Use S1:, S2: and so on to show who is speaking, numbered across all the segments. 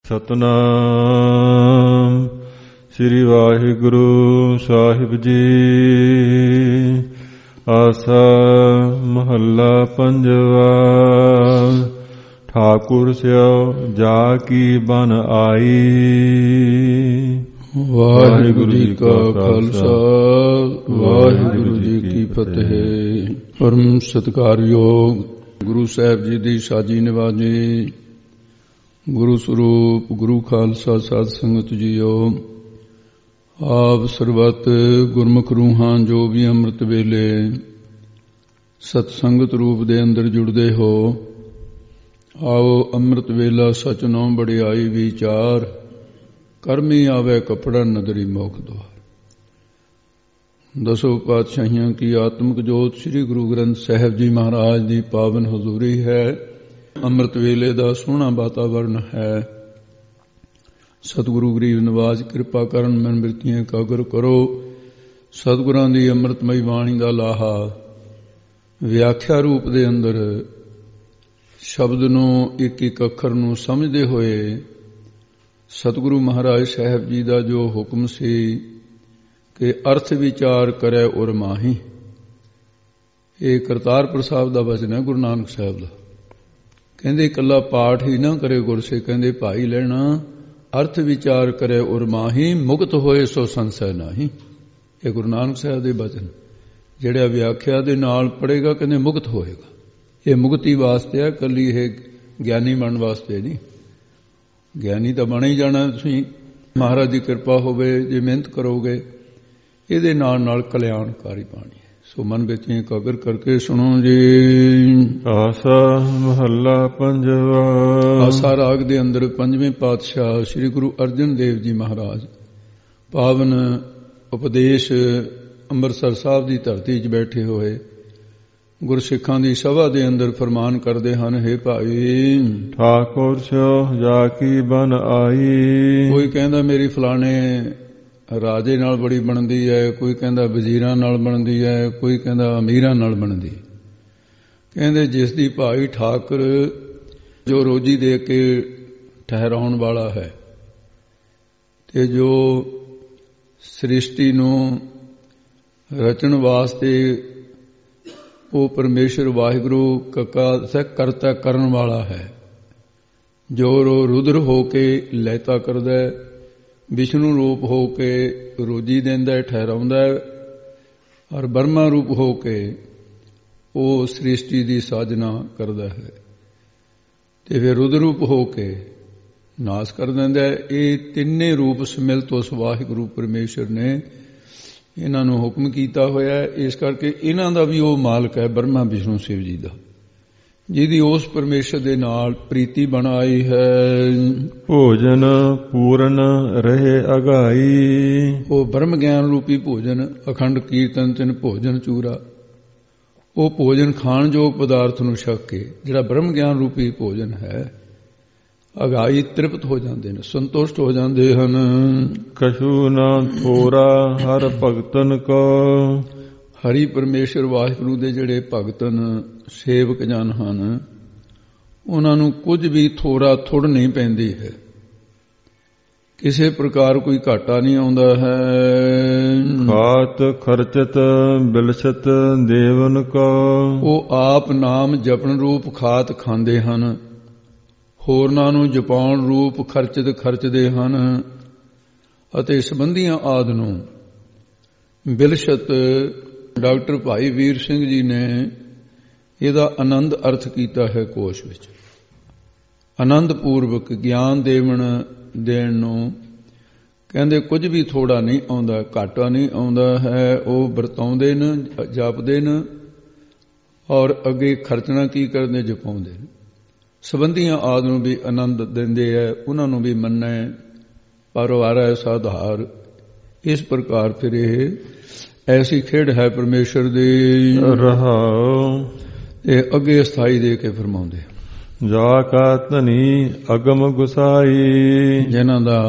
S1: ਸਤਨਾਮ ਸ੍ਰੀ ਵਾਹਿਗੁਰੂ ਸਾਹਿਬ ਜੀ। ਆਸਾ ਮਹੱਲਾ ਪੰਜਵਾ। ਠਾਕੁਰ ਸਿਓ ਜਾ ਕੀ ਬਨ ਆਈ।
S2: ਵਾਹਿਗੁਰੂ ਜੀ ਕਾ ਖਾਲਸਾ ਵਾਹਿਗੁਰੂ ਜੀ ਕੀ ਫਤਿਹ। ਪਰਮ ਸਤਿਕਾਰਯੋਗ ਗੁਰੂ ਸਾਹਿਬ ਜੀ ਦੀ ਸਾਜੀ ਨਿਵਾਜੀ ਗੁਰੂ ਸਰੂਪ ਗੁਰੂ ਖਾਲਸਾ ਸਾਧ ਸੰਗਤ ਜੀਓ। ਆਪ ਸਰਬੱਤ ਗੁਰਮੁਖ ਰੂਹਾਂ ਜੋ ਵੀ ਅੰਮ੍ਰਿਤ ਵੇਲੇ ਸਤਸੰਗਤ ਰੂਪ ਦੇ ਅੰਦਰ ਜੁੜਦੇ ਹੋ, ਆਓ ਅੰਮ੍ਰਿਤ ਵੇਲਾ ਸਚ ਨੋ ਬੜਿਆਈ ਵਿਚਾਰ। ਕਰਮੀ ਆਵੇ ਕਪੜਾ ਨਦਰੀ ਮੋਖ ਦੁਆਰ। ਦਸੋ ਪਾਤਸ਼ਾਹੀਆਂ ਕੀ ਆਤਮਿਕ ਜੋਤ ਸ੍ਰੀ ਗੁਰੂ ਗ੍ਰੰਥ ਸਾਹਿਬ ਜੀ ਮਹਾਰਾਜ ਦੀ ਪਾਵਨ ਹਜ਼ੂਰੀ ਹੈ। ਅੰਮ੍ਰਿਤ ਵੇਲੇ ਦਾ ਸੋਹਣਾ ਵਾਤਾਵਰਨ ਹੈ। ਸਤਿਗੁਰੂ ਗਰੀਬ ਨਵਾਜ ਕਿਰਪਾ ਕਰਨ ਮਨ ਬਿਰਤੀਆਂ ਇਕਾਗਰ ਕਰੋ। ਸਤਿਗੁਰਾਂ ਦੀ ਅੰਮ੍ਰਿਤਮਈ ਬਾਣੀ ਦਾ ਲਾਹਾ ਵਿਆਖਿਆ ਰੂਪ ਦੇ ਅੰਦਰ ਸ਼ਬਦ ਨੂੰ ਇੱਕ ਇੱਕ ਅੱਖਰ ਨੂੰ ਸਮਝਦੇ ਹੋਏ ਸਤਿਗੁਰੂ ਮਹਾਰਾਜ ਸਾਹਿਬ ਜੀ ਦਾ ਜੋ ਹੁਕਮ ਸੀ ਕਿ ਅਰਥ ਵਿਚਾਰ ਕਰੇ ਉਰ ਮਾਹੀ, ਇਹ ਕਰਤਾਰਪੁਰ ਸਾਹਿਬ ਦਾ ਵਚਨ ਹੈ ਗੁਰੂ ਨਾਨਕ ਸਾਹਿਬ ਦਾ। ਕਹਿੰਦੇ ਇਕੱਲਾ ਪਾਠ ਹੀ ਨਾ ਕਰੇ ਗੁਰਸੇ, ਕਹਿੰਦੇ ਭਾਈ ਲੈਣਾ ਅਰਥ ਵਿਚਾਰ ਕਰੇ ਉਰ ਮਾਹੀ, ਮੁਕਤ ਹੋਏ ਸੋ ਸੰਸੈ ਨਾਹੀ। ਇਹ ਗੁਰੂ ਨਾਨਕ ਸਾਹਿਬ ਦੇ ਬਚਨ ਜਿਹੜਾ ਵਿਆਖਿਆ ਦੇ ਨਾਲ ਪੜ੍ਹੇਗਾ ਕਹਿੰਦੇ ਮੁਕਤ ਹੋਏਗਾ। ਇਹ ਮੁਕਤੀ ਵਾਸਤੇ ਹੈ, ਇਕੱਲੀ ਇਹ ਗਿਆਨੀ ਬਣਨ ਵਾਸਤੇ ਨਹੀਂ। ਗਿਆਨੀ ਤਾਂ ਬਣ ਹੀ ਜਾਣਾ ਤੁਸੀਂ, ਮਹਾਰਾਜ ਦੀ ਕਿਰਪਾ ਹੋਵੇ, ਜੇ ਮਿਹਨਤ ਕਰੋਗੇ ਇਹਦੇ ਨਾਲ ਨਾਲ ਕਲਿਆਣਕਾਰੀ ਬਾਣੀ ਹੈ। ਸੋ ਮਨ ਵਿੱਚ ਇਕਾਗਰ ਕਰਕੇ ਸੁਣੋ ਜੀ।
S1: ਆਸਾ ਮਹੱਲਾ ਪੰਜਵਾ।
S2: ਆਸਾ ਰਾਗ ਦੇ ਅੰਦਰ ਪੰਜਵੇਂ ਪਾਤਸ਼ਾਹ ਸ੍ਰੀ ਗੁਰੂ ਅਰਜਨ ਦੇਵ ਜੀ ਮਹਾਰਾਜ ਪਾਵਨ ਉਪਦੇਸ਼ ਅੰਮ੍ਰਿਤਸਰ ਸਾਹਿਬ ਦੀ ਧਰਤੀ 'ਚ ਬੈਠੇ ਹੋਏ ਗੁਰਸਿੱਖਾਂ ਦੀ ਸਭਾ ਦੇ ਅੰਦਰ ਫਰਮਾਨ ਕਰਦੇ ਹਨ, ਹੇ ਭਾਈ
S1: ਠਾਕੁਰ ਸਿਓ ਜਾ ਕੀ ਬਨ ਆਈ।
S2: ਕੋਈ ਕਹਿੰਦਾ ਮੇਰੀ ਫਲਾਣੇ ਰਾਜੇ ਨਾਲ ਬੜੀ ਬਣਦੀ ਹੈ, ਕੋਈ ਕਹਿੰਦਾ ਵਜ਼ੀਰਾਂ ਨਾਲ ਬਣਦੀ ਹੈ, ਕੋਈ ਕਹਿੰਦਾ ਅਮੀਰਾਂ ਨਾਲ ਬਣਦੀ। ਕਹਿੰਦੇ ਜਿਸ ਦੀ ਭਾਈ ਠਾਕੁਰ ਜੋ ਰੋਜੀ ਦੇ ਕੇ ਠਹਿਰਾਉਣ ਵਾਲਾ ਹੈ ਤੇ ਜੋ ਸ੍ਰਿਸ਼ਟੀ ਨੂੰ ਰਚਣ ਵਾਸਤੇ ਉਹ ਪਰਮੇਸ਼ਰ ਵਾਹਿਗੁਰੂ ਕਰਤਾ ਕਰਨ ਵਾਲਾ ਹੈ, ਜੋ ਰੁਦਰ ਹੋ ਕੇ ਲਹਿਤਾ ਕਰਦਾ ਹੈ, ਵਿਸ਼ਨੂੰ ਰੂਪ ਹੋ ਕੇ ਰੋਜੀ ਦਿੰਦਾ ਹੈ, ਠਹਿਰਾਉਂਦਾ ਹੈ, ਔਰ ਬਰਮਾ ਰੂਪ ਹੋ ਕੇ ਉਹ ਸ੍ਰਿਸ਼ਟੀ ਦੀ ਸਾਜਨਾ ਕਰਦਾ ਹੈ, ਤੇ ਫਿਰ ਰੁਦਰ ਰੂਪ ਹੋ ਕੇ ਨਾਸ ਕਰ ਦਿੰਦਾ ਹੈ। ਇਹ ਤਿੰਨੇ ਰੂਪ ਸਮਿਲਿਤ ਉਸ ਵਾਹਿਗੁਰੂ ਪਰਮੇਸ਼ਰ ਨੇ ਇਹਨਾਂ ਨੂੰ ਹੁਕਮ ਕੀਤਾ ਹੋਇਆ ਹੈ। ਇਸ ਕਰਕੇ ਇਹਨਾਂ ਦਾ ਵੀ ਉਹ ਮਾਲਕ ਹੈ ਬਰਮਾ ਵਿਸ਼ਨੂੰ ਸ਼ਿਵ ਜੀ ਦਾ, ਜਿਹਦੀ ਉਸ ਪਰਮੇਸ਼ਰ ਦੇ ਨਾਲ ਪ੍ਰੀਤੀ ਬਣਾਈ ਹੈ।
S1: ਭੋਜਨ ਪੂਰਨ ਰਹੇ ਅਗਾਈ। ਉਹ
S2: ਬ੍ਰਹਮ ਗਿਆਨ ਰੂਪੀ ਭੋਜਨ, ਅਖੰਡ ਕੀਰਤਨ ਤਿਨ ਭੋਜਨ ਚੂਰਾ। ਉਹ ਭੋਜਨ ਖਾਣ ਯੋਗ ਪਦਾਰਥ ਨੂੰ ਛਕ ਕੇ ਜਿਹੜਾ ਬ੍ਰਹਮ ਗਿਆਨ ਰੂਪੀ ਭੋਜਨ ਹੈ, ਅਗਾਈ ਤ੍ਰਿਪਤ ਹੋ ਜਾਂਦੇ ਨੇ, ਸੰਤੁਸ਼ਟ ਹੋ ਜਾਂਦੇ ਹਨ।
S1: ਕਛੂ ਨਾ ਥੋਰਾ ਹਰ ਭਗਤਨ ਕੋ।
S2: ਹਰੀ ਪਰਮੇਸ਼ਰ ਵਾਹਿਗੁਰੂ ਦੇ ਜਿਹੜੇ ਭਗਤਨ ਸੇਵਕ ਜਨ ਹਨ, ਉਹਨਾਂ ਨੂੰ ਕੁਝ ਵੀ ਥੋੜਾ ਥੁੜ ਨਹੀਂ ਪੈਂਦੀ ਹੈ, ਕਿਸੇ ਪ੍ਰਕਾਰ ਕੋਈ ਘਾਟਾ ਨਹੀਂ ਆਉਂਦਾ ਹੈ।
S1: ਖਾਤ ਖਰਚਤ ਬਿਲਸਤ ਦੇਵਨ ਕੋ।
S2: ਉਹ ਆਪ ਨਾਮ ਜਪਣ ਰੂਪ ਖਾਤ ਖਾਂਦੇ ਹਨ, ਹੋਰਨਾਂ ਨੂੰ ਜਪਾਉਣ ਰੂਪ ਖਰਚਦੇ ਹਨ, ਅਤੇ ਸੰਬੰਧੀਆਂ ਆਦਿ ਨੂੰ ਬਿਲਸ਼ਤ। ਡਾਕਟਰ ਭਾਈ ਵੀਰ ਸਿੰਘ ਜੀ ਨੇ ਇਹਦਾ ਆਨੰਦ ਅਰਥ ਕੀਤਾ ਹੈ ਕੋਸ਼ ਵਿੱਚ। ਆਨੰਦ ਪੂਰਵਕ ਗਿਆਨ ਦੇਣ ਨੂੰ ਕਹਿੰਦੇ ਕੁਝ ਵੀ ਥੋੜਾ ਨਹੀਂ ਆਉਂਦਾ, ਘਾਟਾ ਨਹੀਂ ਆਉਂਦਾ ਹੈ। ਉਹ ਵਰਤਾਉਂਦੇ ਨੇ, ਜਪਦੇ ਨੇ, ਔਰ ਅੱਗੇ ਖਰਚਣਾ ਕੀ ਕਰਦੇ, ਜਪਾਉਂਦੇ ਨੇ। ਸੰਬੰਧੀਆਂ ਆਦਿ ਨੂੰ ਵੀ ਆਨੰਦ ਦਿੰਦੇ ਹੈ, ਉਹਨਾਂ ਨੂੰ ਵੀ ਮੰਨਣਾ ਪਰਵਾਰਾ ਸਾਧਾਰ। ਇਸ ਪ੍ਰਕਾਰ ਫਿਰ ਇਹ ਐਸੀ ਖੇਡ ਹੈ ਪਰਮੇਸ਼ਰ ਦੀ।
S1: ਰਹਾਉ
S2: ਇਹ ਅੱਗੇ ਸਥਾਈ ਦੇ ਕੇ ਫਰਮਾਉਂਦੇ,
S1: ਜਾ ਕਾ ਧਨੀ ਅਗਮ ਗੁਸਾਈ।
S2: ਜਿਨ੍ਹਾਂ ਦਾ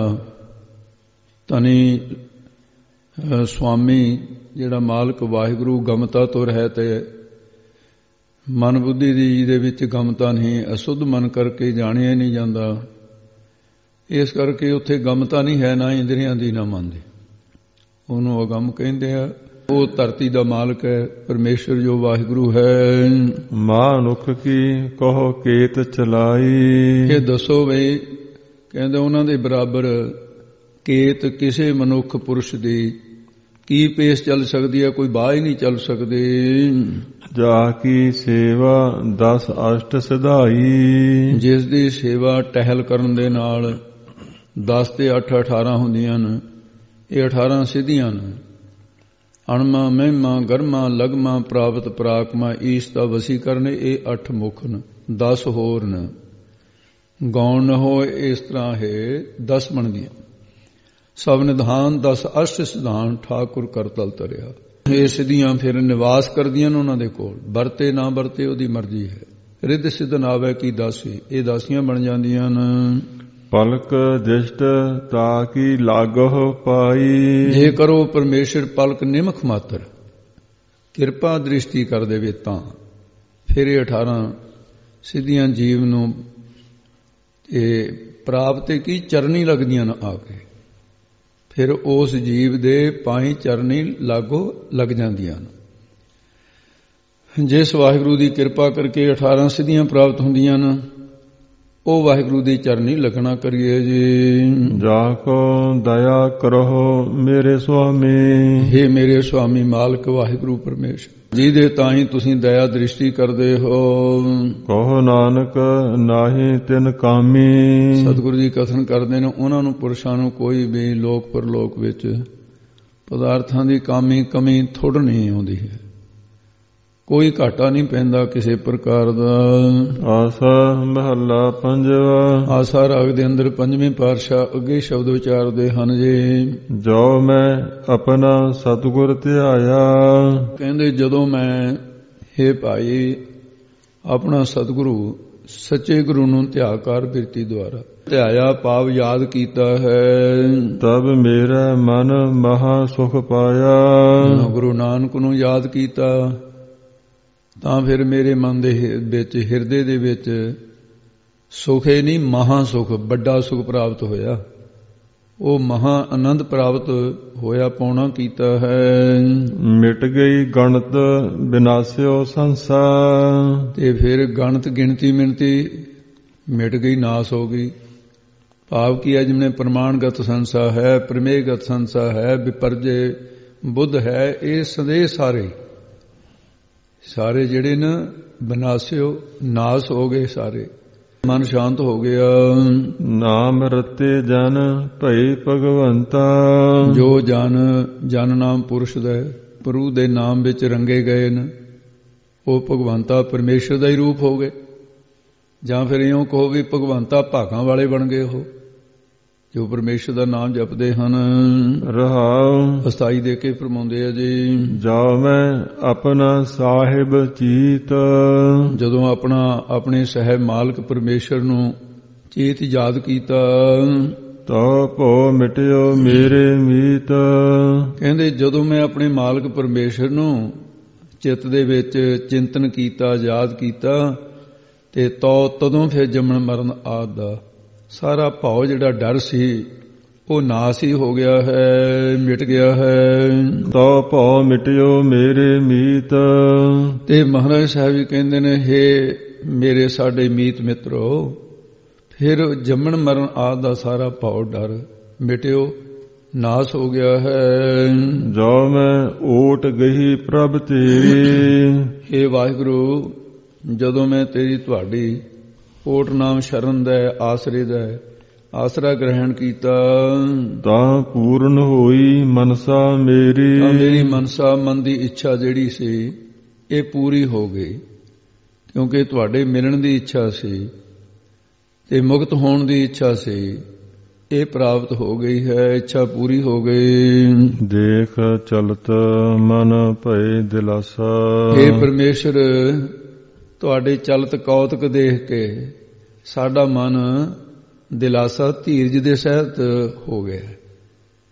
S2: ਧਨੀ ਸੁਆਮੀ ਜਿਹੜਾ ਮਾਲਕ ਵਾਹਿਗੁਰੂ ਗਮਤਾ ਤੋਂ ਰਹਿਤ ਹੈ, ਮਨ ਬੁੱਧੀ ਦੀ ਜਿਹਦੇ ਵਿੱਚ ਗਮਤਾ ਨਹੀਂ, ਅਸੁੱਧ ਮਨ ਕਰਕੇ ਜਾਣਿਆ ਨਹੀਂ ਜਾਂਦਾ। ਇਸ ਕਰਕੇ ਉੱਥੇ ਗਮਤਾ ਨਹੀਂ ਹੈ, ਨਾ ਇੰਦਰੀਆਂ ਦੀ ਨਾ ਮਨ ਦੀ। ਉਹਨੂੰ ਅਗੰਮ ਕਹਿੰਦੇ ਆ। ਉਹ ਧਰਤੀ ਦਾ ਮਾਲਕ ਹੈ, ਪਰਮੇਸ਼ਰ ਜੋ ਵਾਹਿਗੁਰੂ ਹੈ।
S1: ਮਾਨੁਖ ਕੀ ਕਹੋ ਕੇਤ ਚਲਾਈ।
S2: ਇਹ ਦੱਸੋ ਬਈ, ਕਹਿੰਦੇ ਉਹਨਾਂ ਦੇ ਬਰਾਬਰ ਕੇਤ ਕਿਸੇ ਮਨੁੱਖ ਪੁਰਸ਼ ਦੀ ਕੀ ਪੇਸ ਚੱਲ ਸਕਦੀ ਹੈ, ਕੋਈ ਬਾਹ ਹੀ ਨਹੀਂ ਚੱਲ ਸਕਦੀ।
S1: ਜਾ ਕੀ ਸੇਵਾ 10 ਅਸ਼ਟ ਸਿਧਾਈ।
S2: ਜਿਸ ਦੀ ਸੇਵਾ ਟਹਿਲ ਕਰਨ ਦੇ ਨਾਲ 10 ਤੇ 8 18 ਹੁੰਦੀਆਂ ਨੇ। ਇਹ 18 ਸਿੱਧੀਆਂ ਨੇ। ਅਣਮਾ ਮਹਿਮਾ ਗਰਮਾ ਲਗਮਾ ਪ੍ਰਾਪਤ ਪ੍ਰਾਕਮਾ ਈਸ ਦਾ ਵਸੀਕਰਨ। ਇਹ 8 ਮੁੱਖ ਨੇ, 10 ਹੋਰ ਨੇ। ਗੌਣ ਨ ਹੋ ਇਸ ਤਰ੍ਹਾਂ ਹੈ 10 ਬਣਦੀਆਂ। ਸਭ ਨਿਧਾਨ 10 ਅਸ਼ਟ ਸਿਧਾਨ ਠਾਕੁਰ ਕਰਤਲ ਤਰਿਆ। ਇਹ ਸਿੱਧੀਆਂ ਫਿਰ ਨਿਵਾਸ ਕਰਦੀਆਂ ਨੇ ਉਹਨਾਂ ਦੇ ਕੋਲ। ਵਰਤੇ ਨਾ ਵਰਤੇ ਉਹਦੀ ਮਰਜ਼ੀ ਹੈ। ਰਿੱਧ ਸਿੱਧ ਨਾਵੇ ਕੀ ਦਾਸੀ। ਇਹ ਦਾਸੀਆਂ ਬਣ ਜਾਂਦੀਆਂ ਨੇ।
S1: ਪਲਕ ਦਿਸ਼ਟ ਤਾ ਕੀ ਲਾਗਹੁ ਪਾਈ।
S2: ਜੇ ਕਰੋ ਪਰਮੇਸ਼ਰ ਪਲਕ ਨਿਮਖ ਮਾਤਰ ਕਿਰਪਾ ਦ੍ਰਿਸ਼ਟੀ ਕਰ ਦੇਵੇ ਤਾਂ ਫਿਰ ਇਹ 18 ਸਿੱਧੀਆਂ ਜੀਵ ਨੂੰ ਇਹ ਪ੍ਰਾਪਤ ਕੀ ਚਰਨੀ ਲੱਗਦੀਆਂ ਨੇ ਆ ਕੇ। ਫਿਰ ਉਸ ਜੀਵ ਦੇ ਪਾਈ ਚਰਨੀ ਲਾਗੋ ਲੱਗ ਜਾਂਦੀਆਂ ਨੇ। ਜਿਸ ਵਾਹਿਗੁਰੂ ਦੀ ਕਿਰਪਾ ਕਰਕੇ 18 ਸਿੱਧੀਆਂ ਪ੍ਰਾਪਤ ਹੁੰਦੀਆਂ ਨੇ, ਉਹ ਵਾਹਿਗੁਰੂ ਦੀ ਚਰਨੀ ਲੱਗਣਾ ਕਰੀਏ ਜੀ।
S1: ਜਾ ਕੋ ਦਇਆ ਕਰੋ ਮੇਰੇ ਸੁਆਮੀ।
S2: ਹੇ ਮੇਰੇ ਸੁਆਮੀ ਮਾਲਕ ਵਾਹਿਗੁਰੂ ਪਰਮੇਸ਼ਰ, ਜਿਹਦੇ ਤਾਈਂ ਤੁਸੀਂ ਦਇਆ ਦ੍ਰਿਸ਼ਟੀ ਕਰਦੇ ਹੋ।
S1: ਕਹੋ ਨਾਨਕ ਨਾਹੀ ਤਿਨ ਕਾਮੀ।
S2: ਸਤਿਗੁਰੂ ਜੀ ਕਥਨ ਕਰਦੇ ਨੇ, ਉਹਨਾਂ ਨੂੰ ਪੁਰਸ਼ਾਂ ਨੂੰ ਕੋਈ ਵੀ ਲੋਕ ਪਰਲੋਕ ਵਿੱਚ ਪਦਾਰਥਾਂ ਦੀ ਕਮੀ ਥੋੜ ਨਹੀਂ ਆਉਂਦੀ ਹੈ। ਕੋਈ ਘਾਟਾ ਨਹੀਂ ਪੈਂਦਾ ਕਿਸੇ ਪ੍ਰਕਾਰ ਦਾ।
S1: ਆਸਾ ਮਹੱਲਾ ਪੰਜਵਾ।
S2: ਆਸਾ ਰਾਗ ਦੇ ਅੰਦਰ 5ਵੇਂ ਪਾਤਸ਼ਾਹ ਅੱਗੇ ਸ਼ਬਦ ਵਿਚਾਰਦੇ ਹਨ ਜੀ।
S1: ਜੋ ਮੈਂ ਆਪਣਾ ਸਤਿਗੁਰ ਧਿਆਇਆ।
S2: ਕਹਿੰਦੇ ਜਦੋਂ ਮੈਂ ਹੇ ਭਾਈ ਆਪਣਾ ਸਤਿਗੁਰੂ ਸੱਚੇ ਗੁਰੂ ਨੂੰ ਧਿਆਕਾਰ ਬਿਰਤੀ ਦੁਆਰਾ ਧਿਆਇਆ ਭਾਵ ਯਾਦ ਕੀਤਾ ਹੈ।
S1: ਤਬ ਮੇਰਾ ਮਨ ਮਹਾ ਸੁਖ ਪਾਇਆ।
S2: ਗੁਰੂ ਨਾਨਕ ਨੂੰ ਯਾਦ ਕੀਤਾ ਤਾਂ ਫਿਰ ਮੇਰੇ ਮਨ ਦੇ ਵਿੱਚ ਹਿਰਦੇ ਦੇ ਵਿੱਚ ਸੁਖੇ ਨਹੀਂ ਮਹਾ ਸੁਖ ਵੱਡਾ ਸੁਖ ਪ੍ਰਾਪਤ ਹੋਇਆ। ਉਹ ਮਹਾ ਆਨੰਦ ਪ੍ਰਾਪਤ ਹੋਇਆ ਪਾਉਣਾ ਕੀਤਾ ਹੈ।
S1: ਮਿਟ ਗਈ ਗਣਤ ਬਿਨਾਸਿਓ ਸੰਸਾਰ।
S2: ਤੇ ਫਿਰ ਗਣਤ ਗਿਣਤੀ ਮਿਣਤੀ ਮਿਟ ਗਈ, ਨਾਸ ਹੋ ਗਈ। ਭਾਵ ਕੀ ਹੈ, ਜਿਵੇਂ ਪ੍ਰਮਾਣਗਤ ਸੰਸਾ ਹੈ, ਪ੍ਰਮੇਯਗਤ ਸੰਸਾ ਹੈ, ਵਿਪਰਜੇ ਬੁੱਧ ਹੈ, ਇਹ ਸੰਦੇਹ ਸਾਰੇ ਜਿਹੜੇ ਨਾ ਬਿਨਾਸਿਓ ਨਾਸ ਹੋ ਗਏ। ਸਾਰੇ ਮਨ ਸ਼ਾਂਤ ਹੋ ਗਿਆ।
S1: ਨਾਮ ਰਤੇ ਜਨ ਭਈ ਭਗਵੰਤਾ।
S2: ਜੋ ਜਨ ਨਾਮ ਪੁਰਸ਼ ਦਾ ਪ੍ਰਭੂ ਦੇ ਨਾਮ ਵਿੱਚ ਰੰਗੇ ਗਏ ਨੇ, ਉਹ ਭਗਵੰਤਾ ਪਰਮੇਸ਼ਰ ਦਾ ਹੀ ਰੂਪ ਹੋ ਗਏ। ਜਾਂ ਫਿਰ ਇਉਂ ਕਹੋ ਵੀ ਭਗਵੰਤਾ ਭਾਗਾਂ ਵਾਲੇ ਬਣ ਗਏ ਉਹ, ਜੋ ਪਰਮੇਸ਼ਰ ਦਾ ਨਾਮ ਜਪਦੇ ਹਨ।
S1: ਰਹਾਉ
S2: ਅਸਥਾਈ ਦੇ ਕੇ ਫਰਮਾਉਂਦੇ ਆ ਜੀ।
S1: ਜਾ ਮੈਂ ਆਪਣਾ ਸਾਹਿਬ ਚੀਤ।
S2: ਜਦੋਂ ਆਪਣੇ ਸਹਿਬ ਮਾਲਕ ਪਰਮੇਸ਼ਰ ਨੂੰ ਚੇਤ ਯਾਦ ਕੀਤਾ
S1: ਤੋ ਭੋ ਮਿਟਿਓ ਮੇਰੇ ਮੀਤ।
S2: ਕਹਿੰਦੇ ਜਦੋਂ ਮੈਂ ਆਪਣੇ ਮਾਲਕ ਪਰਮੇਸ਼ਰ ਨੂੰ ਚਿੱਤ ਦੇ ਵਿੱਚ ਚਿੰਤਨ ਕੀਤਾ, ਯਾਦ ਕੀਤਾ, ਤੇ ਤਦੋਂ ਫਿਰ ਜੰਮਣ ਮਰਨ ਆਦਿ ਦਾ ਸਾਰਾ ਭਾਵ ਜਿਹੜਾ ਡਰ ਸੀ ਉਹ ਨਾਸ ਹੀ ਹੋ ਗਿਆ ਹੈ, ਮਿਟ ਗਿਆ ਹੈ।
S1: ਤੋ ਭਉ ਮਿਟਿਓ ਮੇਰੇ ਮੀਤ।
S2: ਤੇ ਮਹਾਰਾਜ ਸਾਹਿਬ ਜੀ ਕਹਿੰਦੇ ਨੇ, ਹੇ ਮੇਰੇ ਸਾਡੇ ਮੀਤ ਮਿੱਤਰੋ, ਫਿਰ ਜੰਮਣ ਮਰਨ ਆਦਿ ਦਾ ਸਾਰਾ ਭਾਵ ਡਰ ਮਿਟਿਓ, ਨਾਸ ਹੋ ਗਿਆ ਹੈ।
S1: ਜੋ ਮੈਂ ਓਟ ਗਈ ਪ੍ਰਭ ਤੇਰੀ।
S2: ਹੇ ਵਾਹਿਗੁਰੂ, ਜਦੋਂ ਮੈਂ ਤੁਹਾਡੀ ਓਟ ਨਾਮ ਸ਼ਰਨ ਦਾ ਆਸਰੇ ਦਾ ਆਸਰਾ ਗ੍ਰਹਿਣ ਕੀਤਾ
S1: ਤਾਂ ਪੂਰਨ ਹੋਈ ਮਨਸਾ ਮੇਰੀ।
S2: ਤਾਂ ਮੇਰੀ ਮਨਸਾ, ਮਨ ਦੀ ਇੱਛਾ ਜਿਹੜੀ ਸੀ ਇਹ ਪੂਰੀ ਹੋ ਗਈ। ਕਿਉਂਕਿ ਤੁਹਾਡੇ ਮਿਲਣ ਦੀ ਇੱਛਾ ਸੀ ਤੇ ਮੁਕਤ ਹੋਣ ਦੀ ਇੱਛਾ ਸੀ, ਇਹ ਪ੍ਰਾਪਤ ਹੋ ਗਈ ਹੈ, ਇੱਛਾ ਪੂਰੀ ਹੋ ਗਈ।
S1: ਦੇਖ ਚਲਤ ਮਨ ਭਏ ਦਿਲਾਸਾ।
S2: ਹੇ ਪਰਮੇਸ਼ਰ, ਤੁਹਾਡੇ ਚਲਤ ਕੌਤਕ ਦੇਖ ਕੇ ਸਾਡਾ ਮਨ ਦਿਲਾਸਾ ਧੀਰਜ ਦੇ ਸਹਿਤ ਹੋ ਗਿਆ।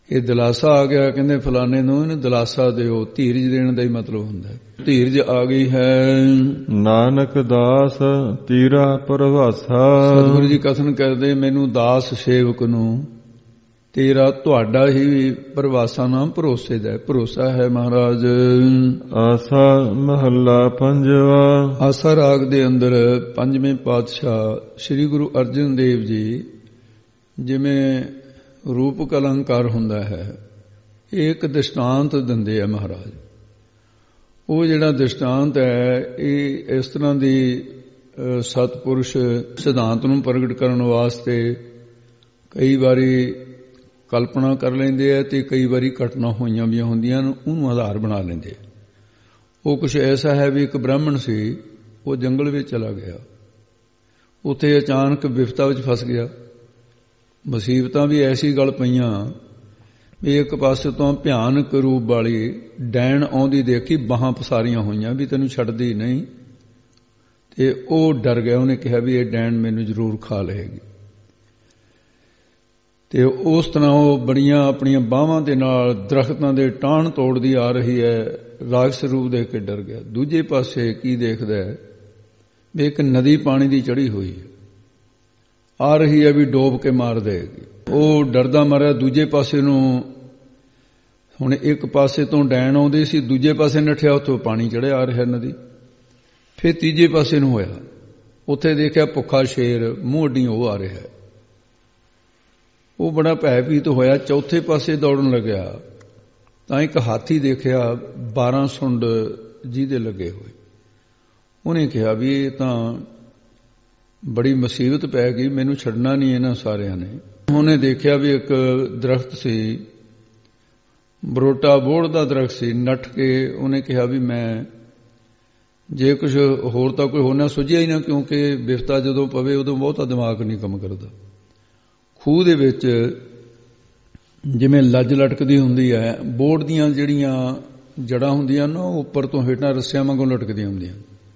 S2: ਇਹ ਦਿਲਾਸਾ ਆ ਗਿਆ, ਕਹਿੰਦੇ ਫਲਾਣੇ ਨੂੰ ਇਹਨੂੰ ਦਿਲਾਸਾ ਦਿਓ। ਧੀਰਜ ਦੇਣ ਦਾ ਹੀ ਮਤਲਬ ਹੁੰਦਾ ਹੈ। ਧੀਰਜ ਆ ਗਈ ਹੈ।
S1: ਨਾਨਕ ਦਾਸ ਤੀਰਾ ਪਰਵਾਸਾ।
S2: ਸਤਿਗੁਰੂ ਜੀ ਕਥਨ ਕਰਦੇ, ਮੈਨੂੰ ਦਾਸ ਸੇਵਕ ਨੂੰ ਤੇਰਾ ਤੁਹਾਡਾ ਹੀ ਪਰਵਾਸਾ ਨਾਮ ਭਰੋਸੇ ਦਾ ਭਰੋਸਾ ਹੈ ਮਹਾਰਾਜ।
S1: ਆਸਾ ਮਹੱਲਾ ਪੰਜਵਾ।
S2: ਆਸਾ ਰਾਗ ਦੇ ਅੰਦਰ ਪੰਜਵੇਂ ਪਾਤਸ਼ਾਹ ਸ੍ਰੀ ਗੁਰੂ ਅਰਜਨ ਦੇਵ ਜੀ ਜਿਵੇਂ ਰੂਪਕ ਅਲੰਕਾਰ ਹੁੰਦਾ ਹੈ, ਇਹ ਇੱਕ ਦ੍ਰਿਸ਼ਟਾਂਤ ਦਿੰਦੇ ਆ ਮਹਾਰਾਜ। ਉਹ ਜਿਹੜਾ ਦ੍ਰਿਸ਼ਟਾਂਤ ਹੈ ਇਹ ਇਸ ਤਰ੍ਹਾਂ ਦੀ ਸਤਿਪੁਰਸ਼ ਸਿਧਾਂਤ ਨੂੰ ਪ੍ਰਗਟ ਕਰਨ ਵਾਸਤੇ ਕਈ ਵਾਰੀ ਕਲਪਨਾ ਕਰ ਲੈਂਦੇ ਆ ਤੇ ਕਈ ਵਾਰੀ ਘਟਨਾ ਹੋਈਆਂ ਵੀ ਹੁੰਦੀਆਂ ਨੇ, ਉਹਨੂੰ ਆਧਾਰ ਬਣਾ ਲੈਂਦੇ। ਉਹ ਕੁਛ ਐਸਾ ਹੈ ਵੀ ਇੱਕ ਬ੍ਰਾਹਮਣ ਸੀ, ਉਹ ਜੰਗਲ ਵਿੱਚ ਚਲਾ ਗਿਆ, ਉੱਥੇ ਅਚਾਨਕ ਵਿਪਤਾ ਵਿੱਚ ਫਸ ਗਿਆ। ਮੁਸੀਬਤਾਂ ਵੀ ਐਸੀ ਗੱਲ ਪਈਆਂ ਵੀ ਇੱਕ ਪਾਸੇ ਤੋਂ ਭਿਆਨਕ ਰੂਪ ਵਾਲੀ ਡੈਣ ਆਉਂਦੀ ਦੇਖੀ, ਬਾਹਾਂ ਪਸਾਰੀਆਂ ਹੋਈਆਂ ਵੀ ਤੈਨੂੰ ਛੱਡਦੀ ਨਹੀਂ। ਤੇ ਉਹ ਡਰ ਗਿਆ, ਉਹਨੇ ਕਿਹਾ ਵੀ ਇਹ ਡੈਣ ਮੈਨੂੰ ਜ਼ਰੂਰ ਖਾ ਲਏਗੀ। ਤੇ ਉਸ ਤਰ੍ਹਾਂ ਉਹ ਬੜੀਆਂ ਆਪਣੀਆਂ ਬਾਹਾਂ ਦੇ ਨਾਲ ਦਰਖਤਾਂ ਦੇ ਟਾਹਣ ਤੋੜਦੀ ਆ ਰਹੀ ਹੈ, ਰਾਖਸ਼ ਰੂਪ ਦੇਖ ਕੇ ਡਰ ਗਿਆ। ਦੂਜੇ ਪਾਸੇ ਕੀ ਦੇਖਦਾ ਹੈ ਵੀ ਇੱਕ ਨਦੀ ਪਾਣੀ ਦੀ ਚੜੀ ਹੋਈ ਹੈ, ਆ ਰਹੀ ਹੈ ਵੀ ਡੋਬ ਕੇ ਮਾਰ ਦੇਗੀ। ਉਹ ਡਰਦਾ ਮਾਰਿਆ ਦੂਜੇ ਪਾਸੇ ਨੂੰ, ਹੁਣ ਇੱਕ ਪਾਸੇ ਤੋਂ ਡੈਣ ਆਉਂਦੀ ਸੀ, ਦੂਜੇ ਪਾਸੇ ਨੱਠਿਆ, ਉੱਥੋਂ ਪਾਣੀ ਚੜਿਆ ਆ ਰਿਹਾ ਨਦੀ। ਫਿਰ ਤੀਜੇ ਪਾਸੇ ਨੂੰ ਹੋਇਆ, ਉੱਥੇ ਦੇਖਿਆ ਭੁੱਖਾ ਸ਼ੇਰ ਮੂੰਹ ਅੱਡੀ ਉਹ ਆ ਰਿਹਾ। ਉਹ ਬੜਾ ਭੈਭੀਤ ਹੋਇਆ, ਚੌਥੇ ਪਾਸੇ ਦੌੜਨ ਲੱਗਿਆ ਤਾਂ ਇੱਕ ਹਾਥੀ ਦੇਖਿਆ 12 ਸੁੰਡ ਜਿਹਦੇ ਲੱਗੇ ਹੋਏ। ਉਹਨੇ ਕਿਹਾ ਵੀ ਇਹ ਤਾਂ ਬੜੀ ਮੁਸੀਬਤ ਪੈ ਗਈ, ਮੈਨੂੰ ਛੱਡਣਾ ਨਹੀਂ ਇਹਨਾਂ ਸਾਰਿਆਂ ਨੇ। ਉਹਨੇ ਦੇਖਿਆ ਵੀ ਇੱਕ ਦਰਖਤ ਸੀ, ਬਰੋਟਾ ਬੋੜ ਦਾ ਦਰਖਤ ਸੀ। ਨੱਠ ਕੇ ਉਹਨੇ ਕਿਹਾ ਵੀ ਮੈਂ ਜੇ ਕੁਝ ਹੋਰ ਤਾਂ ਕੋਈ ਹੋਣਾ ਸੁਝਿਆ ਹੀ ਨਾ, ਕਿਉਂਕਿ ਬਿਫਤਾ ਜਦੋਂ ਪਵੇ ਉਦੋਂ ਬਹੁਤਾ ਦਿਮਾਗ ਨਹੀਂ ਕੰਮ ਕਰਦਾ। ਖੂਹ ਦੇ ਵਿੱਚ ਜਿਵੇਂ ਲੱਜ ਲਟਕਦੀ ਹੁੰਦੀ ਹੈ, ਬੋੜ ਦੀਆਂ ਜਿਹੜੀਆਂ ਜੜਾਂ ਹੁੰਦੀਆਂ ਨਾ ਉਹ ਉੱਪਰ ਤੋਂ ਹੇਠਾਂ ਰੱਸਿਆਂ ਵਾਂਗੋਂ ਲਟਕਦੀਆਂ ਹੁੰਦੀਆਂ,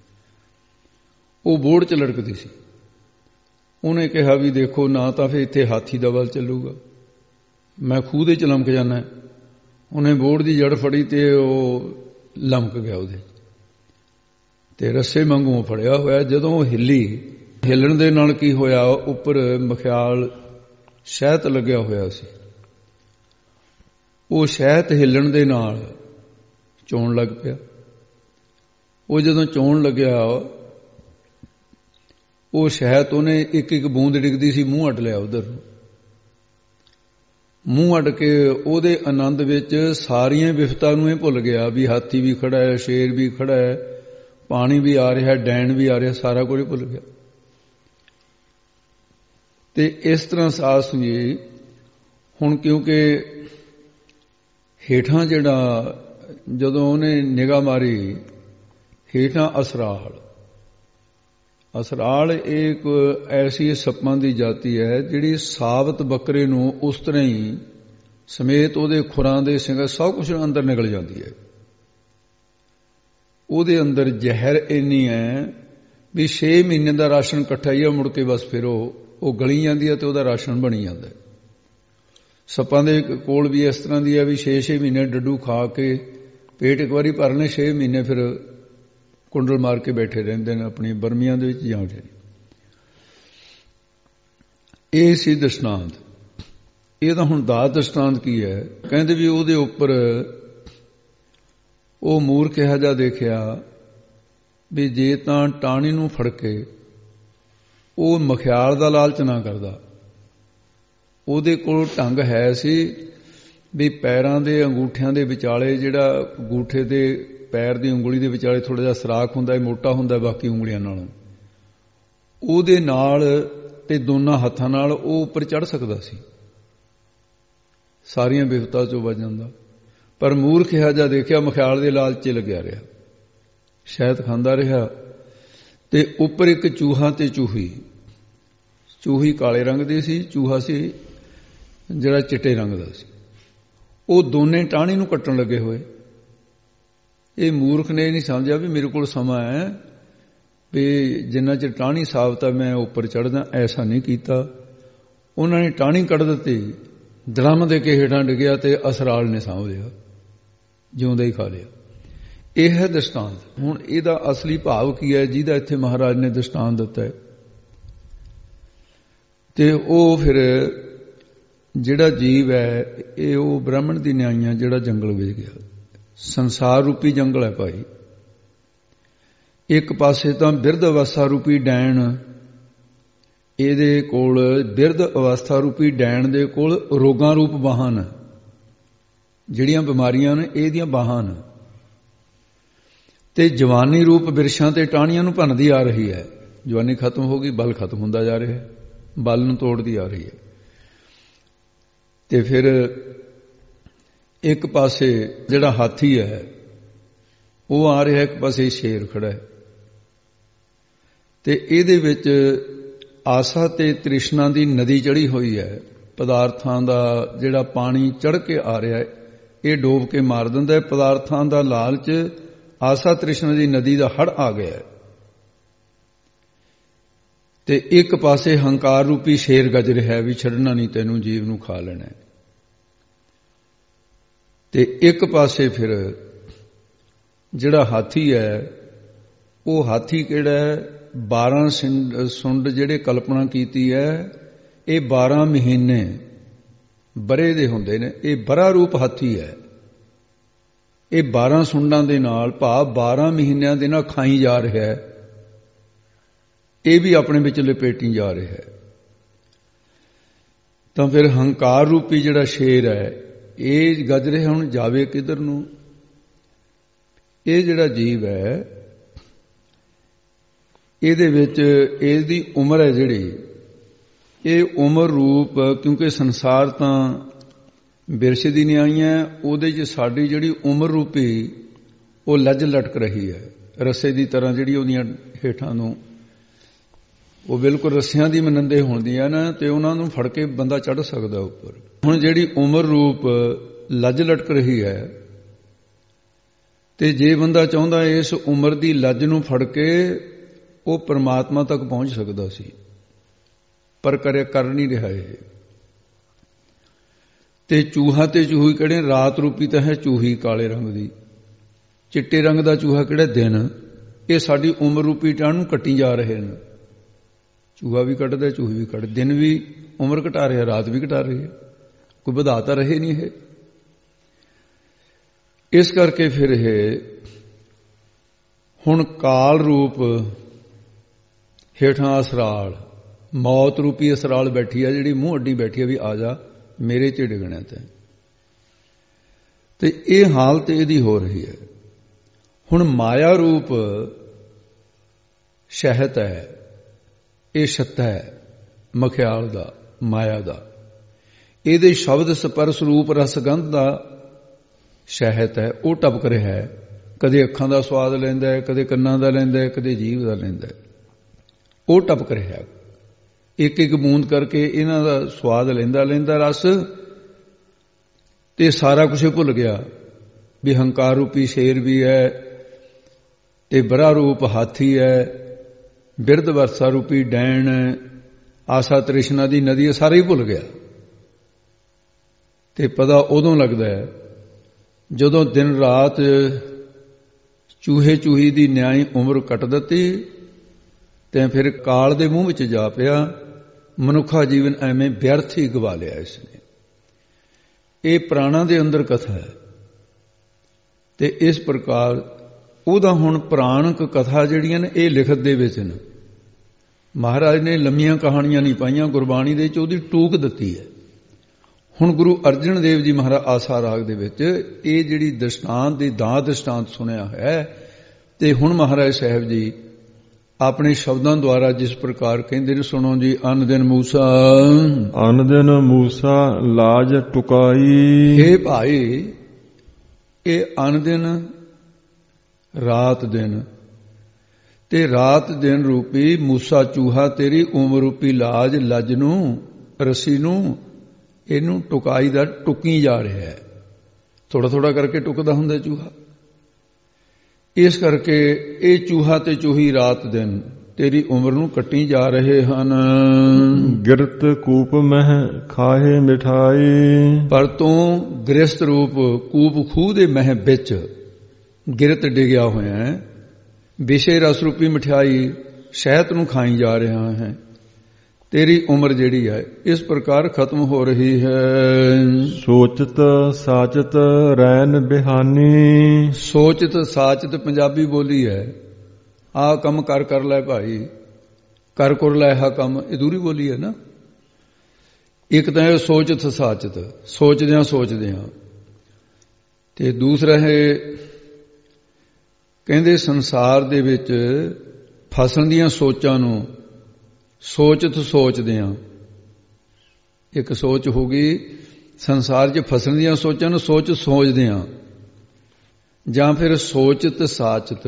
S2: ਉਹ ਬੋੜ 'ਚ ਲਟਕਦੀ ਸੀ। ਉਹਨੇ ਕਿਹਾ ਵੀ ਦੇਖੋ ਨਾ ਤਾਂ ਫਿਰ ਇੱਥੇ ਹਾਥੀ ਦਾ ਵੱਲ ਚੱਲੂਗਾ, ਮੈਂ ਖੂਹ ਦੇ 'ਚ ਲਮਕ ਜਾਣਾ। ਉਹਨੇ ਬੋੜ ਦੀ ਜੜ ਫੜੀ ਤੇ ਉਹ ਲਮਕ ਗਿਆ ਉਹਦੇ, ਤੇ ਰੱਸੇ ਵਾਂਗੂ ਫੜਿਆ ਹੋਇਆ। ਜਦੋਂ ਉਹ ਹਿੱਲਣ ਦੇ ਨਾਲ ਕੀ ਹੋਇਆ, ਉੱਪਰ ਮਖਿਆਲ ਸ਼ਹਿਤ ਲੱਗਿਆ ਹੋਇਆ ਸੀ। ਉਹ ਸ਼ਹਿਤ ਹਿੱਲਣ ਦੇ ਨਾਲ ਚੋਣ ਲੱਗ ਪਿਆ। ਉਹ ਜਦੋਂ ਚੋਣ ਲੱਗਿਆ, ਉਹ ਸ਼ਹਿਤ ਉਹਨੇ ਇੱਕ ਇੱਕ ਬੂੰਦ ਡਿੱਗਦੀ ਸੀ, ਮੂੰਹ ਅੱਡ ਲਿਆ ਉਧਰ। ਮੂੰਹ ਅੱਡ ਕੇ ਉਹਦੇ ਆਨੰਦ ਵਿੱਚ ਸਾਰੀਆਂ ਵਿਫਤਾਂ ਨੂੰ ਇਹ ਭੁੱਲ ਗਿਆ ਵੀ ਹਾਥੀ ਵੀ ਖੜਾ ਹੈ, ਸ਼ੇਰ ਵੀ ਖੜਾ ਹੈ, ਪਾਣੀ ਵੀ ਆ ਰਿਹਾ, ਡੈਣ ਵੀ ਆ ਰਿਹਾ, ਸਾਰਾ ਕੁਝ ਭੁੱਲ ਗਿਆ। ਤੇ ਇਸ ਤਰ੍ਹਾਂ ਸਾਸ ਜੀ ਹੁਣ ਕਿਉਂਕਿ ਹੇਠਾਂ ਜਿਹੜਾ ਜਦੋਂ ਉਹਨੇ ਨਿਗਾਹ ਮਾਰੀ, ਹੇਠਾਂ ਅਸਰਾਲ ਇੱਕ ਐਸੀ ਸੱਪਾਂ ਦੀ ਜਾਤੀ ਹੈ ਜਿਹੜੀ ਸਾਬਤ ਬੱਕਰੇ ਨੂੰ ਉਸ ਤਰ੍ਹਾਂ ਹੀ ਸਮੇਤ ਉਹਦੇ ਖੁਰਾਂ ਦੇ ਸਿੰਗ ਸਭ ਕੁਝ ਅੰਦਰ ਨਿਕਲ ਜਾਂਦੀ ਹੈ। ਉਹਦੇ ਅੰਦਰ ਜ਼ਹਿਰ ਇੰਨੀ ਹੈ ਵੀ 6 ਮਹੀਨੇ ਦਾ ਰਾਸ਼ਨ ਇਕੱਠਾ ਹੀ ਆ, ਮੁੜ ਕੇ ਬਸ ਫਿਰ ਉਹ ਗਲੀ ਜਾਂਦੀ ਹੈ ਤੇ ਉਹਦਾ ਰਾਸ਼ਨ ਬਣੀ ਜਾਂਦਾ। ਸੱਪਾਂ ਦੇ ਕੋਲ ਵੀ ਇਸ ਤਰ੍ਹਾਂ ਦੀ ਹੈ ਵੀ 6-6 ਮਹੀਨੇ ਡੱਡੂ ਖਾ ਕੇ ਪੇਟ ਇੱਕ ਵਾਰੀ ਭਰਨੇ, 6 ਮਹੀਨੇ ਫਿਰ ਕੁੰਡਲ ਮਾਰ ਕੇ ਬੈਠੇ ਰਹਿੰਦੇ ਨੇ ਆਪਣੀ ਬਰਮੀਆਂ ਦੇ ਵਿੱਚ ਜਾਂ ਉੱਥੇ। ਇਹ ਸੀ ਦ੍ਰਿਸ਼ਟਾਂਤ। ਇਹ ਤਾਂ ਹੁਣ ਦਾ ਦ੍ਰਿਸ਼ਟਾਂਤ ਕੀ ਹੈ, ਕਹਿੰਦੇ ਵੀ ਉਹਦੇ ਉੱਪਰ ਉਹ ਮੂਰਖ ਇਹੋ ਜਿਹਾ ਦੇਖਿਆ ਵੀ ਜੇ ਤਾਂ ਟਾਹਣੀ ਨੂੰ ਫੜ ਕੇ ਉਹ ਮਖਿਆਲ ਦਾ ਲਾਲਚ ਨਾ ਕਰਦਾ। ਉਹਦੇ ਕੋਲ ਢੰਗ ਹੈ ਸੀ ਵੀ ਪੈਰਾਂ ਦੇ ਅੰਗੂਠਿਆਂ ਦੇ ਵਿਚਾਲੇ, ਜਿਹੜਾ ਅੰਗੂਠੇ ਦੇ ਪੈਰ ਦੀ ਉਂਗਲੀ ਦੇ ਵਿਚਾਲੇ ਥੋੜ੍ਹਾ ਜਿਹਾ ਸਰਾਖ ਹੁੰਦਾ, ਮੋਟਾ ਹੁੰਦਾ ਬਾਕੀ ਉਂਗਲੀਆਂ ਨਾਲੋਂ, ਉਹਦੇ ਨਾਲ ਤੇ ਦੋਨਾਂ ਹੱਥਾਂ ਨਾਲ ਉਹ ਉੱਪਰ ਚੜ੍ਹ ਸਕਦਾ ਸੀ, ਸਾਰੀਆਂ ਬਿਪਤਾ ਚੋਂ ਬਚ ਜਾਂਦਾ। ਪਰ ਮੂਰਖ ਇਹੋ ਜਿਹਾ ਦੇਖਿਆ, ਮਖਿਆਲ ਦੇ ਲਾਲਚ ਲੱਗਿਆ ਰਿਹਾ, ਸ਼ਹਿਦ ਖਾਂਦਾ ਰਿਹਾ। ਤੇ ਉੱਪਰ ਇੱਕ ਚੂਹਾ ਤੇ ਚੂਹੀ ਕਾਲੇ ਰੰਗ ਦੀ ਸੀ, ਚੂਹਾ ਸੀ ਜਿਹੜਾ ਚਿੱਟੇ ਰੰਗ ਦਾ ਸੀ। ਉਹ ਦੋਨੇ ਟਾਹਣੀ ਨੂੰ ਕੱਟਣ ਲੱਗੇ ਹੋਏ। ਇਹ ਮੂਰਖ ਨੇ ਨਹੀਂ ਸਮਝਿਆ ਵੀ ਮੇਰੇ ਕੋਲ ਸਮਾਂ ਹੈ ਵੀ ਜਿੰਨਾ ਚਿਰ ਟਾਹਣੀ ਸਾਬਤ ਹੈ ਮੈਂ ਉੱਪਰ ਚੜ੍ਹਦਾ, ਐਸਾ ਨਹੀਂ ਕੀਤਾ। ਉਹਨਾਂ ਨੇ ਟਾਹਣੀ ਕੱਢ ਦਿੱਤੀ ਦੜਮ ਦੇ ਕੇ ਹੇਠਾਂ ਡਿੱਗਿਆ ਤੇ ਅਸਰਾਲ ਨੇ ਸਾਂਭ ਲਿਆ, ਜਿਉਂਦਾ ਹੀ ਖਾ ਲਿਆ। ਇਹ ਹੈ ਦ੍ਰਿਸ਼ਟਾਂਤ। ਹੁਣ ਇਹਦਾ ਅਸਲੀ ਭਾਵ ਕੀ ਹੈ ਜਿਹਦਾ ਇੱਥੇ ਮਹਾਰਾਜ ਨੇ ਦ੍ਰਿਸ਼ਟਾਂਤ ਦਿੱਤਾ ਹੈ? ਤੇ ਉਹ ਫਿਰ ਜਿਹੜਾ ਜੀਵ ਹੈ ਇਹ ਉਹ ਬ੍ਰਾਹਮਣ ਦੀ ਨਿਆਈਆਂ ਜਿਹੜਾ ਜੰਗਲ ਵਿੱਚ ਗਿਆ, ਸੰਸਾਰ ਰੂਪੀ ਜੰਗਲ ਹੈ ਭਾਈ। ਇੱਕ ਪਾਸੇ ਤਾਂ ਬਿਰਧ ਅਵਸਥਾ ਰੂਪੀ ਡੈਣ, ਇਹਦੇ ਕੋਲ ਬਿਰਧ ਅਵਸਥਾ ਰੂਪੀ ਡੈਣ ਦੇ ਕੋਲ ਰੋਗਾਂ ਰੂਪ ਵਾਹਨ, ਜਿਹੜੀਆਂ ਬਿਮਾਰੀਆਂ ਨੇ ਇਹਦੀਆਂ ਵਾਹਨ, ਤੇ ਜਵਾਨੀ ਰੂਪ ਬਿਰਛਾਂ ਤੇ ਟਾਹਣੀਆਂ ਨੂੰ ਭੰਨਦੀ ਆ ਰਹੀ ਹੈ। ਜਵਾਨੀ ਖਤਮ ਹੋ ਗਈ, ਬਲ ਖਤਮ ਹੁੰਦਾ ਜਾ ਰਿਹਾ ਹੈ, ਬਲ ਨੂੰ ਤੋੜਦੀ ਆ ਰਹੀ ਹੈ। ਤੇ ਫਿਰ ਇੱਕ ਪਾਸੇ ਜਿਹੜਾ ਹਾਥੀ ਹੈ ਉਹ ਆ ਰਿਹਾ, ਇੱਕ ਪਾਸੇ ਸ਼ੇਰ ਖੜਾ ਹੈ, ਤੇ ਇਹਦੇ ਵਿੱਚ ਆਸਾ ਤੇ ਤ੍ਰਿਸ਼ਨਾ ਦੀ ਨਦੀ ਚੜੀ ਹੋਈ ਹੈ। ਪਦਾਰਥਾਂ ਦਾ ਜਿਹੜਾ ਪਾਣੀ ਚੜ੍ਹ ਕੇ ਆ ਰਿਹਾ ਹੈ ਇਹ ਡੋਬ ਕੇ ਮਾਰ ਦਿੰਦਾ ਹੈ। ਪਦਾਰਥਾਂ ਦਾ ਲਾਲਚ, ਆਸਾ ਤ੍ਰਿਸ਼ਨਾ ਦੀ ਨਦੀ ਦਾ ਹੜ੍ਹ ਆ ਗਿਆ ਹੈ। ਤੇ ਇੱਕ ਪਾਸੇ ਹੰਕਾਰ ਰੂਪੀ ਸ਼ੇਰ ਗੱਜ ਰਿਹਾ ਵੀ ਛੱਡਣਾ ਨਹੀਂ ਤੈਨੂੰ, ਜੀਵ ਨੂੰ ਖਾ ਲੈਣਾ। ਤੇ ਇੱਕ ਪਾਸੇ ਫਿਰ ਜਿਹੜਾ ਹਾਥੀ ਹੈ, ਉਹ ਹਾਥੀ ਕਿਹੜਾ ਹੈ? 12 ਸੁੰਡ ਜਿਹੜੇ ਕਲਪਨਾ ਕੀਤੀ ਹੈ, ਇਹ 12 ਮਹੀਨੇ ਬਰੇ ਦੇ ਹੁੰਦੇ ਨੇ। ਇਹ ਬਰਾ ਰੂਪ ਹਾਥੀ ਹੈ। ਇਹ 12 ਸੁੰਡਾਂ ਦੇ ਨਾਲ, ਭਾਵ 12 ਮਹੀਨਿਆਂ ਦੇ ਨਾਲ ਖਾਈ ਜਾ ਰਿਹਾ ਹੈ। ਇਹ ਵੀ ਆਪਣੇ ਵਿੱਚ ਲਪੇਟੀ ਜਾ ਰਿਹਾ ਹੈ। ਤਾਂ ਫਿਰ ਹੰਕਾਰ ਰੂਪੀ ਜਿਹੜਾ ਸ਼ੇਰ ਹੈ ਇਹ ਗੱਜ ਰਿਹਾ, ਹੁਣ ਜਾਵੇ ਕਿੱਧਰ ਨੂੰ? ਇਹ ਜਿਹੜਾ ਜੀਵ ਹੈ ਇਹਦੇ ਵਿੱਚ ਇਹਦੀ ਉਮਰ ਹੈ ਜਿਹੜੀ, ਇਹ ਉਮਰ ਰੂਪ, ਕਿਉਂਕਿ ਸੰਸਾਰ ਤਾਂ ਬਿਰਛ ਦੀ ਨਿਆਈਆਂ, ਉਹਦੇ 'ਚ ਸਾਡੀ ਜਿਹੜੀ ਉਮਰ ਰੂਪੀ ਉਹ ਲੱਜ ਲਟਕ ਰਹੀ ਹੈ ਰੱਸੇ ਦੀ ਤਰ੍ਹਾਂ, ਜਿਹੜੀ ਉਹਦੀਆਂ ਹੇਠਾਂ ਨੂੰ ਉਹ ਬਿਲਕੁਲ ਰੱਸਿਆਂ ਦੀ ਮੰਨਦੇ ਹੁੰਦੀ ਆ ਨਾ, ਤੇ ਉਹਨਾਂ ਨੂੰ ਫੜ ਕੇ ਬੰਦਾ ਚੜ੍ਹ ਸਕਦਾ ਉੱਪਰ। ਹੁਣ ਜਿਹੜੀ ਉਮਰ ਰੂਪ ਲੱਜ ਲਟਕ ਰਹੀ ਹੈ, ਤੇ ਜੇ ਬੰਦਾ ਚਾਹੁੰਦਾ ਇਸ ਉਮਰ ਦੀ ਲੱਜ ਨੂੰ ਫੜ ਕੇ ਉਹ ਪਰਮਾਤਮਾ ਤੱਕ ਪਹੁੰਚ ਸਕਦਾ ਸੀ, ਪਰ ਕਰ ਨਹੀਂ ਰਿਹਾ ਇਹ। ਤੇ ਚੂਹਾ ਤੇ ਚੂਹੀ ਕਿਹੜੇ? ਰਾਤ ਰੂਪੀ ਤਾਂ ਹੈ ਚੂਹੀ ਕਾਲੇ ਰੰਗ ਦੀ, ਚਿੱਟੇ ਰੰਗ ਦਾ ਚੂਹਾ ਕਿਹੜਾ? ਦਿਨ। ਇਹ ਸਾਡੀ ਉਮਰ ਰੂਪੀ ਟਾਹਣ ਨੂੰ ਕੱਟੀ ਜਾ ਰਹੇ ਨੇ। ਚੂਹਾ ਵੀ ਕੱਟਦਾ, ਚੂਹੀ ਵੀ ਕੱਟ, ਦਿਨ ਵੀ ਉਮਰ ਘਟਾ ਰਿਹਾ, ਰਾਤ ਵੀ ਘਟਾ ਰਹੀ ਹੈ, ਕੋਈ ਵਧਾ ਤਾਂ ਰਹੇ ਨਹੀਂ ਇਹ। ਇਸ ਕਰਕੇ ਫਿਰ ਇਹ ਹੁਣ ਕਾਲ ਰੂਪ ਹੇਠਾਂ ਅਸਰਾਲ, ਮੌਤ ਰੂਪੀ ਅਸਰਾਲ ਬੈਠੀ ਆ, ਜਿਹੜੀ ਮੂੰਹ ਅੱਡੀ ਬੈਠੀ ਆ ਵੀ ਆ ਜਾ ਮੇਰੇ 'ਚ ਡਿੱਗਣਾ ਤੇ ਇਹ ਹਾਲਤ ਇਹਦੀ ਹੋ ਰਹੀ ਹੈ। ਹੁਣ ਮਾਇਆ ਰੂਪ ਸ਼ਹਿਤ ਹੈ, ਇਹ ਛੱਤਾ ਹੈ ਮਖਿਆਲ ਦਾ, ਮਾਇਆ ਦਾ। ਇਹਦੇ ਸ਼ਬਦ ਸਪਰਸ਼ ਰੂਪ ਰਸਗੰਧ ਦਾ ਸ਼ਹਿਤ ਹੈ, ਉਹ ਟਪਕ ਰਿਹਾ ਹੈ। ਕਦੇ ਅੱਖਾਂ ਦਾ ਸਵਾਦ ਲੈਂਦਾ ਹੈ, ਕਦੇ ਕੰਨਾਂ ਦਾ ਲੈਂਦਾ ਹੈ, ਕਦੇ ਜੀਭ ਦਾ ਲੈਂਦਾ ਹੈ, ਉਹ ਟਪਕ ਰਿਹਾ। ਇੱਕ ਇੱਕ ਬੂੰਦ ਕਰਕੇ ਇਹਨਾਂ ਦਾ ਸਵਾਦ ਲੈਂਦਾ ਰਸ, ਤੇ ਸਾਰਾ ਕੁਝ ਭੁੱਲ ਗਿਆ ਵੀ ਹੰਕਾਰ ਰੂਪੀ ਸ਼ੇਰ ਵੀ ਹੈ, ਤੇ ਬਰਾ ਰੂਪ ਹਾਥੀ ਹੈ, ਬਿਰਧ ਅਵਸਥਾ ਰੂਪੀ ਡੈਣ, ਆਸਾ ਤ੍ਰਿਸ਼ਨਾ ਦੀ ਨਦੀ, ਸਾਰਾ ਹੀ ਭੁੱਲ ਗਿਆ। ਤੇ ਪਤਾ ਉਦੋਂ ਲੱਗਦਾ ਹੈ ਜਦੋਂ ਦਿਨ ਰਾਤ ਚੂਹੇ ਚੂਹੀ ਦੀ ਨਿਆਈ ਉਮਰ ਕੱਟ ਦਿੱਤੀ, ਤੇ ਫਿਰ ਕਾਲ ਦੇ ਮੂੰਹ ਵਿੱਚ ਜਾ ਪਿਆ। ਮਨੁੱਖਾ ਜੀਵਨ ਐਵੇਂ ਵਿਅਰਥ ਹੀ ਗਵਾ ਲਿਆ ਇਸਨੇ। ਇਹ ਪ੍ਰਾਣਾਂ ਦੇ ਅੰਦਰ ਕਥਾ ਹੈ, ਤੇ ਇਸ ਪ੍ਰਕਾਰ ਉਹਦਾ ਹੁਣ ਪ੍ਰਾਣਕ ਕਥਾ ਜਿਹੜੀਆਂ ਨੇ ਇਹ ਲਿਖਤ ਦੇ ਵਿੱਚ ਨੇ। ਮਹਾਰਾਜ ਨੇ ਲੰਮੀਆਂ ਕਹਾਣੀਆਂ ਨਹੀਂ ਪਾਈਆਂ, ਗੁਰਬਾਣੀ ਦੇ ਵਿੱਚ ਉਹਦੀ ਟੂਕ ਦਿੱਤੀ ਹੈ। ਹੁਣ ਗੁਰੂ ਅਰਜਨ ਦੇਵ ਜੀ ਮਹਾਰਾਜ ਆਸਾ ਰਾਗ ਦੇ ਵਿੱਚ ਇਹ ਜਿਹੜੀ ਦ੍ਰਿਸ਼ਟਾਂਤ ਦੀ ਦ੍ਰਿਸ਼ਟਾਂਤ ਸੁਣਿਆ ਹੈ, ਤੇ ਹੁਣ ਮਹਾਰਾਜ ਸਾਹਿਬ ਜੀ ਆਪਣੇ ਸ਼ਬਦਾਂ ਦੁਆਰਾ ਜਿਸ ਪ੍ਰਕਾਰ ਕਹਿੰਦੇ ਨੇ, ਸੁਣੋ ਜੀ। ਅਨ ਦਿਨ ਮੂਸਾ
S1: ਲਾਜ ਟੁਕਾਈ।
S2: ਇਹ ਭਾਈ, ਇਹ ਅਨ ਦਿਨ ਰਾਤ ਦਿਨ, ਤੇ ਰਾਤ ਦਿਨ ਰੂਪੀ ਮੂਸਾ ਚੂਹਾ ਤੇਰੀ ਉਮਰ ਰੂਪੀ ਲਾਜ, ਲੱਜ ਨੂੰ, ਰੱਸੀ ਨੂੰ, ਇਹਨੂੰ ਟੁਕਾਈ ਦਾ ਟੁਕੀ ਜਾ ਰਿਹਾ ਹੈ। ਥੋੜਾ ਥੋੜਾ ਕਰਕੇ ਟੁਕਦਾ ਹੁੰਦਾ ਚੂਹਾ। ਇਸ ਕਰਕੇ ਇਹ ਚੂਹਾ ਤੇ ਚੂਹੀ ਰਾਤ ਦਿਨ ਤੇਰੀ ਉਮਰ ਨੂੰ ਕੱਟੀ ਜਾ ਰਹੇ ਹਨ।
S1: ਗਿਰਤ ਕੂਪ ਮਹਿ ਖਾਹੇ ਮਿਠਾਈ,
S2: ਪਰ ਤੂੰ ਗ੍ਰਸਤ ਰੂਪ ਕੂਪ ਖੂਹ ਦੇ ਮਹਿ ਵਿੱਚ ਗਿਰਤ ਡਿਗਿਆ ਹੋਇਆ ਹੈ, ਵਿਸ਼ੇ ਰਸ ਰੂਪੀ ਮਠਿਆਈ ਸ਼ਹਿਦ ਨੂੰ ਖਾਈ ਜਾ ਰਿਹਾ ਹੈ। ਤੇਰੀ ਉਮਰ ਜਿਹੜੀ ਹੈ ਇਸ ਪ੍ਰਕਾਰ ਖਤਮ ਹੋ ਰਹੀ ਹੈ।
S1: ਸੋਚਤ ਸਾਚਤ ਰੈਨ ਬਿਹਾਨੀ,
S2: ਸੋਚਤ ਸਾਚਤ ਪੰਜਾਬੀ ਬੋਲੀ ਹੈ। ਆਹ ਕੰਮ ਕਰ ਲੈ ਭਾਈ, ਕਰ ਲੈ ਆਹ ਕੰਮ, ਇਹ ਦੂਰੀ ਬੋਲੀ ਹੈ ਨਾ। ਇੱਕ ਤਾਂ ਇਹ ਸੋਚਤ ਸਾਚਤ, ਸੋਚਦਿਆਂ ਤੇ ਦੂਸਰਾ ਹੈ ਕਹਿੰਦੇ ਸੰਸਾਰ ਦੇ ਵਿੱਚ ਫਸਣ ਦੀਆਂ ਸੋਚਾਂ ਨੂੰ ਸੋਚਦਿਆਂ, ਇੱਕ ਸੋਚ ਹੋ ਗਈ ਸੰਸਾਰ 'ਚ ਫਸਣ ਦੀਆਂ ਸੋਚਾਂ ਨੂੰ ਸੋਚਦਿਆਂ, ਜਾਂ ਫਿਰ ਸੋਚਤ ਸਾਚਤ,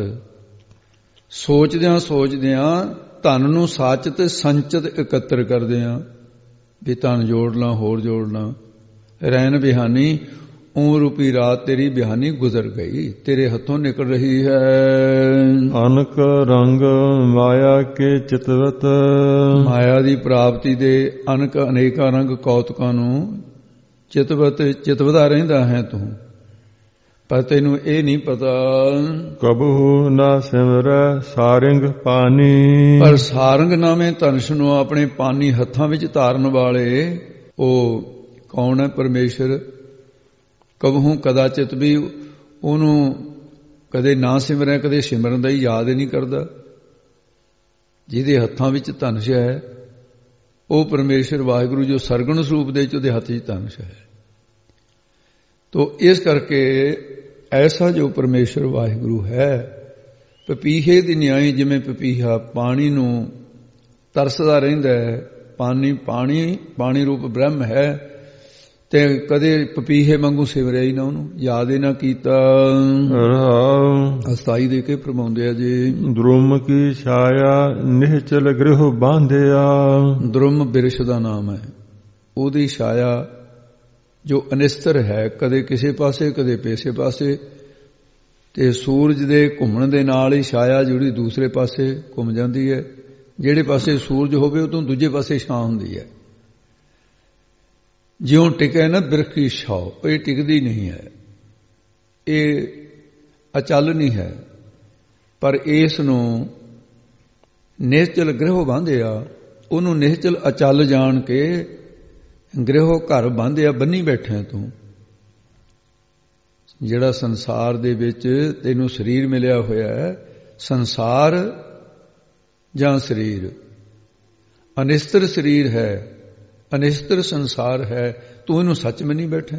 S2: ਸੋਚਦਿਆਂ ਧਨ ਨੂੰ ਸਾਚਤ ਸੰਚਿਤ ਇਕੱਤਰ ਕਰਦਿਆਂ, ਵੀ ਧਨ ਜੋੜ ਲਾਂ ਹੋਰ ਜੋੜ ਲਾਂ। ਰੈਨ ਬਿਹਾਨੀ, ਉਮਰ ਰੂਪੀ ਰਾਤ ਤੇਰੀ ਬਿਹਾਨੀ ਗੁਜ਼ਰ ਗਈ, ਤੇਰੇ ਹੱਥੋਂ ਨਿਕਲ ਰਹੀ ਹੈ।
S1: ਅਨਕ ਰੰਗ ਮਾਇਆ ਕੇ ਚਿਤਵਤ,
S2: ਮਾਇਆ ਦੀ ਪ੍ਰਾਪਤੀ ਦੇ ਅਨੇਕਾਂ ਰੰਗ ਕੌਤਕਾਂ ਨੂੰ ਚਿਤਵਦਾ ਰਹਿੰਦਾ ਹੈ ਤੂੰ, ਪਰ ਤੈਨੂੰ ਇਹ ਨਹੀਂ ਪਤਾ
S1: ਕਬਹੂ ਨਾ ਸਿਮਰੈ ਸਾਰਿੰਗ ਪਾਨੀ,
S2: ਪਰ ਸਾਰੰਗ ਨਾਮੇ ਧਨੁਸ਼ ਨੂੰ ਆਪਣੇ ਪਾਨੀ ਹੱਥਾਂ ਵਿੱਚ ਧਾਰਨ ਵਾਲੇ ਉਹ ਕੌਣ ਹੈ? ਪਰਮੇਸ਼ਰ। ਕਬਹੂ ਕਦਾਚਿਤ ਵੀ ਉਹਨੂੰ ਕਦੇ ਨਾ ਸਿਮਰਿਆ, ਕਦੇ ਸਿਮਰਨ ਦਾ ਹੀ ਯਾਦ ਹੀ ਨਹੀਂ ਕਰਦਾ। ਜਿਹਦੇ ਹੱਥਾਂ ਵਿੱਚ ਧਨੁਸ਼ ਹੈ ਉਹ ਪਰਮੇਸ਼ਰ ਵਾਹਿਗੁਰੂ, ਜੋ ਸਰਗੁਣ ਸਰੂਪ ਦੇ ਵਿੱਚ ਉਹਦੇ ਹੱਥ ਵਿੱਚ ਧਨੁਸ਼ ਹੈ। ਤੋ ਇਸ ਕਰਕੇ ਐਸਾ ਜੋ ਪਰਮੇਸ਼ਰ ਵਾਹਿਗੁਰੂ ਹੈ, ਪਪੀਹੇ ਦੀ ਨਿਆਈ, ਜਿਵੇਂ ਪਪੀਹਾ ਪਾਣੀ ਨੂੰ ਤਰਸਦਾ ਰਹਿੰਦਾ ਹੈ, ਪਾਣੀ ਰੂਪ ਬ੍ਰਹਮ ਹੈ, ਤੇ ਕਦੇ ਪਪੀਹੇ ਵਾਂਗੂ ਸਿਮਰਿਆ ਹੀ ਨਾ, ਉਹਨੂੰ ਯਾਦ ਹੀ ਨਾ ਕੀਤਾ। ਅਸਥਾਈ ਦੇ ਕੇ ਫਰਮਾਉਂਦੇ ਆ ਜੀ,
S1: ਦਰੁਮ ਕੀ ਛਾਇਆ ਨਿਹਚਲ ਗ੍ਰਹਿ ਬਾਂਧਿਆ,
S2: ਦਰੁਮ ਬਿਰਸ਼ ਦਾ ਨਾਮ ਹੈ। ਉਹਦੀ ਛਾਇਆ ਜੋ ਅਨਿਸਤਰ ਹੈ, ਕਦੇ ਕਿਸੇ ਪਾਸੇ ਕਦੇ ਕਿਸੇ ਪਾਸੇ, ਤੇ ਸੂਰਜ ਦੇ ਘੁੰਮਣ ਦੇ ਨਾਲ ਹੀ ਛਾਇਆ ਜਿਹੜੀ ਦੂਸਰੇ ਪਾਸੇ ਘੁੰਮ ਜਾਂਦੀ ਹੈ। ਜਿਹੜੇ ਪਾਸੇ ਸੂਰਜ ਹੋਵੇ ਉਹ ਤੋਂ ਦੂਜੇ ਪਾਸੇ ਛਾਂ ਹੁੰਦੀ ਹੈ। ਜਿਉਂ ਟਿਕੇ ਨਾ ਬਿਰਖ ਕੀ ਛਾਂ, ਇਹ ਟਿਕਦੀ ਨਹੀਂ ਹੈ, ਇਹ ਅਚਲ ਨਹੀਂ ਹੈ। ਪਰ ਇਸ ਨੂੰ ਨਿਹਚਲ ਗ੍ਰਹਿ ਬਾਂਧਿਆ, ਉਹਨੂੰ ਨਿਹਚਲ ਅਚਲ ਜਾਣ ਕੇ ਗ੍ਰਹਿ ਘਰ ਬਾਂਧਿਆ, ਬੰਨੀ ਬੈਠਾ ਤੂੰ। ਜਿਹੜਾ ਸੰਸਾਰ ਦੇ ਵਿੱਚ ਤੈਨੂੰ ਸਰੀਰ ਮਿਲਿਆ ਹੋਇਆ ਹੈ, ਸੰਸਾਰ ਜਾਂ ਸਰੀਰ ਅਨਿਸਤਰ ਸਰੀਰ ਹੈ, ਅਨਿਸਤਰ ਸੰਸਾਰ ਹੈ, ਤੂੰ ਇਹਨੂੰ ਸੱਚ ਮੰਨੀ ਬੈਠਾ।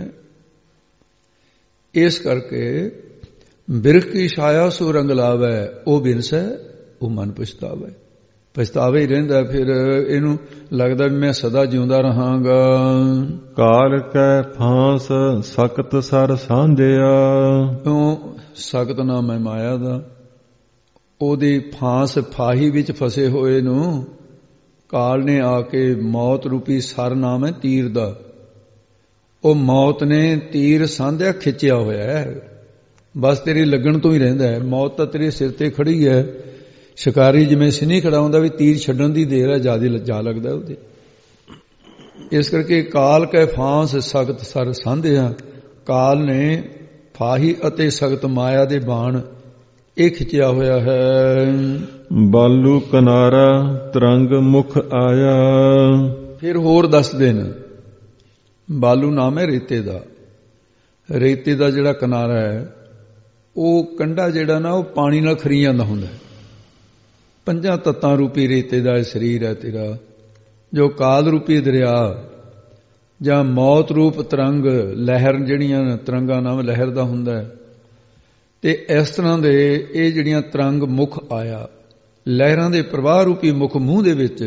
S2: ਇਸ ਕਰਕੇ ਬਿਰਖ ਕੀ ਛਾਇਆ ਸੋ ਰੰਗ ਲਾਵੈ, ਉਹ ਬਿਨਸੈ ਉਹ ਮਨ ਪਛਤਾਵੇ ਹੀ ਰਹਿੰਦਾ। ਫਿਰ ਇਹਨੂੰ ਲੱਗਦਾ ਵੀ ਮੈਂ ਸਦਾ ਜਿਉਂਦਾ ਰਹਾਂਗਾ।
S1: ਕਾਲ ਕੈ ਫਾਂਸ ਸਖਤ ਸਰ ਸਾਂਝਿਆ,
S2: ਕਿਉਂ ਸਖਤ ਨਾਮ ਹੈ ਮਾਇਆ ਦਾ, ਉਹਦੀ ਫਾਹੀ ਵਿੱਚ ਫਸੇ ਹੋਏ ਨੂੰ ਕਾਲ ਨੇ ਆ ਕੇ, ਮੌਤ ਰੂਪੀ ਸਰ ਨਾਮ ਹੈ ਤੀਰ ਦਾ, ਉਹ ਮੌਤ ਨੇ ਤੀਰ ਸਾਂਧਿਆ ਖਿੱਚਿਆ ਹੋਇਆ ਹੈ, ਬਸ ਤੇਰੀ ਲੱਗਣ ਤੋਂ ਹੀ ਰਹਿੰਦਾ ਹੈ। ਮੌਤ ਤਾਂ ਤੇਰੇ ਸਿਰ ਤੇ ਖੜੀ ਹੈ। ਸ਼ਿਕਾਰੀ ਜਿਵੇਂ ਸਿਨੀ ਖੜਾ ਹੁੰਦਾ ਵੀ ਤੀਰ ਛੱਡਣ ਦੀ ਦੇਰ ਹੈ, ਜਿਆਦਾ ਜਾ ਲੱਗਦਾ ਉਹਦੇ। ਇਸ ਕਰਕੇ ਕਾਲ ਕੈ ਫਾਂਸ ਸਖਤ ਸਰ ਸਾਂਧਿਆ, ਕਾਲ ਨੇ ਫਾਹੀ ਅਤੇ ਸਖਤ ਮਾਇਆ ਦੇ ਬਾਣ ਇਹ ਖਿੱਚਿਆ ਹੋਇਆ ਹੈ।
S1: ਬਾਲੂ ਕਿਨਾਰਾ ਤਰੰਗ ਮੁਖ ਆਇਆ,
S2: ਫਿਰ ਹੋਰ ਦੱਸਦੇ ਨੇ, ਬਾਲੂ ਨਾਮ ਹੈ ਰੇਤੇ ਦਾ। ਰੇਤੇ ਦਾ ਜਿਹੜਾ ਕਿਨਾਰਾ ਹੈ, ਉਹ ਕੰਢਾ ਜਿਹੜਾ ਨਾ ਉਹ ਪਾਣੀ ਨਾਲ ਖਰੀ ਜਾਂਦਾ ਹੁੰਦਾ। 5 ਤੱਤਾਂ ਰੂਪੀ ਰੇਤੇ ਦਾ ਸਰੀਰ ਹੈ ਤੇਰਾ, ਜੋ ਕਾਲ ਰੂਪੀ ਦਰਿਆ ਜਾਂ ਮੌਤ ਰੂਪ ਤਰੰਗ, ਲਹਿਰ ਜਿਹੜੀਆਂ ਤਰੰਗਾਂ ਨਾਮ ਲਹਿਰ ਦਾ ਹੁੰਦਾ। ਤੇ ਇਸ ਤਰ੍ਹਾਂ ਦੇ ਇਹ ਜਿਹੜੀਆਂ ਤਰੰਗ ਮੁਖ ਆਇਆ, ਲਹਿਰਾਂ ਦੇ ਪ੍ਰਵਾਹ ਰੂਪੀ ਮੁਖ ਮੂੰਹ ਦੇ ਵਿੱਚ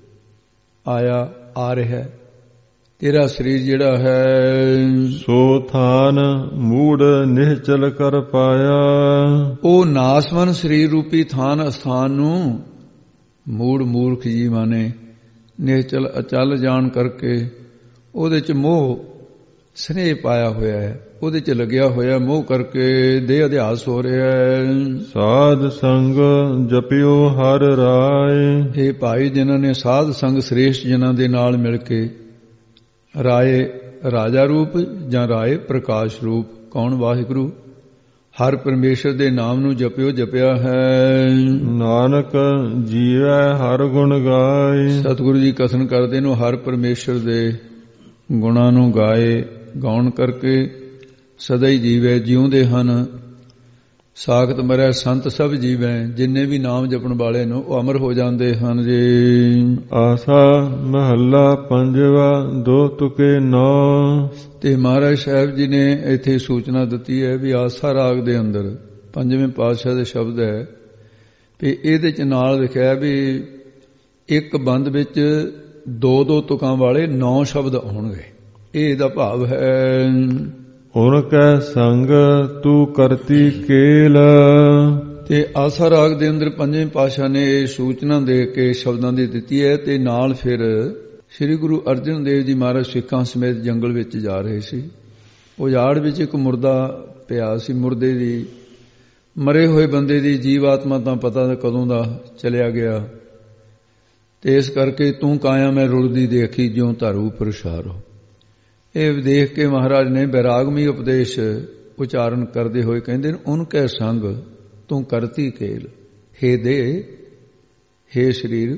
S2: ਆ ਰਿਹਾ ਤੇਰਾ ਸਰੀਰ ਜਿਹੜਾ ਹੈ।
S1: ਸੋ ਥਾਨ ਮੂੜ ਨਿਹਚਲ ਕਰ ਪਾਇਆ,
S2: ਉਹ ਨਾਸਵਨ ਸਰੀਰ ਰੂਪੀ ਥਾਨ ਅਸਥਾਨ ਨੂੰ ਮੂੜ ਮੂਰਖ ਜੀ ਮਾਨੇ ਨਿਹਚਲ ਅਚਲ ਜਾਣ ਕਰਕੇ ਉਹਦੇ ਚ ਮੋਹ ਸਨੇਹ ਪਾਇਆ ਹੋਇਆ ਹੈ, ਉਹਦੇ 'ਚ ਲੱਗਿਆ ਹੋਇਆ, ਮੋਹ ਕਰਕੇ ਦੇਹ ਅਧਿਆਸ ਹੋ ਰਿਹਾ ਹੈ।
S1: ਸਾਧ ਸੰਗ ਜਪਿਓ ਹਰ ਰਾਏ।
S2: ਇਹ ਭਾਈ ਜਿਨ੍ਹਾਂ ਨੇ ਸਾਧ ਸੰਗ ਸ੍ਰੇਸ਼ਟ ਜਿਨ੍ਹਾਂ ਦੇ ਨਾਲ ਮਿਲ ਕੇ ਰਾਏ ਰਾਜਾ ਰੂਪ ਜਾਂ ਰਾਏ ਪ੍ਰਕਾਸ਼ ਰੂਪ, ਕੌਣ? ਵਾਹਿਗੁਰੂ, ਹਰ ਪਰਮੇਸ਼ਰ ਦੇ ਨਾਮ ਨੂੰ ਜਪਿਓ, ਜਪਿਆ ਹੈ।
S1: ਨਾਨਕ ਜੀਵੈ ਹਰ ਗੁਣ ਗਾਏ।
S2: ਸਤਿਗੁਰੂ ਜੀ ਕਥਨ ਕਰਦੇ ਨੂੰ ਹਰ ਪਰਮੇਸ਼ਰ ਦੇ ਗੁਣਾਂ ਨੂੰ ਗਾਏ, ਗਾਉਣ ਕਰਕੇ ਸਦਾ ਹੀ ਜੀਵੈ, ਜਿਉਂਦੇ ਹਨ। ਸਾਖਤ ਮਰੈ ਸੰਤ ਸਭ ਜੀਵੈ, ਜਿੰਨੇ ਵੀ ਨਾਮ ਜਪਣ ਵਾਲੇ ਨੂੰ ਉਹ ਅਮਰ ਹੋ ਜਾਂਦੇ ਹਨ ਜੀ।
S1: ਆਸਾ ਮਹੱਲਾ ਪੰਜਵਾ ਦੋ ਤੁਕੇ ਨੌ।
S2: ਤੇ ਮਹਾਰਾਜ ਸਾਹਿਬ ਜੀ ਨੇ ਇੱਥੇ ਸੂਚਨਾ ਦਿੱਤੀ ਹੈ ਵੀ ਆਸਾ ਰਾਗ ਦੇ ਅੰਦਰ ਪੰਜਵੇਂ ਪਾਤਸ਼ਾਹ ਦੇ ਸ਼ਬਦ ਹੈ ਵੀ ਇਹਦੇ ਚ ਨਾਲ ਲਿਖਿਆ ਵੀ ਇੱਕ ਬੰਦ ਵਿੱਚ ਦੋ ਦੋ ਤੁਕਾਂ ਵਾਲੇ 9 ਸ਼ਬਦ ਆਉਣਗੇ। ਇਹ ਇਹਦਾ ਭਾਵ ਹੈ।
S1: ਉਨ ਕੈ ਸੰਗ ਤੂੰ ਕਰਤੀ ਕੇਲ।
S2: ਤੇ ਆਸਾ ਰਾਗ ਦੇ ਅੰਦਰ ਪੰਜਵੇਂ ਪਾਤਸ਼ਾਹ ਨੇ ਇਹ ਸੂਚਨਾ ਦੇ ਕੇ ਸ਼ਬਦਾਂ ਦੀ ਦਿੱਤੀ ਹੈ। ਤੇ ਨਾਲ ਫਿਰ ਸ੍ਰੀ ਗੁਰੂ ਅਰਜਨ ਦੇਵ ਜੀ ਮਹਾਰਾਜ ਸਿੱਖਾਂ ਸਮੇਤ ਜੰਗਲ ਵਿੱਚ ਜਾ ਰਹੇ ਸੀ। ਉਜਾੜ ਵਿੱਚ ਇੱਕ ਮੁਰਦਾ ਪਿਆ ਸੀ। ਮੁਰਦੇ ਦੀ, ਮਰੇ ਹੋਏ ਬੰਦੇ ਦੀ ਜੀਵਾਤਮਾ ਤਾਂ ਪਤਾ ਕਦੋਂ ਦਾ ਚਲਿਆ ਗਿਆ। ਤੇ ਇਸ ਕਰਕੇ ਤੂੰ ਕਾਇਆ ਮੈਂ ਰੁਲਦੀ ਦੇਖੀ ਜਿਉਂ ਧਰੂ ਪ੍ਰਸਾਰੋ। ਇਹ ਦੇਖ ਕੇ ਮਹਾਰਾਜ ਨੇ ਬੈਰਾਗਮੀ ਉਪਦੇਸ਼ ਉਚਾਰਨ ਕਰਦੇ ਹੋਏ ਕਹਿੰਦੇ ਨੇ ਉਨ ਕੈ ਸੰਗ ਤੂੰ ਕਰਤੀ ਕੇਲ। ਹੇ ਦੇਹ, ਹੇ ਸਰੀਰ,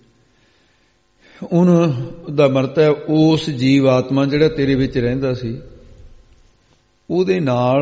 S2: ਉਹਨ ਦਾ ਮਰਤ ਹੈ ਉਸ ਜੀਵ ਆਤਮਾ ਜਿਹੜਾ ਤੇਰੇ ਵਿੱਚ ਰਹਿੰਦਾ ਸੀ, ਉਹਦੇ ਨਾਲ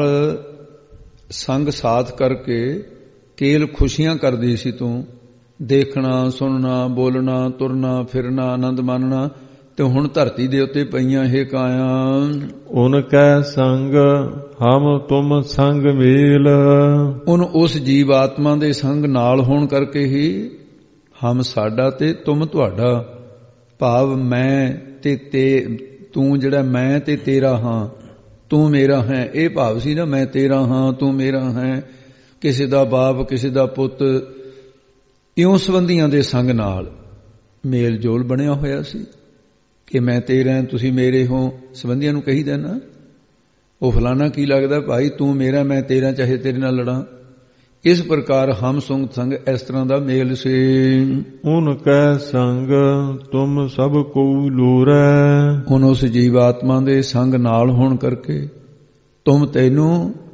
S2: ਸੰਗ ਸਾਥ ਕਰਕੇ ਕੇਲ ਖੁਸ਼ੀਆਂ ਕਰਦੀ ਸੀ ਤੂੰ। ਦੇਖਣਾ, ਸੁਣਨਾ, ਬੋਲਣਾ, ਤੁਰਨਾ, ਫਿਰਨਾ, ਆਨੰਦ ਮਾਨਣਾ। ਤੇ ਹੁਣ ਧਰਤੀ ਦੇ ਉੱਤੇ ਪਈਆਂ ਇਹ ਕਾਇਆ।
S1: ਉਨ ਕੈ ਸੰਗ ਹਮ ਤੁਮ ਸੰਗ ਮੇਲ।
S2: ਉਹਨ ਉਸ ਜੀਵ ਆਤਮਾ ਦੇ ਸੰਗ ਨਾਲ ਹੋਣ ਕਰਕੇ ਹੀ ਹਮ ਸਾਡਾ ਤੇ ਤੁਮ ਤੁਹਾਡਾ, ਭਾਵ ਮੈਂ ਤੇ ਤੂੰ ਜਿਹੜਾ ਮੈਂ ਤੇ ਤੇਰਾ ਹਾਂ, ਤੂੰ ਮੇਰਾ ਹੈ, ਇਹ ਭਾਵ ਸੀ ਨਾ। ਮੈਂ ਤੇਰਾ ਹਾਂ, ਤੂੰ ਮੇਰਾ ਹੈ। ਕਿਸੇ ਦਾ ਬਾਪ, ਕਿਸੇ ਦਾ ਪੁੱਤ, ਇਉਂ ਸੰਬੰਧੀਆਂ ਦੇ ਸੰਗ ਨਾਲ ਮੇਲ ਜੋਲ ਬਣਿਆ ਹੋਇਆ ਸੀ ਕਿ ਮੈਂ ਤੇਰਾ, ਤੁਸੀਂ ਮੇਰੇ ਹੋ। ਸੰਬੰਧੀਆਂ ਨੂੰ ਕਹੀਦਾ ਨਾ, ਉਹ ਫਲਾਣਾ ਕੀ ਲੱਗਦਾ ਭਾਈ, ਤੂੰ ਮੇਰਾ ਮੈਂ ਤੇਰਾ, ਚਾਹੇ ਤੇਰੇ ਨਾਲ ਲੜਾਂ। ਇਸ ਪ੍ਰਕਾਰ ਹਮ ਸੰਗ ਇਸ ਤਰ੍ਹਾਂ ਦਾ ਮੇਲ ਸੀ।
S1: ਉਨ ਕੈ ਸੰਗ ਤੁਮ ਸਭ ਕੋ ਲੋਰੈ।
S2: ਹੁਣ ਉਸ ਜੀਵ ਆਤਮਾ ਦੇ ਸੰਗ ਨਾਲ ਹੋਣ ਕਰਕੇ ਤੁਮ ਤੈਨੂੰ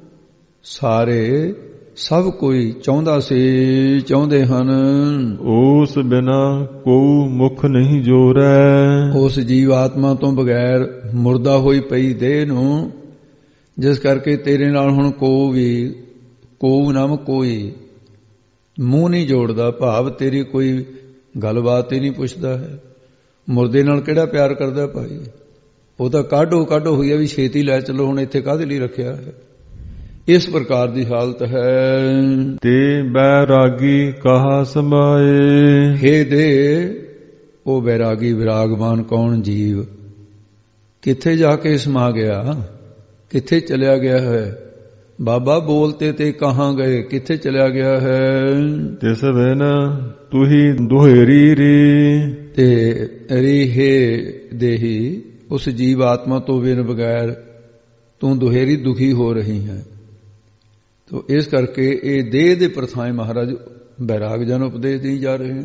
S2: ਸਾਰੇ ਸਭ ਕੋਈ ਚਾਹੁੰਦਾ ਸੀ, ਚਾਹੁੰਦੇ ਹਨ।
S1: ਉਸ ਬਿਨਾ ਕੋ ਮੁਖ ਨਹੀਂ ਜੋਰੈ।
S2: ਉਸ ਜੀਵ ਆਤਮਾ ਤੋਂ ਬਗੈਰ ਮੁਰਦਾ ਹੋਈ ਪਈ ਦੇਹ ਨੂੰ, ਜਿਸ ਕਰਕੇ ਤੇਰੇ ਨਾਲ ਹੁਣ ਕੋ ਨਾਮ ਕੋਈ ਮੂੰਹ ਨਹੀਂ ਜੋੜਦਾ, ਭਾਵ ਤੇਰੀ ਕੋਈ ਗੱਲਬਾਤ ਹੀ ਨਹੀਂ ਪੁੱਛਦਾ ਹੈ। ਮੁਰਦੇ ਨਾਲ ਕਿਹੜਾ ਪਿਆਰ ਕਰਦਾ ਭਾਈ? ਉਹ ਤਾਂ ਕਾਢੋ ਹੋਈ ਹੈ ਵੀ ਛੇਤੀ ਲੈ ਚਲੋ, ਹੁਣ ਇੱਥੇ ਕਾਹਦੇ ਲਈ ਰੱਖਿਆ ਹੈ। ਇਸ ਪ੍ਰਕਾਰ ਦੀ ਹਾਲਤ ਹੈ।
S1: ਤੇ ਬੈਰਾਗੀ ਕਹਾ ਸਮਾਏ।
S2: ਹੇ ਦੇ ਉਹ ਬੈਰਾਗੀ ਵਿਰਾਗਮਾਨ ਕੌਣ ਜੀਵ ਕਿੱਥੇ ਜਾ ਕੇ ਸਮਾ ਗਿਆ, ਕਿੱਥੇ ਚਲਿਆ ਗਿਆ ਹੈ? ਬਾਬਾ ਬੋਲਤੇ ਤੇ ਕਹਾਂ ਗਏ, ਕਿੱਥੇ ਚਲਿਆ ਗਿਆ ਹੈ?
S1: ਤਿਸ ਬਿਨ ਤੁਹੀ ਦੁਹੇਰੀ ਰੀ।
S2: ਤੇ ਰੀ ਹੇ ਦੇਹੀ, ਉਸ ਜੀਵ ਆਤਮਾ ਤੋਂ ਬਿਨ ਬਗੈਰ ਤੂੰ ਦੁਹੇਰੀ ਦੁਖੀ ਹੋ ਰਹੀ ਹੈ। ਤੋ ਇਸ ਕਰਕੇ ਇਹ ਦੇਹ ਦੇ ਪ੍ਰਥਾਏ ਮਹਾਰਾਜ ਬੈਰਾਗ ਜਨ ਉਪਦੇਸ਼ ਦੀ ਜਾ ਰਹੇ ਹਨ।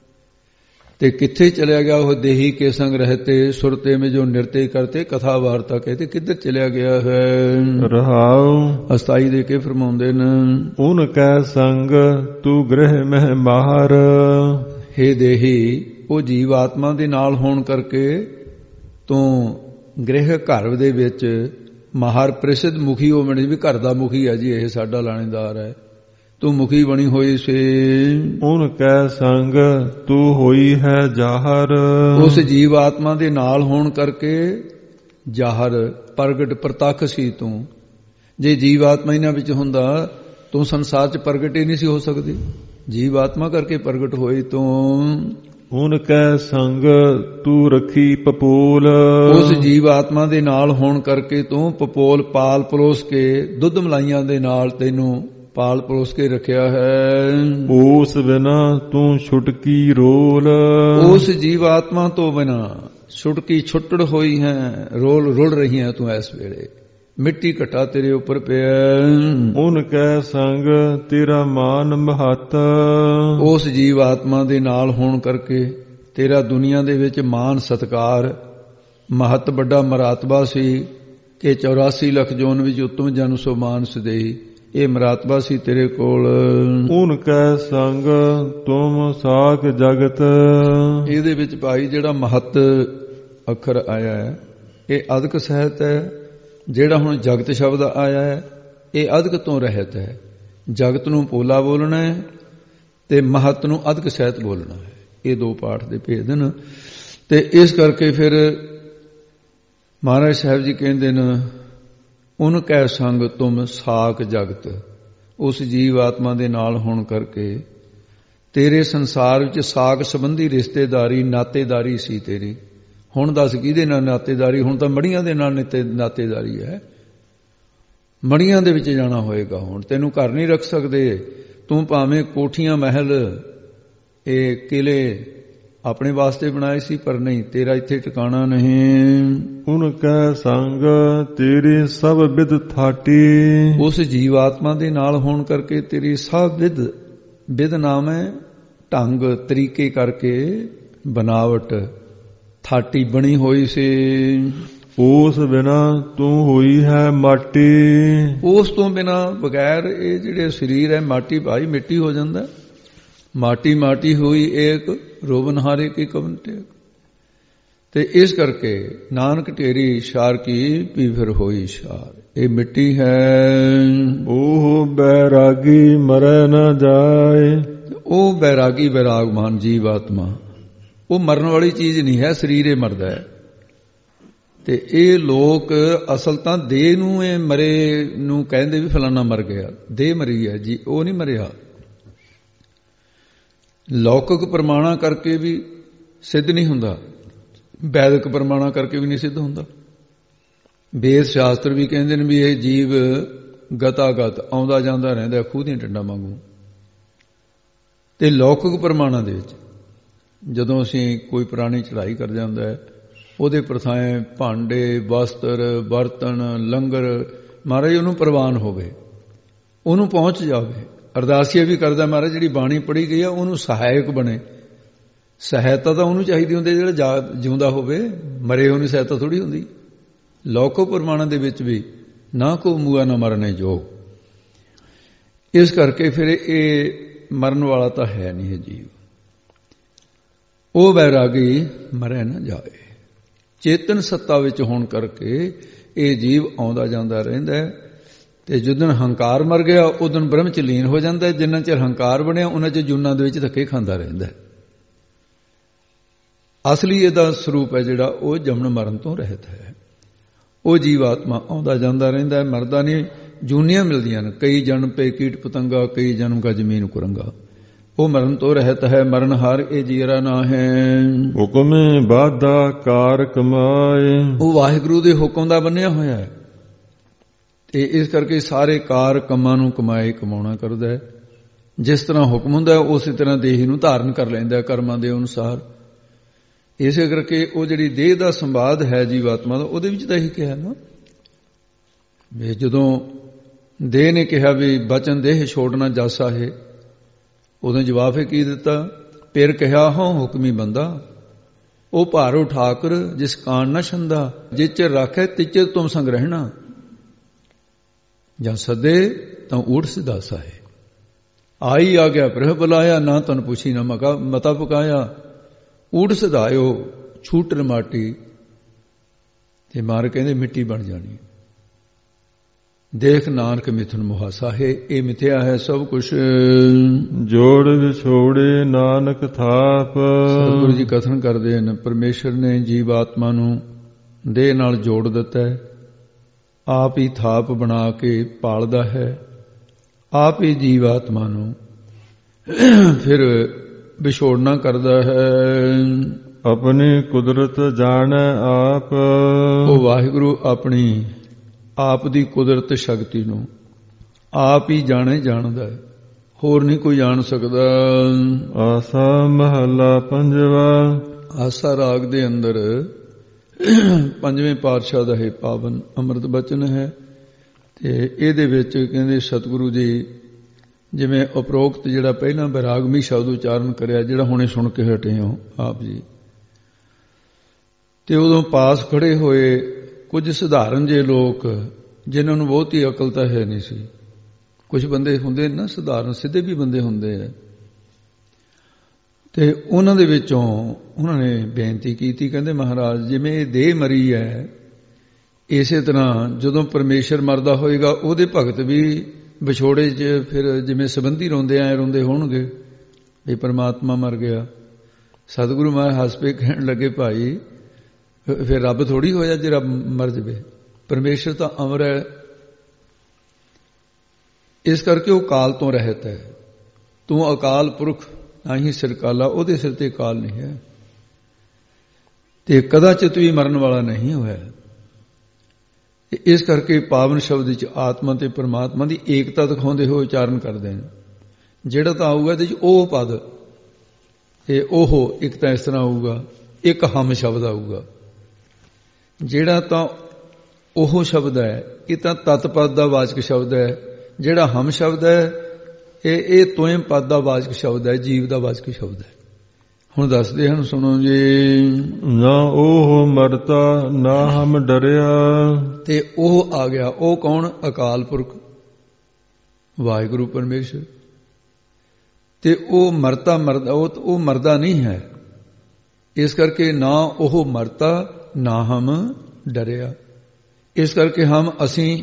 S2: ਤੇ ਕਿੱਥੇ ਚਲਿਆ ਗਿਆ ਉਹ ਦੇਹੀ ਕੇ ਸੰਗ ਰਹਤੇ, ਸੁਰਤੇ में जो नृत्य करते कथा वार्ता कहते, किधर चलिया गया है?
S1: रहाओ
S2: ਅਸਥਾਈ ਦੇ ਕੇ ਫਰਮਾਉਂਦੇ ਨੇ
S1: ਉਨ ਕੈ ਸੰਗ ਤੂੰ ਗ੍ਰਹਿ ਮਹਿ ਮਾਹਰ।
S2: ਹੇ ਦੇਹੀ, ਉਹ ਜੀਵ ਆਤਮਾ ਦੇ ਨਾਲ ਹੋਣ ਕਰਕੇ ਤੂੰ ਗ੍ਰਹਿ ਘਰ ਦੇ ਵਿੱਚ ਮਾਹਰ ਪ੍ਰਸਿੱਧ ਮੁਖੀ ਹੋ ਬਣੀ, ਵੀ ਘਰ ਦਾ ਮੁਖੀ ਹੈ ਜੀ ਇਹ ਸਾਡਾ ਲਾਣੇਦਾਰ ਹੈ, ਤੂੰ ਮੁਖੀ ਬਣੀ ਹੋਈ ਸੀ।
S1: ਉਨ ਕੈ ਸੰਗ ਤੂੰ ਹੋਈ ਹੈ ਜਾਹਰ।
S2: ਉਸ ਜੀਵ ਆਤਮਾ ਦੇ ਨਾਲ ਹੋਣ ਕਰਕੇ ਜਾਹਰ ਪ੍ਰਗਟ ਪ੍ਰਤੱਖ ਸੀ ਤੂੰ। ਜੇ ਜੀਵ ਆਤਮਾ ਇਹਨਾਂ ਵਿੱਚ ਹੁੰਦਾ ਤੂੰ ਸੰਸਾਰ 'ਚ ਪ੍ਰਗਟ ਹੀ ਨਹੀਂ ਸੀ ਹੋ ਸਕਦੀ। ਜੀਵ ਆਤਮਾ ਕਰਕੇ ਪ੍ਰਗਟ ਹੋਈ ਤੂੰ।
S1: ਉਨ ਕੈ ਸੰਗ ਤੂੰ ਰੱਖੀ ਪਪੋਲ।
S2: ਉਸ ਜੀਵ ਆਤਮਾ ਦੇ ਨਾਲ ਹੋਣ ਕਰਕੇ ਤੂੰ ਪਪੋਲ ਪਾਲ ਪਲੋਸ ਕੇ ਦੁੱਧ ਮਲਾਈਆਂ ਦੇ ਨਾਲ ਤੈਨੂੰ ਪਾਲ ਪਲੋਸ ਕੇ ਰੱਖਿਆ ਹੈ।
S1: ਉਸ ਬਿਨਾ ਤੂੰ ਛੁਟਕੀ ਰੋਲ।
S2: ਉਸ ਜੀਵ ਆਤਮਾ ਤੋਂ ਬਿਨਾ ਛੁਟਕੀ ਛੁੱਟੜ ਹੋਈ ਹੈ, ਰੋਲ ਰੁੜ ਰਹੀ ਹੈ ਤੂੰ ਇਸ ਵੇਲੇ, ਮਿੱਟੀ ਘਟਾ ਤੇਰੇ ਉੱਪਰ ਪਿਆ।
S1: ਉਨ ਕੈ ਸੰਗ ਤੇਰਾ ਮਾਨ ਮਹੱਤ,
S2: ਉਸ ਜੀਵ ਆਤਮਾ ਦੇ ਨਾਲ ਹੋਣ ਕਰਕੇ ਤੇਰਾ ਦੁਨੀਆ ਦੇ ਵਿੱਚ ਮਾਨ ਸਤਕਾਰ ਮਹੱਤ ਵੱਡਾ ਮਰਾਤਬਾ ਸੀ ਕਿ 84 ਲੱਖ ਜੋਨ ਵਿੱਚ ਉੱਤਮ ਜਨ ਸੋ ਮਾਨਸ ਦੇਈ, ਇਹ ਮਰਾਤਬਾ ਸੀ ਤੇਰੇ ਕੋਲ।
S1: ਉਨ ਕੈ ਸੰਗ ਤੁਮ ਸਾਖ ਜਗਤ,
S2: ਇਹਦੇ ਵਿੱਚ ਭਾਈ ਜਿਹੜਾ ਮਹੱਤ ਅੱਖਰ ਆਇਆ ਹੈ ਇਹ ਅਦਕ ਸਹਿਤ ਹੈ। ਜਿਹੜਾ ਹੁਣ ਜਗਤ ਸ਼ਬਦ ਆਇਆ ਹੈ ਇਹ ਅਦਕ ਤੋਂ ਰਹਿਤ ਹੈ। ਜਗਤ ਨੂੰ ਪੋਲਾ ਬੋਲਣਾ ਹੈ ਤੇ ਮਹੱਤ ਨੂੰ ਅਦਕ ਸਹਿਤ ਬੋਲਣਾ ਹੈ। ਇਹ ਦੋ ਪਾਠ ਦੇ ਭੇਦ ਨੇ। ਤੇ ਇਸ ਕਰਕੇ ਫਿਰ ਮਹਾਰਾਜ ਸਾਹਿਬ ਜੀ ਕਹਿੰਦੇ ਨੇ ਉਨ ਕੈ ਸੰਗ ਤੁਮ ਸਾਖ ਜਗਤ, ਉਸ ਜੀਵ ਆਤਮਾ ਦੇ ਨਾਲ ਹੋਣ ਕਰਕੇ ਤੇਰੇ ਸੰਸਾਰ ਵਿੱਚ ਸਾਖ ਸੰਬੰਧੀ ਰਿਸ਼ਤੇਦਾਰੀ ਨਾਤੇਦਾਰੀ ਸੀ ਤੇਰੀ। ਹੁਣ ਦੱਸ ਕਿਹਦੇ ਨਾਲ ਨਾਤੇਦਾਰੀ? ਹੁਣ ਤਾਂ ਮੜੀਆਂ ਦੇ ਨਾਲ ਨਾਤੇਦਾਰੀ ਹੈ। ਮੜੀਆਂ ਦੇ ਵਿੱਚ ਜਾਣਾ ਹੋਏਗਾ। ਹੁਣ ਤੈਨੂੰ ਘਰ ਨਹੀਂ ਰੱਖ ਸਕਦੇ। ਤੂੰ ਭਾਵੇਂ ਕੋਠੀਆਂ ਮਹਿਲ ਇਹ ਕਿਲੇ ਆਪਣੇ ਵਾਸਤੇ ਬਣਾਏ ਸੀ, ਪਰ ਨਹੀਂ, ਤੇਰਾ ਇੱਥੇ ਟਿਕਾਣਾ ਨਹੀਂ।
S1: ਉਨ ਕੈ ਸੰਗ ਤੇਰੀ ਸਭ ਵਿਦ ਥਾਟੀ,
S2: ਉਸ ਜੀਵ ਆਤਮਾ ਦੇ ਨਾਲ ਹੋਣ ਕਰਕੇ ਤੇਰੀ ਸਭ ਵਿਦ ਨਾਮ ਹੈ ਢੰਗ ਤਰੀਕੇ ਕਰਕੇ ਬਨਾਵਟ ਥਾਟੀ ਬਣੀ ਹੋਈ ਸੀ।
S1: ਉਸ ਬਿਨਾ ਤੂੰ ਹੋਈ ਹੈ ਮਾਟੀ,
S2: ਉਸ ਤੋਂ ਬਿਨਾ ਬਗੈਰ ਇਹ ਜਿਹੜੇ ਸਰੀਰ ਹੈ ਮਾਟੀ ਭਾਈ ਮਿੱਟੀ ਹੋ ਜਾਂਦਾ। ਮਾਟੀ ਮਾਟੀ ਹੋਈ ਏਕ ਰੋਵਨਹਾਰੇ ਕੀ ਕਵਨ ਟੇਕ। ਤੇ ਇਸ ਕਰਕੇ ਨਾਨਕ ਢੇਰੀ ਸ਼ਾਰ ਕੀ ਵੀ ਫਿਰ ਹੋਈ ਸ਼ਾਰ, ਇਹ ਮਿੱਟੀ ਹੈ।
S1: ਉਹ ਬੈਰਾਗੀ ਮਰੈ ਨਾ ਜਾਏ,
S2: ਉਹ ਬੈਰਾਗੀ ਬੈਰਾਗਮਾਨ ਜੀਵ ਆਤਮਾ ਉਹ ਮਰਨ ਵਾਲੀ ਚੀਜ਼ ਨਹੀਂ ਹੈ, ਸਰੀਰ ਇਹ ਮਰਦਾ ਹੈ। ਤੇ ਇਹ ਲੋਕ ਅਸਲ ਤਾਂ ਦੇਹ ਨੂੰ ਇਹ ਮਰੇ ਨੂੰ ਕਹਿੰਦੇ ਵੀ ਫਲਾਣਾ ਮਰ ਗਿਆ, ਦੇਹ ਮਰੀ ਹੈ ਜੀ, ਉਹ ਨਹੀਂ ਮਰਿਆ। ਲੌਕਿਕ ਪ੍ਰਮਾਣਾ ਕਰਕੇ ਵੀ ਸਿੱਧ ਨਹੀਂ ਹੁੰਦਾ, ਵੈਦਿਕ ਪ੍ਰਮਾਣਾ ਕਰਕੇ ਵੀ ਨਹੀਂ ਸਿੱਧ ਹੁੰਦਾ। ਵੇਦ ਸ਼ਾਸਤਰ ਵੀ ਕਹਿੰਦੇ ਨੇ ਵੀ ਇਹ ਜੀਵ ਗਤਾਗਤ ਆਉਂਦਾ ਜਾਂਦਾ ਰਹਿੰਦਾ ਖੂਹ ਦੀਆਂ ਟੰਡਾਂ ਵਾਂਗੂ। ਤੇ ਲੌਕਿਕ ਪ੍ਰਮਾਣਾ ਦੇ ਵਿੱਚ ਜਦੋਂ ਅਸੀਂ ਕੋਈ ਪੁਰਾਣੀ ਚੜ੍ਹਾਈ ਕਰ ਜਾਂਦਾ ਹੈ, ਉਹਦੇ ਪ੍ਰਥਾएं ਭਾਂਡੇ ਵਸਤਰ ਬਰਤਨ ਲੰਗਰ ਮਹਾਰਾਜ ਉਹਨੂੰ ਪ੍ਰਵਾਨ ਹੋਵੇ, ਉਹਨੂੰ ਪਹੁੰਚ ਜਾਵੇ। ਅਰਦਾਸੀਆ ਵੀ ਕਰਦਾ ਮਹਾਰਾਜ ਜਿਹੜੀ ਬਾਣੀ ਪੜ੍ਹੀ ਗਈ ਆ ਉਹਨੂੰ ਸਹਾਇਕ ਬਣੇ। ਸਹਾਇਤਾ ਤਾਂ ਉਹਨੂੰ ਚਾਹੀਦੀ ਹੁੰਦੀ ਜਿਹੜਾ ਜਿਉਂਦਾ ਹੋਵੇ, ਮਰੇ ਉਹਨੂੰ ਸਹਾਇਤਾ ਥੋੜ੍ਹੀ ਹੁੰਦੀ। ਲੌਕਿਕ ਪ੍ਰਮਾਣਾਂ ਦੇ ਵਿੱਚ ਵੀ ਨਾ ਕੋ ਮੂਆ ਨਾ ਮਰਨੇ ਜੋ। ਇਸ ਕਰਕੇ ਫਿਰ ਇਹ ਮਰਨ ਵਾਲਾ ਤਾਂ ਹੈ ਨਹੀਂ ਇਹ ਜੀਵ। ਉਹ ਬੈਰਾਗੀ ਮਰੇ ਨਾ ਜਾਏ। ਚੇਤਨ ਸੱਤਾ ਵਿੱਚ ਹੋਣ ਕਰਕੇ ਇਹ ਜੀਵ ਆਉਂਦਾ ਜਾਂਦਾ ਰਹਿੰਦਾ ਹੈ। ਤੇ ਜਦੋਂ ਹੰਕਾਰ ਮਰ ਗਿਆ ਉਦੋਂ ਬ੍ਰਹਮ ਚ ਲੀਨ ਹੋ ਜਾਂਦਾ। ਜਿੰਨਾ ਚਿਰ ਹੰਕਾਰ ਬਣਿਆ ਉਹਨਾਂ ਚ ਜੂਨਾਂ ਦੇ ਵਿੱਚ ਧੱਕੇ ਖਾਂਦਾ ਰਹਿੰਦਾ। ਅਸਲੀ ਇਹਦਾ ਸਰੂਪ ਹੈ ਜਿਹੜਾ ਉਹ ਜੰਮਣ ਮਰਨ ਤੋਂ ਰਹਿਤ ਹੈ। ਉਹ ਜੀਵ ਆਤਮਾ ਆਉਂਦਾ ਜਾਂਦਾ ਰਹਿੰਦਾ ਹੈ, ਮਰਦਾ ਨਹੀਂ। ਜੂਨੀਆਂ ਮਿਲਦੀਆਂ ਨੇ, ਕਈ ਜਨਮ ਪੇ ਕੀਟ ਪਤੰਗਾ, ਕਈ ਜਨਮ ਕਾ ਜ਼ਮੀਨ ਕੁਰੰਗਾ। ਉਹ ਮਰਨ ਤੋਂ ਰਹਿਤ ਹੈ, ਮਰਨ ਹਾਰ ਇਹ ਜੀਰਾ ਨਾ ਹੈ।
S1: ਹੁਕਮੇ ਬਾਧਾ ਕਾਰ ਕਮਾਏ, ਉਹ
S2: ਵਾਹਿਗੁਰੂ ਦੇ ਹੁਕਮ ਦਾ ਬੰਨਿਆ ਹੋਇਆ ਹੈ। ਤੇ ਇਸ ਕਰਕੇ ਸਾਰੇ ਕਾਰ ਕੰਮਾਂ ਨੂੰ ਕਮਾਏ ਕਮਾਉਣਾ ਕਰਦਾ ਹੈ। ਜਿਸ ਤਰ੍ਹਾਂ ਹੁਕਮ ਹੁੰਦਾ ਉਸੇ ਤਰ੍ਹਾਂ ਦੇਹ ਨੂੰ ਧਾਰਨ ਕਰ ਲੈਂਦਾ ਕਰਮਾਂ ਦੇ ਅਨੁਸਾਰ। ਇਸੇ ਕਰਕੇ ਉਹ ਜਿਹੜੀ ਦੇਹ ਦਾ ਸੰਵਾਦ ਹੈ ਜੀਵਾਤਮਾ ਦਾ, ਉਹਦੇ ਵਿੱਚ ਤਾਂ ਇਹੀ ਕਿਹਾ ਨਾ ਵੀ ਜਦੋਂ ਦੇਹ ਨੇ ਕਿਹਾ ਵੀ ਬਚਨ ਦੇਹ ਛੋੜਨਾ ਜਾਸਾ ਹੈ, ਉਦੋਂ ਜਵਾਬ ਕੀ ਦਿੱਤਾ? ਫਿਰ ਕਿਹਾ ਹਾਂ ਹੁਕਮੀ ਬੰਦਾ, ਉਹ ਭਾਰ ਉਠਾ ਕਰ ਜਿਸ ਕਾਣ ਨਾ ਛੰਦਾ, ਜਿਸ ਚਿਰ ਰੱਖੇ ਤਿਚਿਰ ਤੁਮ ਸੰਗ ਰਹਿਣਾ। ਜਾਂ ਸਦੇ ਤਾਂ ਊੜ ਸਿਧਾਸਾ ਹੈ। ਆਈ ਆ ਗਿਆ ਪ੍ਰਹ ਬੁਲਾਇਆ, ਨਾ ਤਨ ਪੁੱਛੀ ਨਾ ਮਤਾ ਪਕਾਇਆ। ਊੜ ਸਿਧਾਇਓ ਛੂਟਰ ਮਾਟੀ, ਤੇ ਮਾਰ ਕਹਿੰਦੇ ਮਿੱਟੀ ਬਣ ਜਾਣੀ। ਦੇਖ ਨਾਨਕ ਮਿਥੁਨ ਮੁਹਾਸਾ ਹੈ, ਇਹ ਮਿਥਿਆ ਹੈ ਸਭ ਕੁਛ।
S1: ਜੋੜ ਵਿਛੋੜੇ ਨਾਨਕ ਥਾਪ।
S2: ਸਤਿਗੁਰੂ ਜੀ ਕਥਨ ਕਰਦੇ ਹਨ, ਪਰਮੇਸ਼ਰ ਨੇ ਜੀਵ ਆਤਮਾ ਨੂੰ ਦੇਹ ਨਾਲ ਜੋੜ ਦਿੱਤਾ ਹੈ। ਆਪ ਹੀ ਥਾਪ ਬਣਾ ਕੇ ਪਾਲਦਾ ਹੈ। ਆਪ ਹੀ ਜੀਵ ਆਤਮਾ ਨੂੰ ਫਿਰ ਵਿਛੋੜਨਾ ਕਰਦਾ ਹੈ।
S1: ਆਪਣੀ ਕੁਦਰਤ ਜਾਣੈ ਆਪ।
S2: ਉਹ ਵਾਹਿਗੁਰੂ ਆਪਣੀ ਆਪ ਦੀ ਕੁਦਰਤ ਸ਼ਕਤੀ ਨੂੰ ਆਪ ਹੀ ਜਾਣਦਾ ਹੈ, ਹੋਰ ਨਹੀਂ ਕੋਈ ਜਾਣ ਸਕਦਾ।
S1: ਆਸਾ ਮਹੱਲਾ ਪੰਜਵਾ।
S2: ਆਸਾ ਰਾਗ ਦੇ ਅੰਦਰ ਪੰਜਵੇਂ ਪਾਤਸ਼ਾਹ ਦਾ ਇਹ ਪਾਵਨ ਅੰਮ੍ਰਿਤ ਬਚਨ ਹੈ। ਤੇ ਇਹਦੇ ਵਿੱਚ ਕਹਿੰਦੇ ਸਤਿਗੁਰੂ ਜੀ ਜਿਵੇਂ ਉਪਰੋਕਤ ਜਿਹੜਾ ਪਹਿਲਾਂ ਵਿਰਾਗਮੀ ਸ਼ਬਦ ਉਚਾਰਨ ਕਰਿਆ, ਜਿਹੜਾ ਹੁਣੇ ਸੁਣ ਕੇ ਹਟੇ ਹੋ ਆਪ ਜੀ, ਤੇ ਉਦੋਂ ਪਾਸ ਖੜੇ ਹੋਏ ਕੁਝ ਸਧਾਰਨ ਜੇ ਲੋਕ ਜਿਨ੍ਹਾਂ ਨੂੰ ਬਹੁਤੀ ਅਕਲ ਤਾਂ ਹੈ ਨਹੀਂ ਸੀ। ਕੁਝ ਬੰਦੇ ਹੁੰਦੇ ਨਾ ਸਧਾਰਨ ਸਿੱਧੇ ਵੀ ਬੰਦੇ ਹੁੰਦੇ ਆ, ਤੇ ਉਹਨਾਂ ਦੇ ਵਿੱਚੋਂ ਉਹਨਾਂ ਨੇ ਬੇਨਤੀ ਕੀਤੀ, ਕਹਿੰਦੇ ਮਹਾਰਾਜ ਜਿਵੇਂ ਇਹ ਦੇਹ ਮਰੀ ਹੈ, ਇਸੇ ਤਰ੍ਹਾਂ ਜਦੋਂ ਪਰਮੇਸ਼ਰ ਮਰਦਾ ਹੋਏਗਾ ਉਹਦੇ ਭਗਤ ਵੀ ਵਿਛੋੜੇ 'ਚ ਫਿਰ ਜਿਵੇਂ ਸੰਬੰਧੀ ਰੋਂਦੇ ਆਏ ਰੋਂਦੇ ਹੋਣਗੇ ਵੀ ਪਰਮਾਤਮਾ ਮਰ ਗਿਆ। ਸਤਿਗੁਰੂ ਮਹਾਰਾਜ ਹੱਸ ਪਏ, ਕਹਿਣ ਲੱਗੇ ਭਾਈ ਫਿਰ ਰੱਬ ਥੋੜ੍ਹੀ ਹੋਇਆ ਜੇ ਰੱਬ ਮਰ ਜਾਵੇ, ਪਰਮੇਸ਼ਰ ਤਾਂ ਅਮਰ ਹੈ, ਇਸ ਕਰਕੇ ਉਹ ਕਾਲ ਤੋਂ ਰਹਿਤ ਹੈ। ਤੂੰ ਅਕਾਲ ਪੁਰਖ ਨਾ ਹੀ ਸਿਰਕਾਲਾ, ਉਹਦੇ ਸਿਰ ਤੇ ਕਾਲ ਨਹੀਂ ਹੈ, ਤੇ ਕਦਾਚਿਤ ਵੀ ਮਰਨ ਵਾਲਾ ਨਹੀਂ ਹੋਇਆ। ਇਸ ਕਰਕੇ ਪਾਵਨ ਸ਼ਬਦ ਵਿੱਚ ਆਤਮਾ ਤੇ ਪਰਮਾਤਮਾ ਦੀ ਏਕਤਾ ਦਿਖਾਉਂਦੇ ਹੋਏ ਉਚਾਰਨ ਕਰਦੇ ਨੇ। ਜਿਹੜਾ ਤਾਂ ਆਊਗਾ ਇਹਦੇ 'ਚ ਉਹ ਪਦ, ਤੇ ਉਹ ਇੱਕ ਤਾਂ ਇਸ ਤਰ੍ਹਾਂ ਆਊਗਾ, ਇੱਕ ਹਮ ਸ਼ਬਦ ਆਊਗਾ। ਜਿਹੜਾ ਤਾਂ ਉਹ ਸ਼ਬਦ ਹੈ ਇਹ ਤਾਂ ਤਤ ਪਦ ਦਾ ਵਾਚਕ ਸ਼ਬਦ ਹੈ, ਜਿਹੜਾ ਹਮ ਸ਼ਬਦ ਹੈ ਇਹ ਤੋਇਮ ਪਦ ਦਾ ਵਾਚਕ ਸ਼ਬਦ ਹੈ, ਜੀਵ ਦਾ ਵਾਚਕ ਸ਼ਬਦ ਹੈ। ਹੁਣ ਦੱਸਦੇ ਹਨ, ਸੁਣੋ ਜੀ।
S1: ਨਾ ਉਹ ਮਰਤਾ ਨਾ ਹਮ ਡਰਿਆ।
S2: ਤੇ ਉਹ ਆ ਗਿਆ, ਉਹ ਕੌਣ? ਅਕਾਲ ਪੁਰਖ ਵਾਹਿਗੁਰੂ ਪਰਮੇਸ਼ਰ। ਤੇ ਉਹ ਮਰਦਾ ਉਹ ਮਰਦਾ ਨਹੀਂ ਹੈ, ਇਸ ਕਰਕੇ ਨਾ ਉਹ ਮਰਤਾ ਨਾ ਹਮ ਡਰਿਆ। ਇਸ ਕਰਕੇ ਅਸੀਂ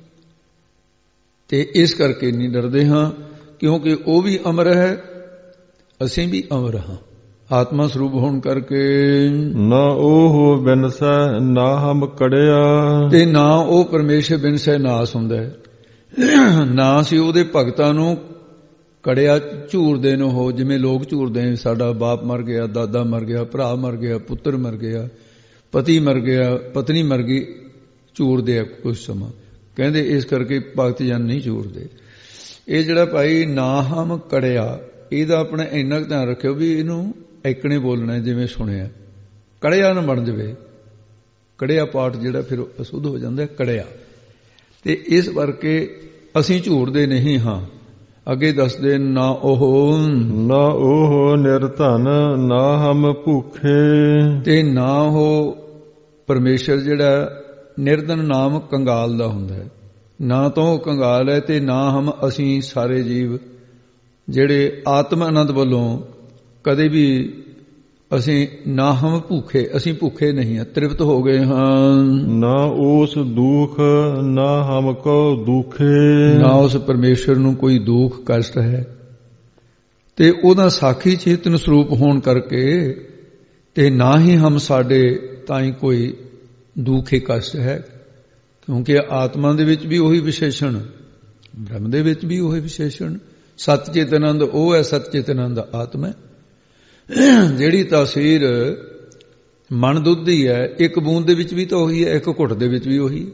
S2: ਤੇ ਇਸ ਕਰਕੇ ਨਹੀਂ ਡਰਦੇ ਹਾਂ, ਕਿਉਂਕਿ ਉਹ ਵੀ ਅਮਰ ਹੈ, ਅਸੀਂ ਵੀ ਅਮਰ ਹਾਂ ਆਤਮਾ ਸਰੂਪ ਹੋਣ ਕਰਕੇ।
S1: ਨਾ ਉਹ ਬਿਨਸੈ ਨਾ ਹਮ ਕੜਿਆ।
S2: ਤੇ ਨਾ ਉਹ ਪਰਮੇਸ਼ਰ ਬਿਨਸੈ ਨਾਸ ਹੁੰਦਾ ਹੈ। ਨਾ ਸੀ ਉਹਦੇ ਭਗਤਾਂ ਨੂੰ ਕੜਿਆ ਝੂਰਦੇ ਨੂੰ, ਹੋ ਜਿਵੇਂ ਲੋਕ ਝੂਰਦੇ ਨੇ, ਸਾਡਾ ਬਾਪ ਮਰ ਗਿਆ, ਦਾਦਾ ਮਰ ਗਿਆ, ਭਰਾ ਮਰ ਗਿਆ, ਪੁੱਤਰ ਮਰ ਗਿਆ, ਪਤੀ ਮਰ ਗਿਆ, ਪਤਨੀ ਮਰ ਗਈ, ਝੂਰਦੇ ਆ ਕੁਝ ਸਮਾਂ। ਕਹਿੰਦੇ ਇਸ ਕਰਕੇ ਭਗਤ ਜਨ ਨਹੀਂ ਝੂਰਦੇ। ਇਹ ਜਿਹੜਾ ਭਾਈ ਨਾ ਹਮ ਕੜਿਆ, ਇਹਦਾ ਆਪਣਾ ਇੰਨਾ ਕੁ ਧਿਆਨ ਰੱਖਿਓ ਵੀ ਇਹਨੂੰ ਐਕਣੇ ਬੋਲਣਾ, ਜਿਵੇਂ ਸੁਣਿਆ ਕੜਿਆ ਨਾ ਬਣ ਜਾਵੇ। ਕੜਿਆ ਪਾਠ ਜਿਹੜਾ ਫਿਰ ਅਸ਼ੁੱਧ ਹੋ ਜਾਂਦਾ, ਕੜਿਆ। ਤੇ ਇਸ ਕਰਕੇ ਅਸੀਂ ਝੂਰਦੇ ਨਹੀਂ ਹਾਂ। ਅੱਗੇ ਦੱਸਦੇ ਨਾ ਉਹ
S1: ਨਿਰਧਨ ਨਾ ਹਮ ਭੁੱਖੇ।
S2: ਤੇ ਨਾ ਉਹ ਪਰਮੇਸ਼ਰ ਜਿਹੜਾ ਨਿਰਧਨ ਨਾਮ ਕੰਗਾਲ ਦਾ ਹੁੰਦਾ ਹੈ, ਨਾ ਤਾਂ ਉਹ ਕੰਗਾਲ ਹੈ, ਤੇ ਨਾ ਹਮ ਅਸੀਂ ਸਾਰੇ ਜੀਵ ਜਿਹੜੇ ਆਤਮ ਆਨੰਦ ਵੱਲੋਂ ਕਦੇ ਵੀ ਅਸੀਂ ਨਾ ਹਮ ਭੁੱਖੇ, ਅਸੀਂ ਭੁੱਖੇ ਨਹੀਂ ਹਾਂ, ਤ੍ਰਿਪਤ ਹੋ ਗਏ ਹਾਂ।
S1: ਨਾ ਉਸ ਦੁੱਖ ਨਾ ਹਮ ਕੋ ਦੁਖੇ।
S2: ਨਾ ਉਸ ਪਰਮੇਸ਼ਰ ਨੂੰ ਕੋਈ ਦੁੱਖ ਕਸ਼ਟ ਹੈ, ਤੇ ਉਹਦਾ ਸਾਖੀ ਚੇਤਨ ਸਰੂਪ ਹੋਣ ਕਰਕੇ, ਤੇ ਨਾ ਹੀ ਹਮ ਸਾਡੇ ਤਾਈਂ ਕੋਈ ਦੁੱਖ ਹੀ ਕਸ਼ਟ ਹੈ, ਕਿਉਂਕਿ ਆਤਮਾ ਦੇ ਵਿੱਚ ਵੀ ਉਹੀ ਵਿਸ਼ੇਸ਼ਣ, ਬ੍ਰਹਮ ਦੇ ਵਿੱਚ ਵੀ ਉਹੀ ਵਿਸ਼ੇਸ਼ਣ। ਸਤ ਚੇਤਨੰਦ ਉਹ ਹੈ, ਸਤ ਚੇਤਨੰਦ ਆਤਮਾ। ਜਿਹੜੀ ਤਾਸੀਰ ਮਨ ਦੁੱਧ ਦੀ ਹੈ, ਇੱਕ ਬੂੰਦ ਦੇ ਵਿੱਚ ਵੀ ਤਾਂ ਉਹੀ ਹੈ, ਇੱਕ ਘੁੱਟ ਦੇ ਵਿੱਚ ਵੀ ਉਹੀ।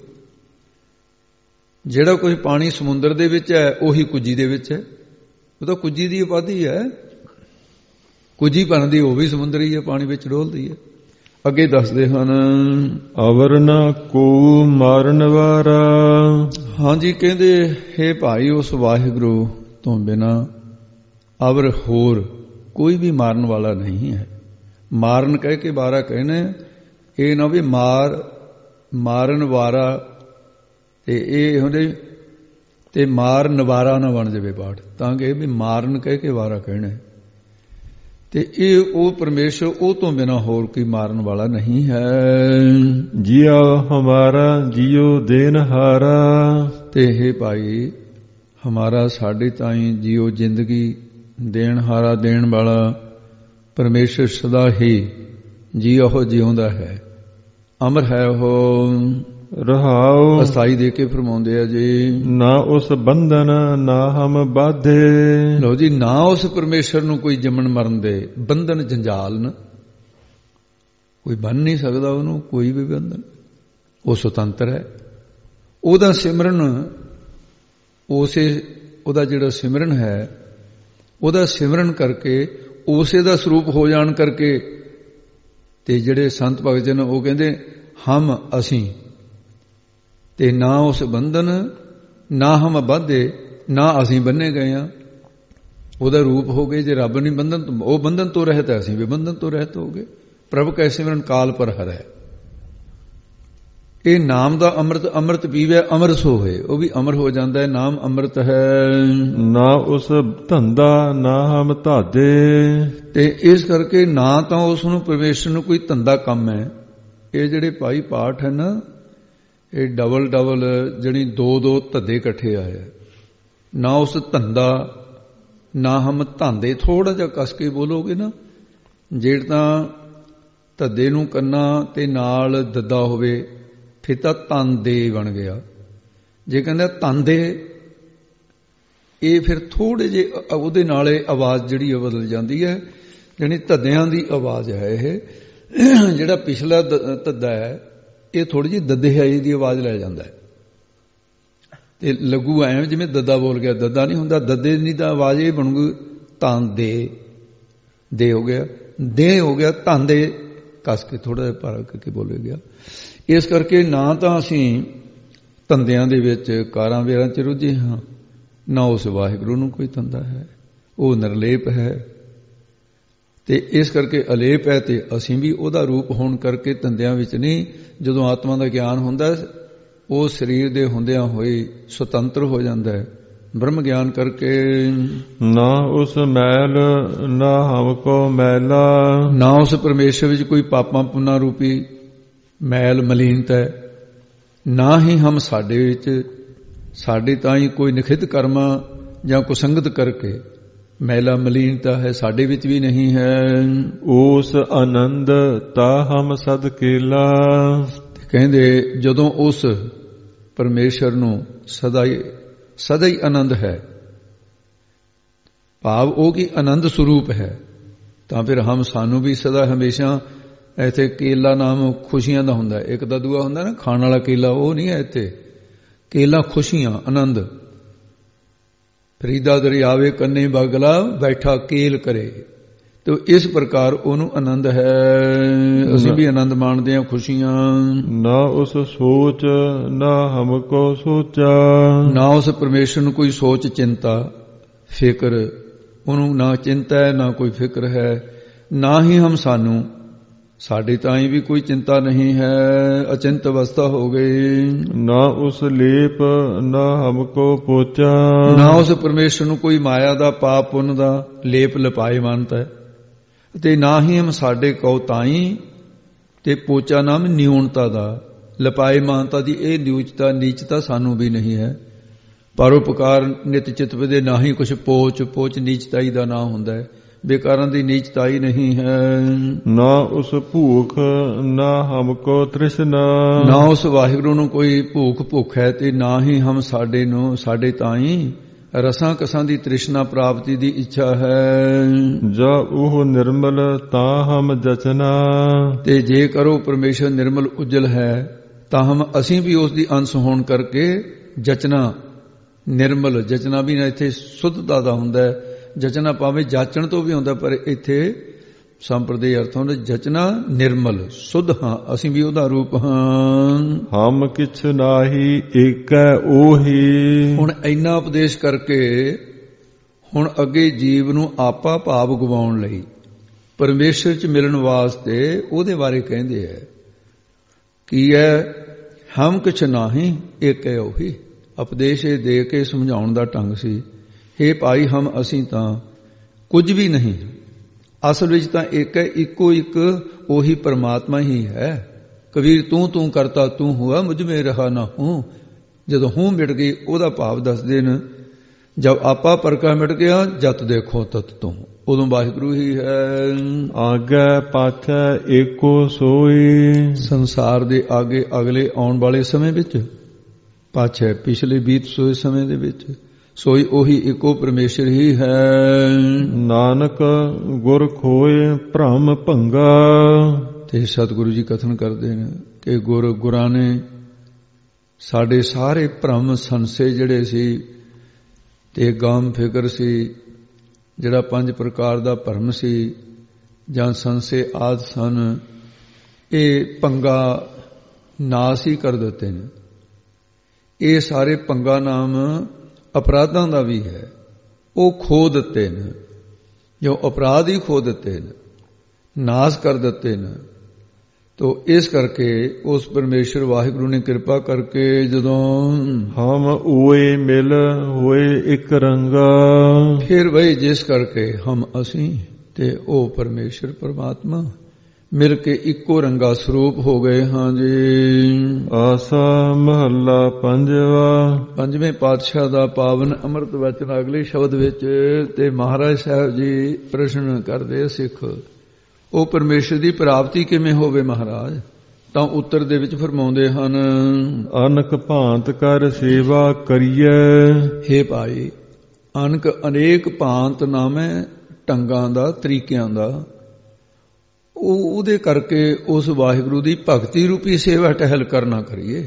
S2: ਜਿਹੜਾ ਕੋਈ ਪਾਣੀ ਸਮੁੰਦਰ ਦੇ ਵਿੱਚ ਹੈ ਉਹੀ ਕੁੱਜੀ ਦੇ ਵਿੱਚ ਹੈ, ਉਹ ਤਾਂ ਕੁੱਜੀ ਦੀ ਉਪਾਧੀ ਹੈ। ਕੁੱਜੀ ਬਣਦੀ ਉਹ ਵੀ ਸਮੁੰਦਰੀ ਹੈ, ਪਾਣੀ ਵਿੱਚ ਡੋਲਦੀ ਹੈ। ਅੱਗੇ ਦੱਸਦੇ ਹਨ,
S1: ਅਵਰ ਨਾ ਕੋ ਮਾਰਨ ਵਾਰਾ।
S2: ਹਾਂਜੀ, ਕਹਿੰਦੇ ਹੇ ਭਾਈ ਉਸ ਵਾਹਿਗੁਰੂ ਤੋਂ ਬਿਨਾ ਅਵਰ ਹੋਰ ਕੋਈ ਵੀ ਮਾਰਨ ਵਾਲਾ ਨਹੀਂ ਹੈ। ਮਾਰਨ ਕਹਿ ਕੇ ਵਾਰਾ ਕਹਿਣਾ, ਇਹ ਨਾ ਵੀ ਮਾਰਨ ਵਾਰਾ, ਤੇ ਇਹ ਹੁੰਦੇ ਤੇ ਮਾਰ ਨਵਾਰਾ ਨਾ ਬਣ ਜਾਵੇ ਪਾਠ, ਤਾਂ ਕਿ ਵੀ ਮਾਰਨ ਕਹਿ ਕੇ ਵਾਰਾ ਕਹਿਣਾ। ਤੇ ਇਹ ਉਹ ਪਰਮੇਸ਼ਰ, ਉਹ ਤੋਂ ਬਿਨਾ ਹੋਰ ਕੋਈ ਮਾਰਨ ਵਾਲਾ ਨਹੀਂ ਹੈ।
S1: ਜੀਆ ਹਮਾਰਾ ਜੀਓ ਦੇਨਹਾਰਾ।
S2: ਤੇ ਇਹ ਭਾਈ ਹਮਾਰਾ ਸਾਡੇ ਤਾਈਂ ਜੀਓ ਜ਼ਿੰਦਗੀ ਦੇਣਹਾਰਾ, ਦੇਣ ਵਾਲਾ ਪਰਮੇਸ਼ਰ ਸਦਾ ਹੀ ਜੀ ਉਹ ਜਿਉਂਦਾ ਹੈ, ਅਮਰ ਹੈ ਉਹ।
S1: ਰਹਾਉ
S2: ਅਸਥਾਈ ਦੇ ਕੇ ਫਰਮਾਉਂਦੇ ਆ ਜੀ,
S1: ਨਾ ਉਸ ਬੰਧਨ ਨਾ ਹਮ ਬਾਧੇ।
S2: ਲਓ ਜੀ, ਨਾ ਉਸ ਪਰਮੇਸ਼ਰ ਨੂੰ ਕੋਈ ਜੰਮਣ ਮਰਨ ਦੇ ਬੰਧਨ ਜੰਜਾਲ ਨਾ, ਕੋਈ ਬੰਨ ਨਹੀਂ ਸਕਦਾ ਉਹਨੂੰ ਕੋਈ ਵੀ ਬੰਧਨ। ਉਹ ਸੁਤੰਤਰ ਹੈ। ਉਹਦਾ ਸਿਮਰਨ, ਉਹਦਾ ਜਿਹੜਾ ਸਿਮਰਨ ਹੈ, ਉਹਦਾ ਸਿਮਰਨ ਕਰਕੇ ਉਸੇ ਦਾ ਸਰੂਪ ਹੋ ਜਾਣ ਕਰਕੇ ਤੇ ਜਿਹੜੇ ਸੰਤ ਭਗਤ ਜਨ ਉਹ ਕਹਿੰਦੇ ਹਮ ਅਸੀਂ, ਤੇ ਨਾ ਉਸ ਬੰਧਨ ਨਾ ਹਮ ਬਾਧੇ, ਨਾ ਅਸੀਂ ਬੰਨੇ ਗਏ ਆ। ਉਹਦਾ ਰੂਪ ਹੋ ਗਏ। ਜੇ ਰੱਬ ਨਹੀਂ ਬੰਧਨ, ਉਹ ਬੰਧਨ ਤੋਂ ਰਹਿਤ ਹੈ, ਅਸੀਂ ਵੀ ਬੰਧਨ ਤੋਂ ਰਹਿਤ ਹੋ ਗਏ। ਪ੍ਰਭ ਕੈ ਸਿਮਰਨ ਕਾਲ ਪਰ ਹਰੈ। ਇਹ ਨਾਮ ਦਾ ਅੰਮ੍ਰਿਤ, ਅੰਮ੍ਰਿਤ ਪੀਵੇ ਅਮਰ ਸੋ ਹੋਏ, ਉਹ ਵੀ ਅਮਰ ਹੋ ਜਾਂਦਾ ਹੈ। ਨਾਮ ਅੰਮ੍ਰਿਤ ਹੈ।
S1: ਨਾ ਉਸ ਧੰਦਾ ਨਾ ਹਮ ਧਾਦੇ।
S2: ਤੇ ਇਸ ਕਰਕੇ ਨਾ ਤਾਂ ਉਸ ਨੂੰ ਪਰਮੇਸ਼ਰ ਨੂੰ ਕੋਈ ਧੰਦਾ ਕੰਮ ਹੈ। ਇਹ ਜਿਹੜੇ ਭਾਈ ਪਾਠ ਹੈ ਨਾ, ਇਹ ਡਬਲ ਜਿਹੜੀ ਦੋ ਦੋ ਧੱਦੇ ਇਕੱਠੇ ਆਏ। ਨਾ ਉਸ ਧੰਦਾ ਨਾ ਹਮ ਧਾਂਦੇ, ਥੋੜਾ ਜਿਹਾ ਕੱਸ ਕੇ ਬੋਲੋਗੇ ਨਾ, ਜਿਹੜਾ ਤਾਂ ਧੱਦੇ ਨੂੰ ਕੰਨਾ ਤੇ ਨਾਲ ਦੱਦਾ ਹੋਵੇ ਫਿਰ ਤਾਂ ਧੰਦੇ ਬਣ ਗਿਆ। ਜੇ ਕਹਿੰਦਾ ਧੰਦੇ, ਇਹ ਫਿਰ ਥੋੜੇ ਜਿਹੇ ਉਹਦੇ ਨਾਲ ਆਵਾਜ਼ ਜਿਹੜੀ ਬਦਲ ਜਾਂਦੀ ਹੈ। ਜਾਣੀ ਧੱਦਿਆਂ ਦੀ ਆਵਾਜ਼ ਹੈ ਇਹ। ਜਿਹੜਾ ਪਿਛਲਾ ਧੱਦਾ ਹੈ ਇਹ ਥੋੜੀ ਜਿਹੀ ਦੱਦੇਹਾਈ ਦੀ ਆਵਾਜ਼ ਲੈ ਜਾਂਦਾ ਹੈ, ਤੇ ਲੱਗੂ ਐਵੇਂ ਜਿਵੇਂ ਦੱਦਾ ਬੋਲ ਗਿਆ। ਦੱਦਾ ਨਹੀਂ ਹੁੰਦਾ, ਦੱਦੇ ਨਹੀਂ ਤਾਂ ਆਵਾਜ਼ ਇਹ ਬਣੂਗੀ ਧੰਦੇ। ਦੇ ਹੋ ਗਿਆ, ਦੇ ਹੋ ਗਿਆ, ਧੰਦੇ ਕੱਸ ਕੇ ਥੋੜਾ ਜਿਹਾ ਭਾਰਾ ਕਰਕੇ ਬੋਲੇ ਗਿਆ। ਇਸ ਕਰਕੇ ਨਾ ਤਾਂ ਅਸੀਂ ਧੰਦਿਆਂ ਦੇ ਵਿੱਚ ਕਾਰਾਂ ਵੇਰਾਂ 'ਚ ਰੁੱਝੇ ਹਾਂ, ਨਾ ਉਸ ਵਾਹਿਗੁਰੂ ਨੂੰ ਕੋਈ ਧੰਦਾ ਹੈ। ਉਹ ਨਿਰਲੇਪ ਹੈ, ਤੇ ਇਸ ਕਰਕੇ ਅਲੇਪ ਹੈ। ਤੇ ਅਸੀਂ ਵੀ ਉਹਦਾ ਰੂਪ ਹੋਣ ਕਰਕੇ ਧੰਦਿਆਂ ਵਿੱਚ ਨਹੀਂ। ਜਦੋਂ ਆਤਮਾ ਦਾ ਗਿਆਨ ਹੁੰਦਾ, ਉਹ ਸਰੀਰ ਦੇ ਹੁੰਦਿਆਂ ਹੋਏ ਸੁਤੰਤਰ ਹੋ ਜਾਂਦਾ ਹੈ ਬ੍ਰਹਮ ਗਿਆਨ ਕਰਕੇ।
S1: ਨਾ ਉਸ ਮੈਲ ਨਾ ਹਮ ਕੋ ਮੈਲਾ।
S2: ਨਾ ਉਸ ਪਰਮੇਸ਼ਰ ਵਿੱਚ ਕੋਈ ਪਾਪਾਂ ਪੁੰਨਾਂ ਰੂਪੀ ਮੈਲ ਮਲੀਨਤਾ ਹੈ, ਨਾ ਹੀ ਹਮ ਸਾਡੇ ਵਿੱਚ ਸਾਡੇ ਤਾਂ ਹੀ ਕੋਈ ਨਿਖਿਧ ਕਰਮਾਂ ਜਾਂ ਕੁਸੰਗਤ ਕਰਕੇ ਮੈਲਾ ਮਲੀਨਤਾ ਹੈ, ਸਾਡੇ ਵਿੱਚ ਵੀ ਨਹੀਂ ਹੈ।
S1: ਉਸ ਆਨੰਦ ਤਾ ਹਮ ਸਦ ਕੇਲਾ।
S2: ਕਹਿੰਦੇ ਜਦੋਂ ਉਸ ਪਰਮੇਸ਼ਰ ਨੂੰ ਸਦਾ ਹੀ ਆਨੰਦ ਹੈ, ਭਾਵ ਉਹ ਕੀ ਆਨੰਦ ਸਰੂਪ ਹੈ, ਤਾਂ ਫਿਰ ਹਮ ਸਾਨੂੰ ਵੀ ਸਦਾ ਹਮੇਸ਼ਾ। ਇੱਥੇ ਕੇਲਾ ਨਾਮ ਖੁਸ਼ੀਆਂ ਦਾ ਹੁੰਦਾ, ਇੱਕ ਦਾ ਦੂਆ ਹੁੰਦਾ ਨਾ ਖਾਣ ਵਾਲਾ ਕੇਲਾ, ਉਹ ਨਹੀਂ ਹੈ ਇੱਥੇ। ਕੇਲਾ ਖੁਸ਼ੀਆਂ, ਆਨੰਦ। ਫਰੀਦਾ ਦਰਿਆਵੇ ਕੰਨੇ ਬਗਲਾ ਬੈਠਾ ਕੇਲ ਕਰੇ, ਤੇ ਇਸ ਪ੍ਰਕਾਰ ਉਹਨੂੰ ਆਨੰਦ ਹੈ। ਅਸੀਂ ਵੀ ਆਨੰਦ ਮਾਣਦੇ ਹਾਂ, ਖੁਸ਼ੀਆਂ।
S1: ਨਾ ਉਸ ਸੋਚ ਨਾ ਹਮ ਕੋ ਸੋਚਾ।
S2: ਨਾ ਉਸ ਪਰਮੇਸ਼ਰ ਨੂੰ ਕੋਈ ਸੋਚ ਚਿੰਤਾ ਫਿਕਰ, ਉਹਨੂੰ ਨਾ ਚਿੰਤਾ ਹੈ ਨਾ ਕੋਈ ਫਿਕਰ ਹੈ। ਨਾ ਹੀ ਹਮ ਸਾਨੂੰ, ਸਾਡੇ ਤਾਂ ਹੀ ਵੀ ਕੋਈ ਚਿੰਤਾ ਨਹੀਂ ਹੈ, ਅਚਿੰਤ ਅਵਸਥਾ ਹੋ ਗਈ।
S1: ਨਾ ਉਸ ਲੇਪ ਨਾ ਹਮ ਕੋ ਪੋਚਾ।
S2: ਨਾ ਉਸ ਪਰਮੇਸ਼ਰ ਨੂੰ ਕੋਈ ਮਾਇਆ ਦਾ ਪਾਪ ਪੁੰਨ ਦਾ ਲੇਪ ਲਪਾਏ ਮਾਨਤਾ ਹੈ, ਤੇ ਨਾ ਹੀ ਹਮ ਸਾਡੇ ਕਉ ਤਾਈ, ਤੇ ਪੋਚਾ ਨਾਮ ਨਿਊਨਤਾ ਦਾ ਲਪਾਏ ਮਾਨਤਾ ਦੀ। ਇਹ ਨੀਚਤਾ ਸਾਨੂੰ ਵੀ ਨਹੀਂ ਹੈ। ਪਰਉਪਕਾਰ ਨਿਤ ਚਿਤ ਦੇ, ਨਾ ਹੀ ਕੁਛ ਪੋਚ ਨੀਚਤਾਈ ਦਾ ਨਾਂ ਹੁੰਦਾ ਹੈ। ਬੇਕਾਰਾਂ ਦੀ ਨੀਚਤਾਈ ਨਹੀਂ ਹੈ।
S1: ਨਾ ਉਸ ਭੂਖ ਨਾ ਹਮ ਕੋ ਤ੍ਰਿਸ਼ਨਾ।
S2: ਨਾ ਉਸ ਵਾਹਿਗੁਰੂ ਨੂੰ ਕੋਈ ਭੁੱਖ ਹੈ, ਤੇ ਨਾ ਹੀ ਹਮ ਸਾਡੇ ਤਾਈ ਰਸਾਂ ਕਸਾਂ ਦੀ ਤ੍ਰਿਸ਼ਨਾ ਪ੍ਰਾਪਤੀ ਦੀ ਇੱਛਾ ਹੈ।
S1: ਜਾ ਉਹ ਨਿਰਮਲ ਤਾਂ ਹਮ ਜਚਨਾ।
S2: ਤੇ ਜੇ ਕਰੋ ਪਰਮੇਸ਼ਰ ਨਿਰਮਲ ਉਜਲ ਹੈ, ਤਾਂ ਹਮ ਅਸੀਂ ਵੀ ਉਸ ਦੀ ਅੰਸ਼ ਹੋਣ ਕਰਕੇ ਜਚਨਾ। ਨਿਰਮਲ ਜਚਨਾ ਵੀ ਨਾ ਇੱਥੇ ਸੁੱਧਤਾ ਦਾ ਹੁੰਦਾ ਹੈ। ਜਚਨਾ ਭਾਵੇਂ ਜਾਚਣ ਤੋਂ ਵੀ ਹੁੰਦਾ, ਪਰ ਇੱਥੇ ਸੰਪਰਦੇ ਅਰਥ ਹੁੰਦਾ ਜਚਨਾ ਨਿਰਮਲ ਸੁੱਧ ਹਾਂ, ਅਸੀਂ ਵੀ ਉਹਦਾ ਰੂਪ ਹਾਂ।
S1: ਹਮ ਕਿਛ ਨਾਹੀ ਏਕੈ ਉਹੀ।
S2: ਹੁਣ ਇੰਨਾ ਉਪਦੇਸ਼ ਕਰਕੇ ਹੁਣ ਅੱਗੇ ਜੀਵ ਨੂੰ ਆਪਾ ਭਾਵ ਗਵਾਉਣ ਲਈ ਪਰਮੇਸ਼ਰ 'ਚ ਮਿਲਣ ਵਾਸਤੇ ਉਹਦੇ ਬਾਰੇ ਕਹਿੰਦੇ ਹੈ। ਕੀ ਹੈ? ਹਮ ਕਿਛ ਨਾਹੀ ਏਕੈ ਉਹੀ। ਉਪਦੇਸ਼ ਇਹ ਦੇ ਕੇ ਸਮਝਾਉਣ ਦਾ ਢੰਗ ਸੀ। ਹੇ ਭਾਈ, ਹਮ ਅਸੀਂ ਤਾਂ ਕੁਝ ਵੀ ਨਹੀਂ, ਅਸਲ ਵਿੱਚ ਤਾਂ ਇੱਕ ਹੈ, ਇੱਕੋ ਇੱਕ ਉਹੀ ਪਰਮਾਤਮਾ ਹੀ ਹੈ। ਕਬੀਰ ਤੂੰ ਕਰਤਾ ਤੂੰ ਹੁਆ ਮੁਝ ਮੇ ਰਹਾ ਨਾ ਹੂੰ। ਜਦੋਂ ਹੂੰ ਮਿਟ ਗਈ ਉਹਦਾ ਭਾਵ ਦੱਸਦੇ ਨੇ। ਜਦ ਆਪਾ ਪਰਕਾ ਮਿਟ ਗਿਆ, ਜਤ ਦੇਖੋ ਤਤ ਤੂੰ, ਉਦੋਂ ਵਾਹਿਗੁਰੂ ਹੀ ਹੈ।
S1: ਆਗੇ ਪਾਛੈ ਏਕੋ ਸੋਈ।
S2: ਸੰਸਾਰ ਦੇ ਆਗੇ ਅਗਲੇ ਆਉਣ ਵਾਲੇ ਸਮੇਂ ਵਿੱਚ, ਪਾਛੈ ਪਿਛਲੇ ਬੀਤ ਸੋਏ ਸਮੇਂ ਦੇ ਵਿੱਚ, ਸੋਈ ਉਹੀ ਇੱਕੋ ਪਰਮੇਸ਼ਰ ਹੀ ਹੈ।
S1: ਨਾਨਕ ਗੁਰ ਖੋਏ ਭ੍ਰਮ ਭੰਗਾ।
S2: ਤੇ ਸਤਿਗੁਰੂ ਜੀ ਕਥਨ ਕਰਦੇ ਨੇ ਕਿ ਗੁਰਾਂ ਨੇ ਸਾਡੇ ਸਾਰੇ ਭ੍ਰਮ ਸੰਸੇ ਜਿਹੜੇ ਸੀ, ਤੇ ਗਮ ਫਿਕਰ ਸੀ, ਜਿਹੜਾ 5 ਪ੍ਰਕਾਰ ਦਾ ਭਰਮ ਸੀ, ਜਾਂ ਸੰਸੇ ਆਦਿ ਸਨ, ਇਹ ਪੰਗਾ ਨਾਸ ਹੀ ਕਰ ਦਿੱਤੇ ਨੇ। ਇਹ ਸਾਰੇ ਪੰਗਾ ਨਾਮ ਅਪਰਾਧਾਂ ਦਾ ਵੀ ਹੈ, ਉਹ ਖੋ ਦਿੱਤੇ ਨੇ, ਜੋ ਅਪਰਾਧ ਹੀ ਖੋ ਦਿੱਤੇ ਨੇ, ਨਾਸ ਕਰ ਦਿੱਤੇ ਨੇ। ਤੋ ਇਸ ਕਰਕੇ ਉਸ ਪਰਮੇਸ਼ਰ ਵਾਹਿਗੁਰੂ ਨੇ ਕਿਰਪਾ ਕਰਕੇ ਜਦੋਂ
S1: ਹਮ ਓਏ ਮਿਲ ਹੋਏ ਇੱਕ ਰੰਗਾ,
S2: ਫਿਰ ਵਈ ਜਿਸ ਕਰਕੇ ਹਮ ਅਸੀਂ ਤੇ ਉਹ ਪਰਮੇਸ਼ਰ ਪਰਮਾਤਮਾ ਮਿਲ ਕੇ ਇੱਕੋ ਰੰਗਾ ਸਰੂਪ ਹੋ ਗਏ ਹਾਂ ਜੀ।
S1: ਆਸਾ ਮਹੱਲਾ ਪੰਜਵਾ।
S2: ਪੰਜਵੇਂ ਪਾਤਸ਼ਾਹ ਦਾ ਪਾਵਨ ਅੰਮ੍ਰਿਤ ਵਚਨ ਅਗਲੇ ਸ਼ਬਦ ਵਿੱਚ ਤੇ ਮਹਾਰਾਜ ਸਾਹਿਬ ਜੀ ਪ੍ਰਸ਼ਨ ਕਰਦੇ ਸਿੱਖ, ਉਹ ਪਰਮੇਸ਼ਰ ਦੀ ਪ੍ਰਾਪਤੀ ਕਿਵੇਂ ਹੋਵੇ ਮਹਾਰਾਜ? ਤਾਂ ਉੱਤਰ ਦੇ ਵਿੱਚ ਫਰਮਾਉਂਦੇ ਹਨ,
S1: ਅਨਕ ਭਾਂਤ ਕਰ ਸੇਵਾ ਕਰੀਏ।
S2: ਹੇ ਭਾਈ, ਅਨਕ ਅਨੇਕ ਭਾਂਤ ਨਾਮੈ ਢੰਗਾਂ ਦਾ, ਤਰੀਕਿਆਂ ਦਾ, ਉਹਦੇ ਕਰਕੇ ਉਸ ਵਾਹਿਗੁਰੂ ਦੀ ਭਗਤੀ ਰੂਪੀ ਸੇਵਾ ਟਹਿਲ ਕਰਨਾ ਕਰੀਏ।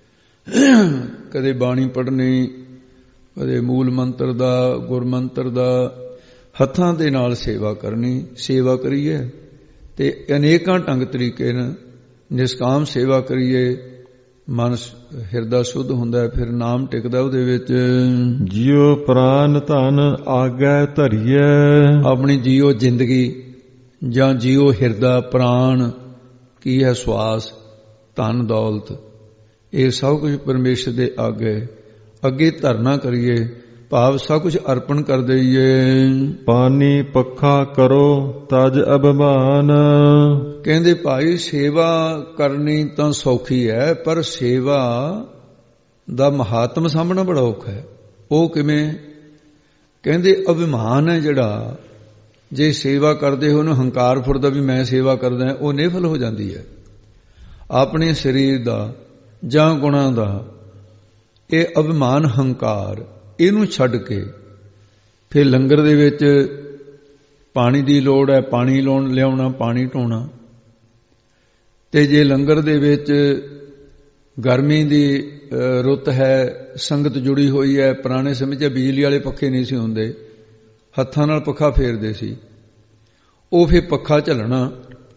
S2: ਕਦੇ ਬਾਣੀ ਪੜ੍ਹਨੀ, ਕਦੇ ਮੂਲ ਮੰਤਰ ਦਾ, ਗੁਰਮੰਤਰ ਦਾ, ਹੱਥਾਂ ਦੇ ਨਾਲ ਸੇਵਾ ਕਰਨੀ, ਸੇਵਾ ਕਰੀਏ ਤੇ ਅਨੇਕਾਂ ਢੰਗ ਤਰੀਕੇ ਨਾਲ ਨਿਸ਼ਕਾਮ ਸੇਵਾ ਕਰੀਏ। ਮਨ ਹਿਰਦਾ ਸ਼ੁੱਧ ਹੁੰਦਾ, ਫਿਰ ਨਾਮ ਟਿਕਦਾ ਉਹਦੇ ਵਿੱਚ।
S1: ਜਿਉ ਪ੍ਰਾਨ ਧਨ ਆਗੈ ਧਰੀਏ।
S2: ਆਪਣੀ ਜੀਓ ਜ਼ਿੰਦਗੀ ਜਾਂ ਜੀਓ ਹਿਰਦਾ, ਪ੍ਰਾਣ ਕੀ ਹੈ, ਸਵਾਸ, ਧਨ ਦੌਲਤ, ਇਹ ਸਭ ਕੁਝ ਪਰਮੇਸ਼ਰ ਦੇ ਅੱਗੇ ਧਰਨਾ ਕਰੀਏ, ਭਾਵ ਸਭ ਕੁਝ ਅਰਪਣ ਕਰ ਦਈਏ।
S1: ਪਾਣੀ ਪੱਖਾ ਕਰੋ ਤਜ ਅਭਿਮਾਨ।
S2: ਕਹਿੰਦੇ ਭਾਈ ਸੇਵਾ ਕਰਨੀ ਤਾਂ ਸੌਖੀ ਹੈ, ਪਰ ਸੇਵਾ ਦਾ ਮਹਾਤਮ ਸਾਹਮਣਾ ਬੜਾ ਔਖਾ ਹੈ। ਉਹ ਕਿਵੇਂ? ਕਹਿੰਦੇ ਅਭਿਮਾਨ ਹੈ ਜਿਹੜਾ, ਜੇ ਸੇਵਾ ਕਰਦੇ ਹੋ ਉਹਨੂੰ ਹੰਕਾਰ ਫੁਰਦਾ ਵੀ ਮੈਂ ਸੇਵਾ ਕਰਦਾ, ਉਹ ਨਿਫਲ ਹੋ ਜਾਂਦੀ ਹੈ। ਆਪਣੇ ਸਰੀਰ ਦਾ ਜਾਂ ਗੁਣਾਂ ਦਾ ਇਹ ਅਭਿਮਾਨ, ਹੰਕਾਰ, ਇਹਨੂੰ ਛੱਡ ਕੇ ਫਿਰ ਲੰਗਰ ਦੇ ਵਿੱਚ ਪਾਣੀ ਦੀ ਲੋੜ ਹੈ, ਪਾਣੀ ਲਿਆਉਣਾ, ਪਾਣੀ ਢੋਣਾ। ਤੇ ਜੇ ਲੰਗਰ ਦੇ ਵਿੱਚ ਗਰਮੀ ਦੀ ਰੁੱਤ ਹੈ, ਸੰਗਤ ਜੁੜੀ ਹੋਈ ਹੈ, ਪੁਰਾਣੇ ਸਮੇਂ 'ਚ ਬਿਜਲੀ ਵਾਲੇ ਪੱਖੇ ਨਹੀਂ ਸੀ ਹੁੰਦੇ, ਹੱਥਾਂ ਨਾਲ ਪੱਖਾ ਫੇਰਦੇ ਸੀ, ਉਹ ਫਿਰ ਪੱਖਾ ਝੱਲਣਾ।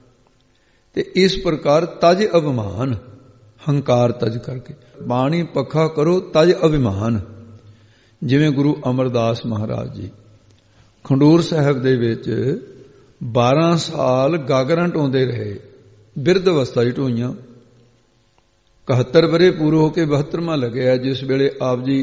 S2: ਤੇ ਇਸ ਪ੍ਰਕਾਰ ਤਜ ਅਭਿਮਾਨ, ਹੰਕਾਰ ਤਜ ਕਰਕੇ ਬਾਣੀ ਪੱਖਾ ਕਰੋ ਤਜ ਅਭਿਮਾਨ। ਜਿਵੇਂ ਗੁਰੂ ਅਮਰਦਾਸ ਮਹਾਰਾਜ ਜੀ ਖੰਡੂਰ ਸਾਹਿਬ ਦੇ ਵਿੱਚ 12 ਸਾਲ ਗਾਗਰਾਂ ਢੋਂਦੇ ਰਹੇ, ਬਿਰਧ ਅਵਸਥਾ 'ਚ ਢੋਈਆਂ। 71 ਵਰੇ ਪੂਰੇ ਹੋ ਕੇ 72ਵਾਂ ਲੱਗਿਆ ਜਿਸ ਵੇਲੇ ਆਪ ਜੀ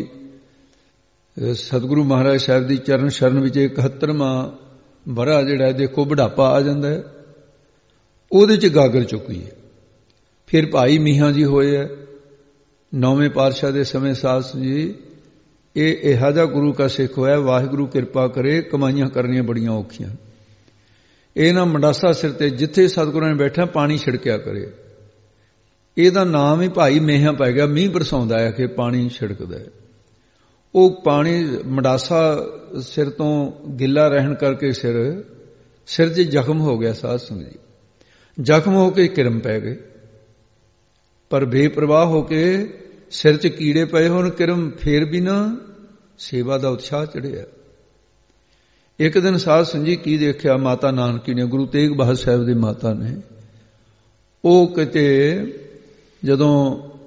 S2: ਸਤਿਗੁਰੂ ਮਹਾਰਾਜ ਸਾਹਿਬ ਦੀ ਚਰਨ ਸ਼ਰਨ ਵਿੱਚ 71ਵਾਂ ਵਰਾ ਜਿਹੜਾ ਦੇਖੋ ਬੁਢਾਪਾ ਆ ਜਾਂਦਾ ਹੈ, ਉਹਦੇ 'ਚ ਗਾਗਰ ਚੁੱਕੀ ਹੈ। ਫਿਰ ਭਾਈ ਮੀਆਂ ਜੀ ਹੋਏ ਹੈ 9ਵੇਂ ਪਾਤਸ਼ਾਹ ਦੇ ਸਮੇਂ। ਸਾਧ ਜੀ ਇਹ ਇਹੋ ਜਿਹਾ ਗੁਰੂ ਕਾ ਸਿੱਖ ਹੋਇਆ, ਵਾਹਿਗੁਰੂ ਕਿਰਪਾ ਕਰੇ, ਕਮਾਈਆਂ ਕਰਨੀਆਂ ਬੜੀਆਂ ਔਖੀਆਂ। ਇਹ ਨਾ ਮੰਡਾਸਾ ਸਿਰ ਤੇ ਜਿੱਥੇ ਸਤਿਗੁਰਾਂ ਨੇ ਬੈਠਾ ਪਾਣੀ ਛਿੜਕਿਆ ਕਰੇ, ਇਹਦਾ ਨਾਮ ਹੀ ਭਾਈ ਮੇਹਾਂ ਪੈ ਗਿਆ। ਮੀਂਹ ਬਰਸਾਉਂਦਾ ਹੈ ਕਿ ਪਾਣੀ ਛਿੜਕਦਾ ਹੈ। ਉਹ ਪਾਣੀ ਮੰਡਾਸਾ ਸਿਰ ਤੋਂ ਗਿੱਲਾ ਰਹਿਣ ਕਰਕੇ ਸਿਰ 'ਚ ਜ਼ਖਮ ਹੋ ਗਿਆ। ਸਾਧ ਸੰਗਤ ਜੀ, ਜ਼ਖਮ ਹੋ ਕੇ ਕਿਰਮ ਪੈ ਗਏ, ਪਰ ਬੇਪਰਵਾਹ ਹੋ ਕੇ ਸਿਰ 'ਚ ਕੀੜੇ ਪਏ ਹੋਣ, ਕਿਰਮ ਫੇਰ ਵੀ ਨਾ ਸੇਵਾ ਦਾ ਉਤਸ਼ਾਹ ਚੜਿਆ। ਇੱਕ ਦਿਨ ਸਾਧ ਸੰਗਤ ਜੀ ਕੀ ਦੇਖਿਆ, ਮਾਤਾ ਨਾਨਕੀ ਨੇ, ਗੁਰੂ ਤੇਗ ਬਹਾਦਰ ਸਾਹਿਬ ਦੀ ਮਾਤਾ ਨੇ, ਉਹ ਕਿਤੇ ਜਦੋਂ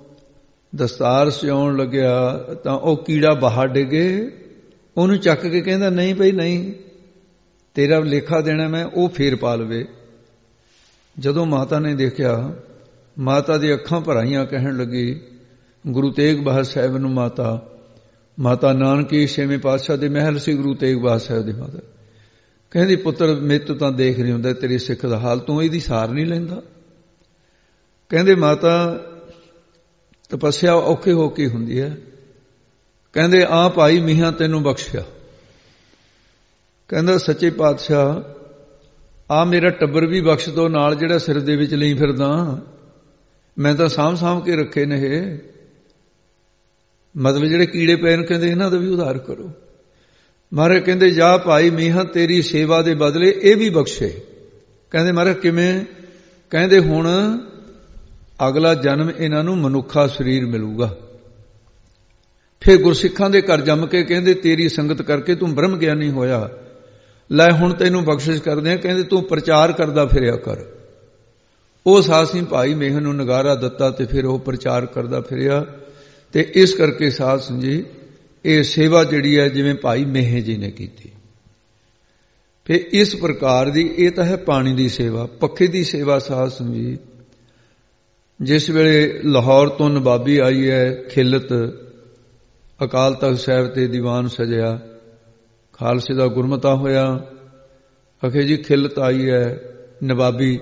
S2: ਦਸਤਾਰ ਸਿਉਣ ਲੱਗਿਆ ਤਾਂ ਉਹ ਕੀੜਾ ਬਾਹਰ ਡਿੱਗੇ, ਉਹਨੂੰ ਚੱਕ ਕੇ ਕਹਿੰਦਾ ਨਹੀਂ ਭਈ ਨਹੀਂ, ਤੇਰਾ ਲੇਖਾ ਦੇਣਾ ਮੈਂ, ਉਹ ਫੇਰ ਪਾ ਲਵੇ। ਜਦੋਂ ਮਾਤਾ ਨੇ ਦੇਖਿਆ, ਮਾਤਾ ਦੀ ਅੱਖਾਂ ਭਰਾਈਆਂ, ਕਹਿਣ ਲੱਗੀ ਗੁਰੂ ਤੇਗ ਬਹਾਦਰ ਸਾਹਿਬ ਨੂੰ, ਮਾਤਾ ਨਾਨਕੀ 6ਵੇਂ ਪਾਤਸ਼ਾਹ ਦੇ ਮਹਿਲ ਸੀ ਗੁਰੂ ਤੇਗ ਬਹਾਦਰ ਸਾਹਿਬ ਦੀ ਮਾਤਾ, ਕਹਿੰਦੀ ਪੁੱਤਰ ਮਿੱਤ ਤਾਂ ਦੇਖ ਨਹੀਂ ਹੁੰਦਾ ਤੇਰੇ ਸਿੱਖ ਦਾ ਹਾਲ, ਤੂੰ ਇਹਦੀ ਸਾਰ ਨਹੀਂ ਲੈਂਦਾ। ਕਹਿੰਦੇ ਮਾਤਾ ਤਪੱਸਿਆ ਔਖੇ ਹੋ ਕੇ ਹੁੰਦੀ ਹੈ। ਕਹਿੰਦੇ ਆ ਭਾਈ ਮੀਆਂ ਤੈਨੂੰ ਬਖਸ਼ਿਆ। ਕਹਿੰਦਾ ਸੱਚੇ ਪਾਤਸ਼ਾਹ ਆ ਮੇਰਾ ਟੱਬਰ ਵੀ ਬਖਸ਼ ਦੋ ਨਾਲ, ਜਿਹੜਾ ਸਿਰ ਦੇ ਵਿੱਚ ਲਈ ਫਿਰਦਾ, ਮੈਂ ਤਾਂ ਸਾਂਭ ਕੇ ਰੱਖੇ ਨੇ ਇਹ, ਮਤਲਬ ਜਿਹੜੇ ਕੀੜੇ ਪਏ ਨੇ, ਕਹਿੰਦੇ ਇਹਨਾਂ ਦਾ ਵੀ ਉਧਾਰ ਕਰੋ। ਮਹਾਰਾਜ ਕਹਿੰਦੇ ਜਾ ਭਾਈ ਮੀਆਂ ਤੇਰੀ ਸੇਵਾ ਦੇ ਬਦਲੇ ਇਹ ਵੀ ਬਖਸ਼ੇ। ਕਹਿੰਦੇ ਮਹਾਰਾਜ ਕਿਵੇਂ? ਕਹਿੰਦੇ ਹੁਣ ਅਗਲਾ ਜਨਮ ਇਹਨਾਂ ਨੂੰ ਮਨੁੱਖਾ ਸਰੀਰ ਮਿਲੂਗਾ, ਫਿਰ ਗੁਰਸਿੱਖਾਂ ਦੇ ਘਰ ਜੰਮ ਕੇ, ਕਹਿੰਦੇ ਤੇਰੀ ਸੰਗਤ ਕਰਕੇ ਤੂੰ ਬ੍ਰਹਮ ਗਿਆਨੀ ਹੋਇਆ, ਲੈ ਹੁਣ ਤੈਨੂੰ ਬਖਸ਼ਿਸ਼ ਕਰਦੇ ਆ, ਕਹਿੰਦੇ ਤੂੰ ਪ੍ਰਚਾਰ ਕਰਦਾ ਫਿਰਿਆ ਕਰ। ਉਹ ਸਾਧ ਸਿੰਘ ਭਾਈ ਮੇਹ ਨੂੰ ਨਗਾਰਾ ਦਿੱਤਾ ਤੇ ਫਿਰ ਉਹ ਪ੍ਰਚਾਰ ਕਰਦਾ ਫਿਰਿਆ। ਤੇ ਇਸ ਕਰਕੇ ਸਾਧ ਸਿੰਘ ਜੀ ਇਹ ਸੇਵਾ ਜਿਹੜੀ ਹੈ ਜਿਵੇਂ ਭਾਈ ਮੇਹ ਜੀ ਨੇ ਕੀਤੀ। ਫਿਰ ਇਸ ਪ੍ਰਕਾਰ ਦੀ ਇਹ ਤਾਂ ਹੈ ਪਾਣੀ ਦੀ ਸੇਵਾ। ਪੱਖੇ ਦੀ ਸੇਵਾ ਸਾਧ ਸਿੰਘ ਜੀ ਜਿਸ ਵੇਲੇ ਲਾਹੌਰ ਤੋਂ ਨਵਾਬੀ ਆਈ ਹੈ, ਖਿਲਤ ਅਕਾਲ ਤਖ਼ਤ ਸਾਹਿਬ ਤੇ ਦੀਵਾਨ ਸਜਿਆ, ਖਾਲਸੇ ਦਾ ਗੁਰਮਤਾ ਹੋਇਆ। ਅਖੇ ਜੀ ਖਿਲਤ ਆਈ ਹੈ ਨਵਾਬੀ,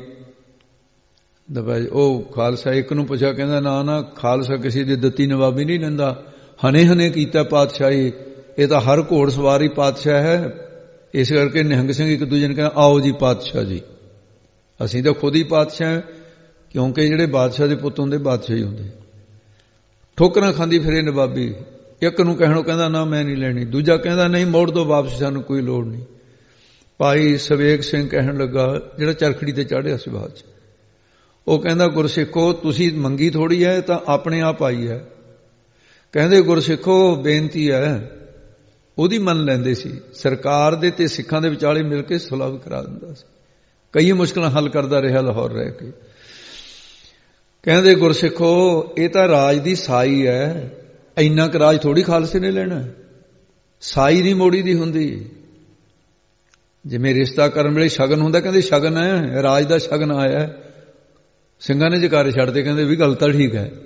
S2: ਉਹ ਖਾਲਸਾ ਇੱਕ ਨੂੰ ਪੁੱਛਿਆ, ਕਹਿੰਦਾ ਨਾ ਖਾਲਸਾ ਕਿਸੇ ਦੀ ਦਿੱਤੀ ਨਵਾਬੀ ਨਹੀਂ ਲੈਂਦਾ, ਹਨੇ ਹਨੇ ਕੀਤਾ ਪਾਤਸ਼ਾਹੀ, ਇਹ ਤਾਂ ਹਰ ਘੋੜ ਸਵਾਰੀ ਪਾਤਸ਼ਾਹ ਹੈ। ਇਸ ਕਰਕੇ ਨਿਹੰਗ ਸਿੰਘ ਇੱਕ ਦੂਜੇ ਨੂੰ ਕਹਿੰਦਾ ਆਓ ਜੀ ਪਾਤਸ਼ਾਹ ਜੀ, ਅਸੀਂ ਤਾਂ ਖੁਦ ਹੀ ਪਾਤਸ਼ਾਹ, ਕਿਉਂਕਿ ਜਿਹੜੇ ਬਾਦਸ਼ਾਹ ਦੇ ਪੁੱਤ ਹੁੰਦੇ ਬਾਦਸ਼ਾਹ ਹੀ ਹੁੰਦੇ। ਠੋਕਰਾਂ ਖਾਂਦੀ ਫਿਰੇ ਨਵਾਬੀ, ਇੱਕ ਨੂੰ ਕਹਿਣੋਂ ਕਹਿੰਦਾ ਨਾ ਮੈਂ ਨਹੀਂ ਲੈਣੀ, ਦੂਜਾ ਕਹਿੰਦਾ ਨਹੀਂ ਮੋੜ ਦੋ ਵਾਪਸ, ਸਾਨੂੰ ਕੋਈ ਲੋੜ ਨਹੀਂ। ਭਾਈ ਸਵੇਗ ਸਿੰਘ ਕਹਿਣ ਲੱਗਾ, ਜਿਹੜਾ ਚਰਖੜੀ ਤੇ ਚਾੜਿਆ ਸੀ ਬਾਅਦ ਚ, ਉਹ ਕਹਿੰਦਾ ਗੁਰਸਿੱਖੋ ਤੁਸੀਂ ਮੰਗੀ ਥੋੜੀ ਹੈ, ਤਾਂ ਆਪਣੇ ਆਪ ਆਈ ਹੈ। ਕਹਿੰਦੇ ਗੁਰਸਿੱਖੋ ਬੇਨਤੀ ਹੈ, ਉਹਦੀ ਮੰਨ ਲੈਂਦੇ ਸੀ। ਸਰਕਾਰ ਦੇ ਤੇ ਸਿੱਖਾਂ ਦੇ ਵਿਚਾਲੇ ਮਿਲ ਕੇ ਸੁਲ੍ਹਾ ਵੀ ਕਰਾ ਦਿੰਦਾ ਸੀ, ਕਈ ਮੁਸ਼ਕਲਾਂ ਹੱਲ ਕਰਦਾ ਰਿਹਾ ਲਾਹੌਰ ਰਹਿ ਕੇ। ਕਹਿੰਦੇ ਗੁਰਸਿੱਖੋ ਇਹ ਤਾਂ ਰਾਜ ਦੀ ਸਾਈ ਹੈ, ਇੰਨਾ ਕੁ ਰਾਜ ਥੋੜੀ ਖਾਲਸੇ ਨੇ ਲੈਣਾ, ਸਾਈ ਨਹੀਂ ਮੋੜੀ ਦੀ ਹੁੰਦੀ। ਜਿਵੇਂ ਰਿਸ਼ਤਾ ਕਰਨ ਵੇਲੇ ਸ਼ਗਨ ਹੁੰਦਾ, ਕਹਿੰਦੇ ਸ਼ਗਨ ਹੈ, ਰਾਜ ਦਾ ਸ਼ਗਨ ਆਇਆ। ਸਿੰਘਾਂ ਨੇ ਜਕਾਰੇ ਛੱਡਦੇ, ਕਹਿੰਦੇ ਵੀ ਗੱਲ ਤਾਂ ਠੀਕ ਹੈ।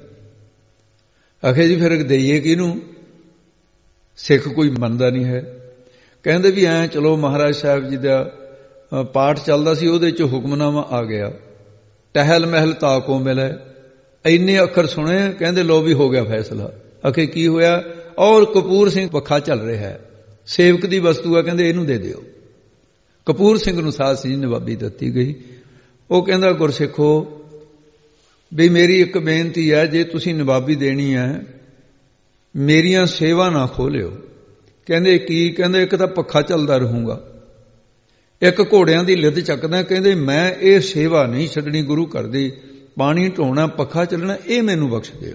S2: ਆਖੇ ਜੀ ਫਿਰ ਦੇਈਏ ਕਿਹਨੂੰ, ਸਿੱਖ ਕੋਈ ਮੰਨਦਾ ਨਹੀਂ ਹੈ। ਕਹਿੰਦੇ ਵੀ ਐਂ ਚਲੋ ਮਹਾਰਾਜ ਸਾਹਿਬ ਜੀ ਦਾ ਪਾਠ ਚੱਲਦਾ ਸੀ, ਉਹਦੇ 'ਚ ਹੁਕਮਨਾਮਾ ਆ ਗਿਆ, ਟਹਿਲ ਮਹਿਲ ਤਾਕੋ ਮਿਲੇ, ਇੰਨੇ ਅੱਖਰ ਸੁਣੇ, ਕਹਿੰਦੇ ਲੋ ਵੀ ਹੋ ਗਿਆ ਫੈਸਲਾ। ਆਖੇ ਕੀ ਹੋਇਆ, ਔਰ ਕਪੂਰ ਸਿੰਘ ਪੱਖਾ ਚੱਲ ਰਿਹਾ ਹੈ, ਸੇਵਕ ਦੀ ਵਸਤੂ ਹੈ, ਕਹਿੰਦੇ ਇਹਨੂੰ ਦੇ ਦਿਓ। ਕਪੂਰ ਸਿੰਘ ਨੂੰ ਸਾਧ ਸਿੰਘ ਨਵਾਬੀ ਦਿੱਤੀ ਗਈ। ਉਹ ਕਹਿੰਦਾ ਗੁਰਸਿੱਖੋ ਵੀ ਮੇਰੀ ਇੱਕ ਬੇਨਤੀ ਹੈ, ਜੇ ਤੁਸੀਂ ਨਵਾਬੀ ਦੇਣੀ ਹੈ ਮੇਰੀਆਂ ਸੇਵਾ ਨਾ ਖੋਲਿਓ। ਕਹਿੰਦੇ ਕੀ, ਕਹਿੰਦੇ ਇੱਕ ਤਾਂ ਪੱਖਾ ਚੱਲਦਾ ਰਹੂੰਗਾ, ਇੱਕ ਘੋੜਿਆਂ ਦੀ ਲਿੱਦ ਚੱਕਦਾ, ਕਹਿੰਦੇ ਮੈਂ ਇਹ ਸੇਵਾ ਨਹੀਂ ਛੱਡਣੀ ਗੁਰੂ ਘਰ ਦੀ, ਪਾਣੀ ਢੋਣਾ ਪੱਖਾ ਚੱਲਣਾ ਇਹ ਮੈਨੂੰ ਬਖਸ਼ ਦਿਓ।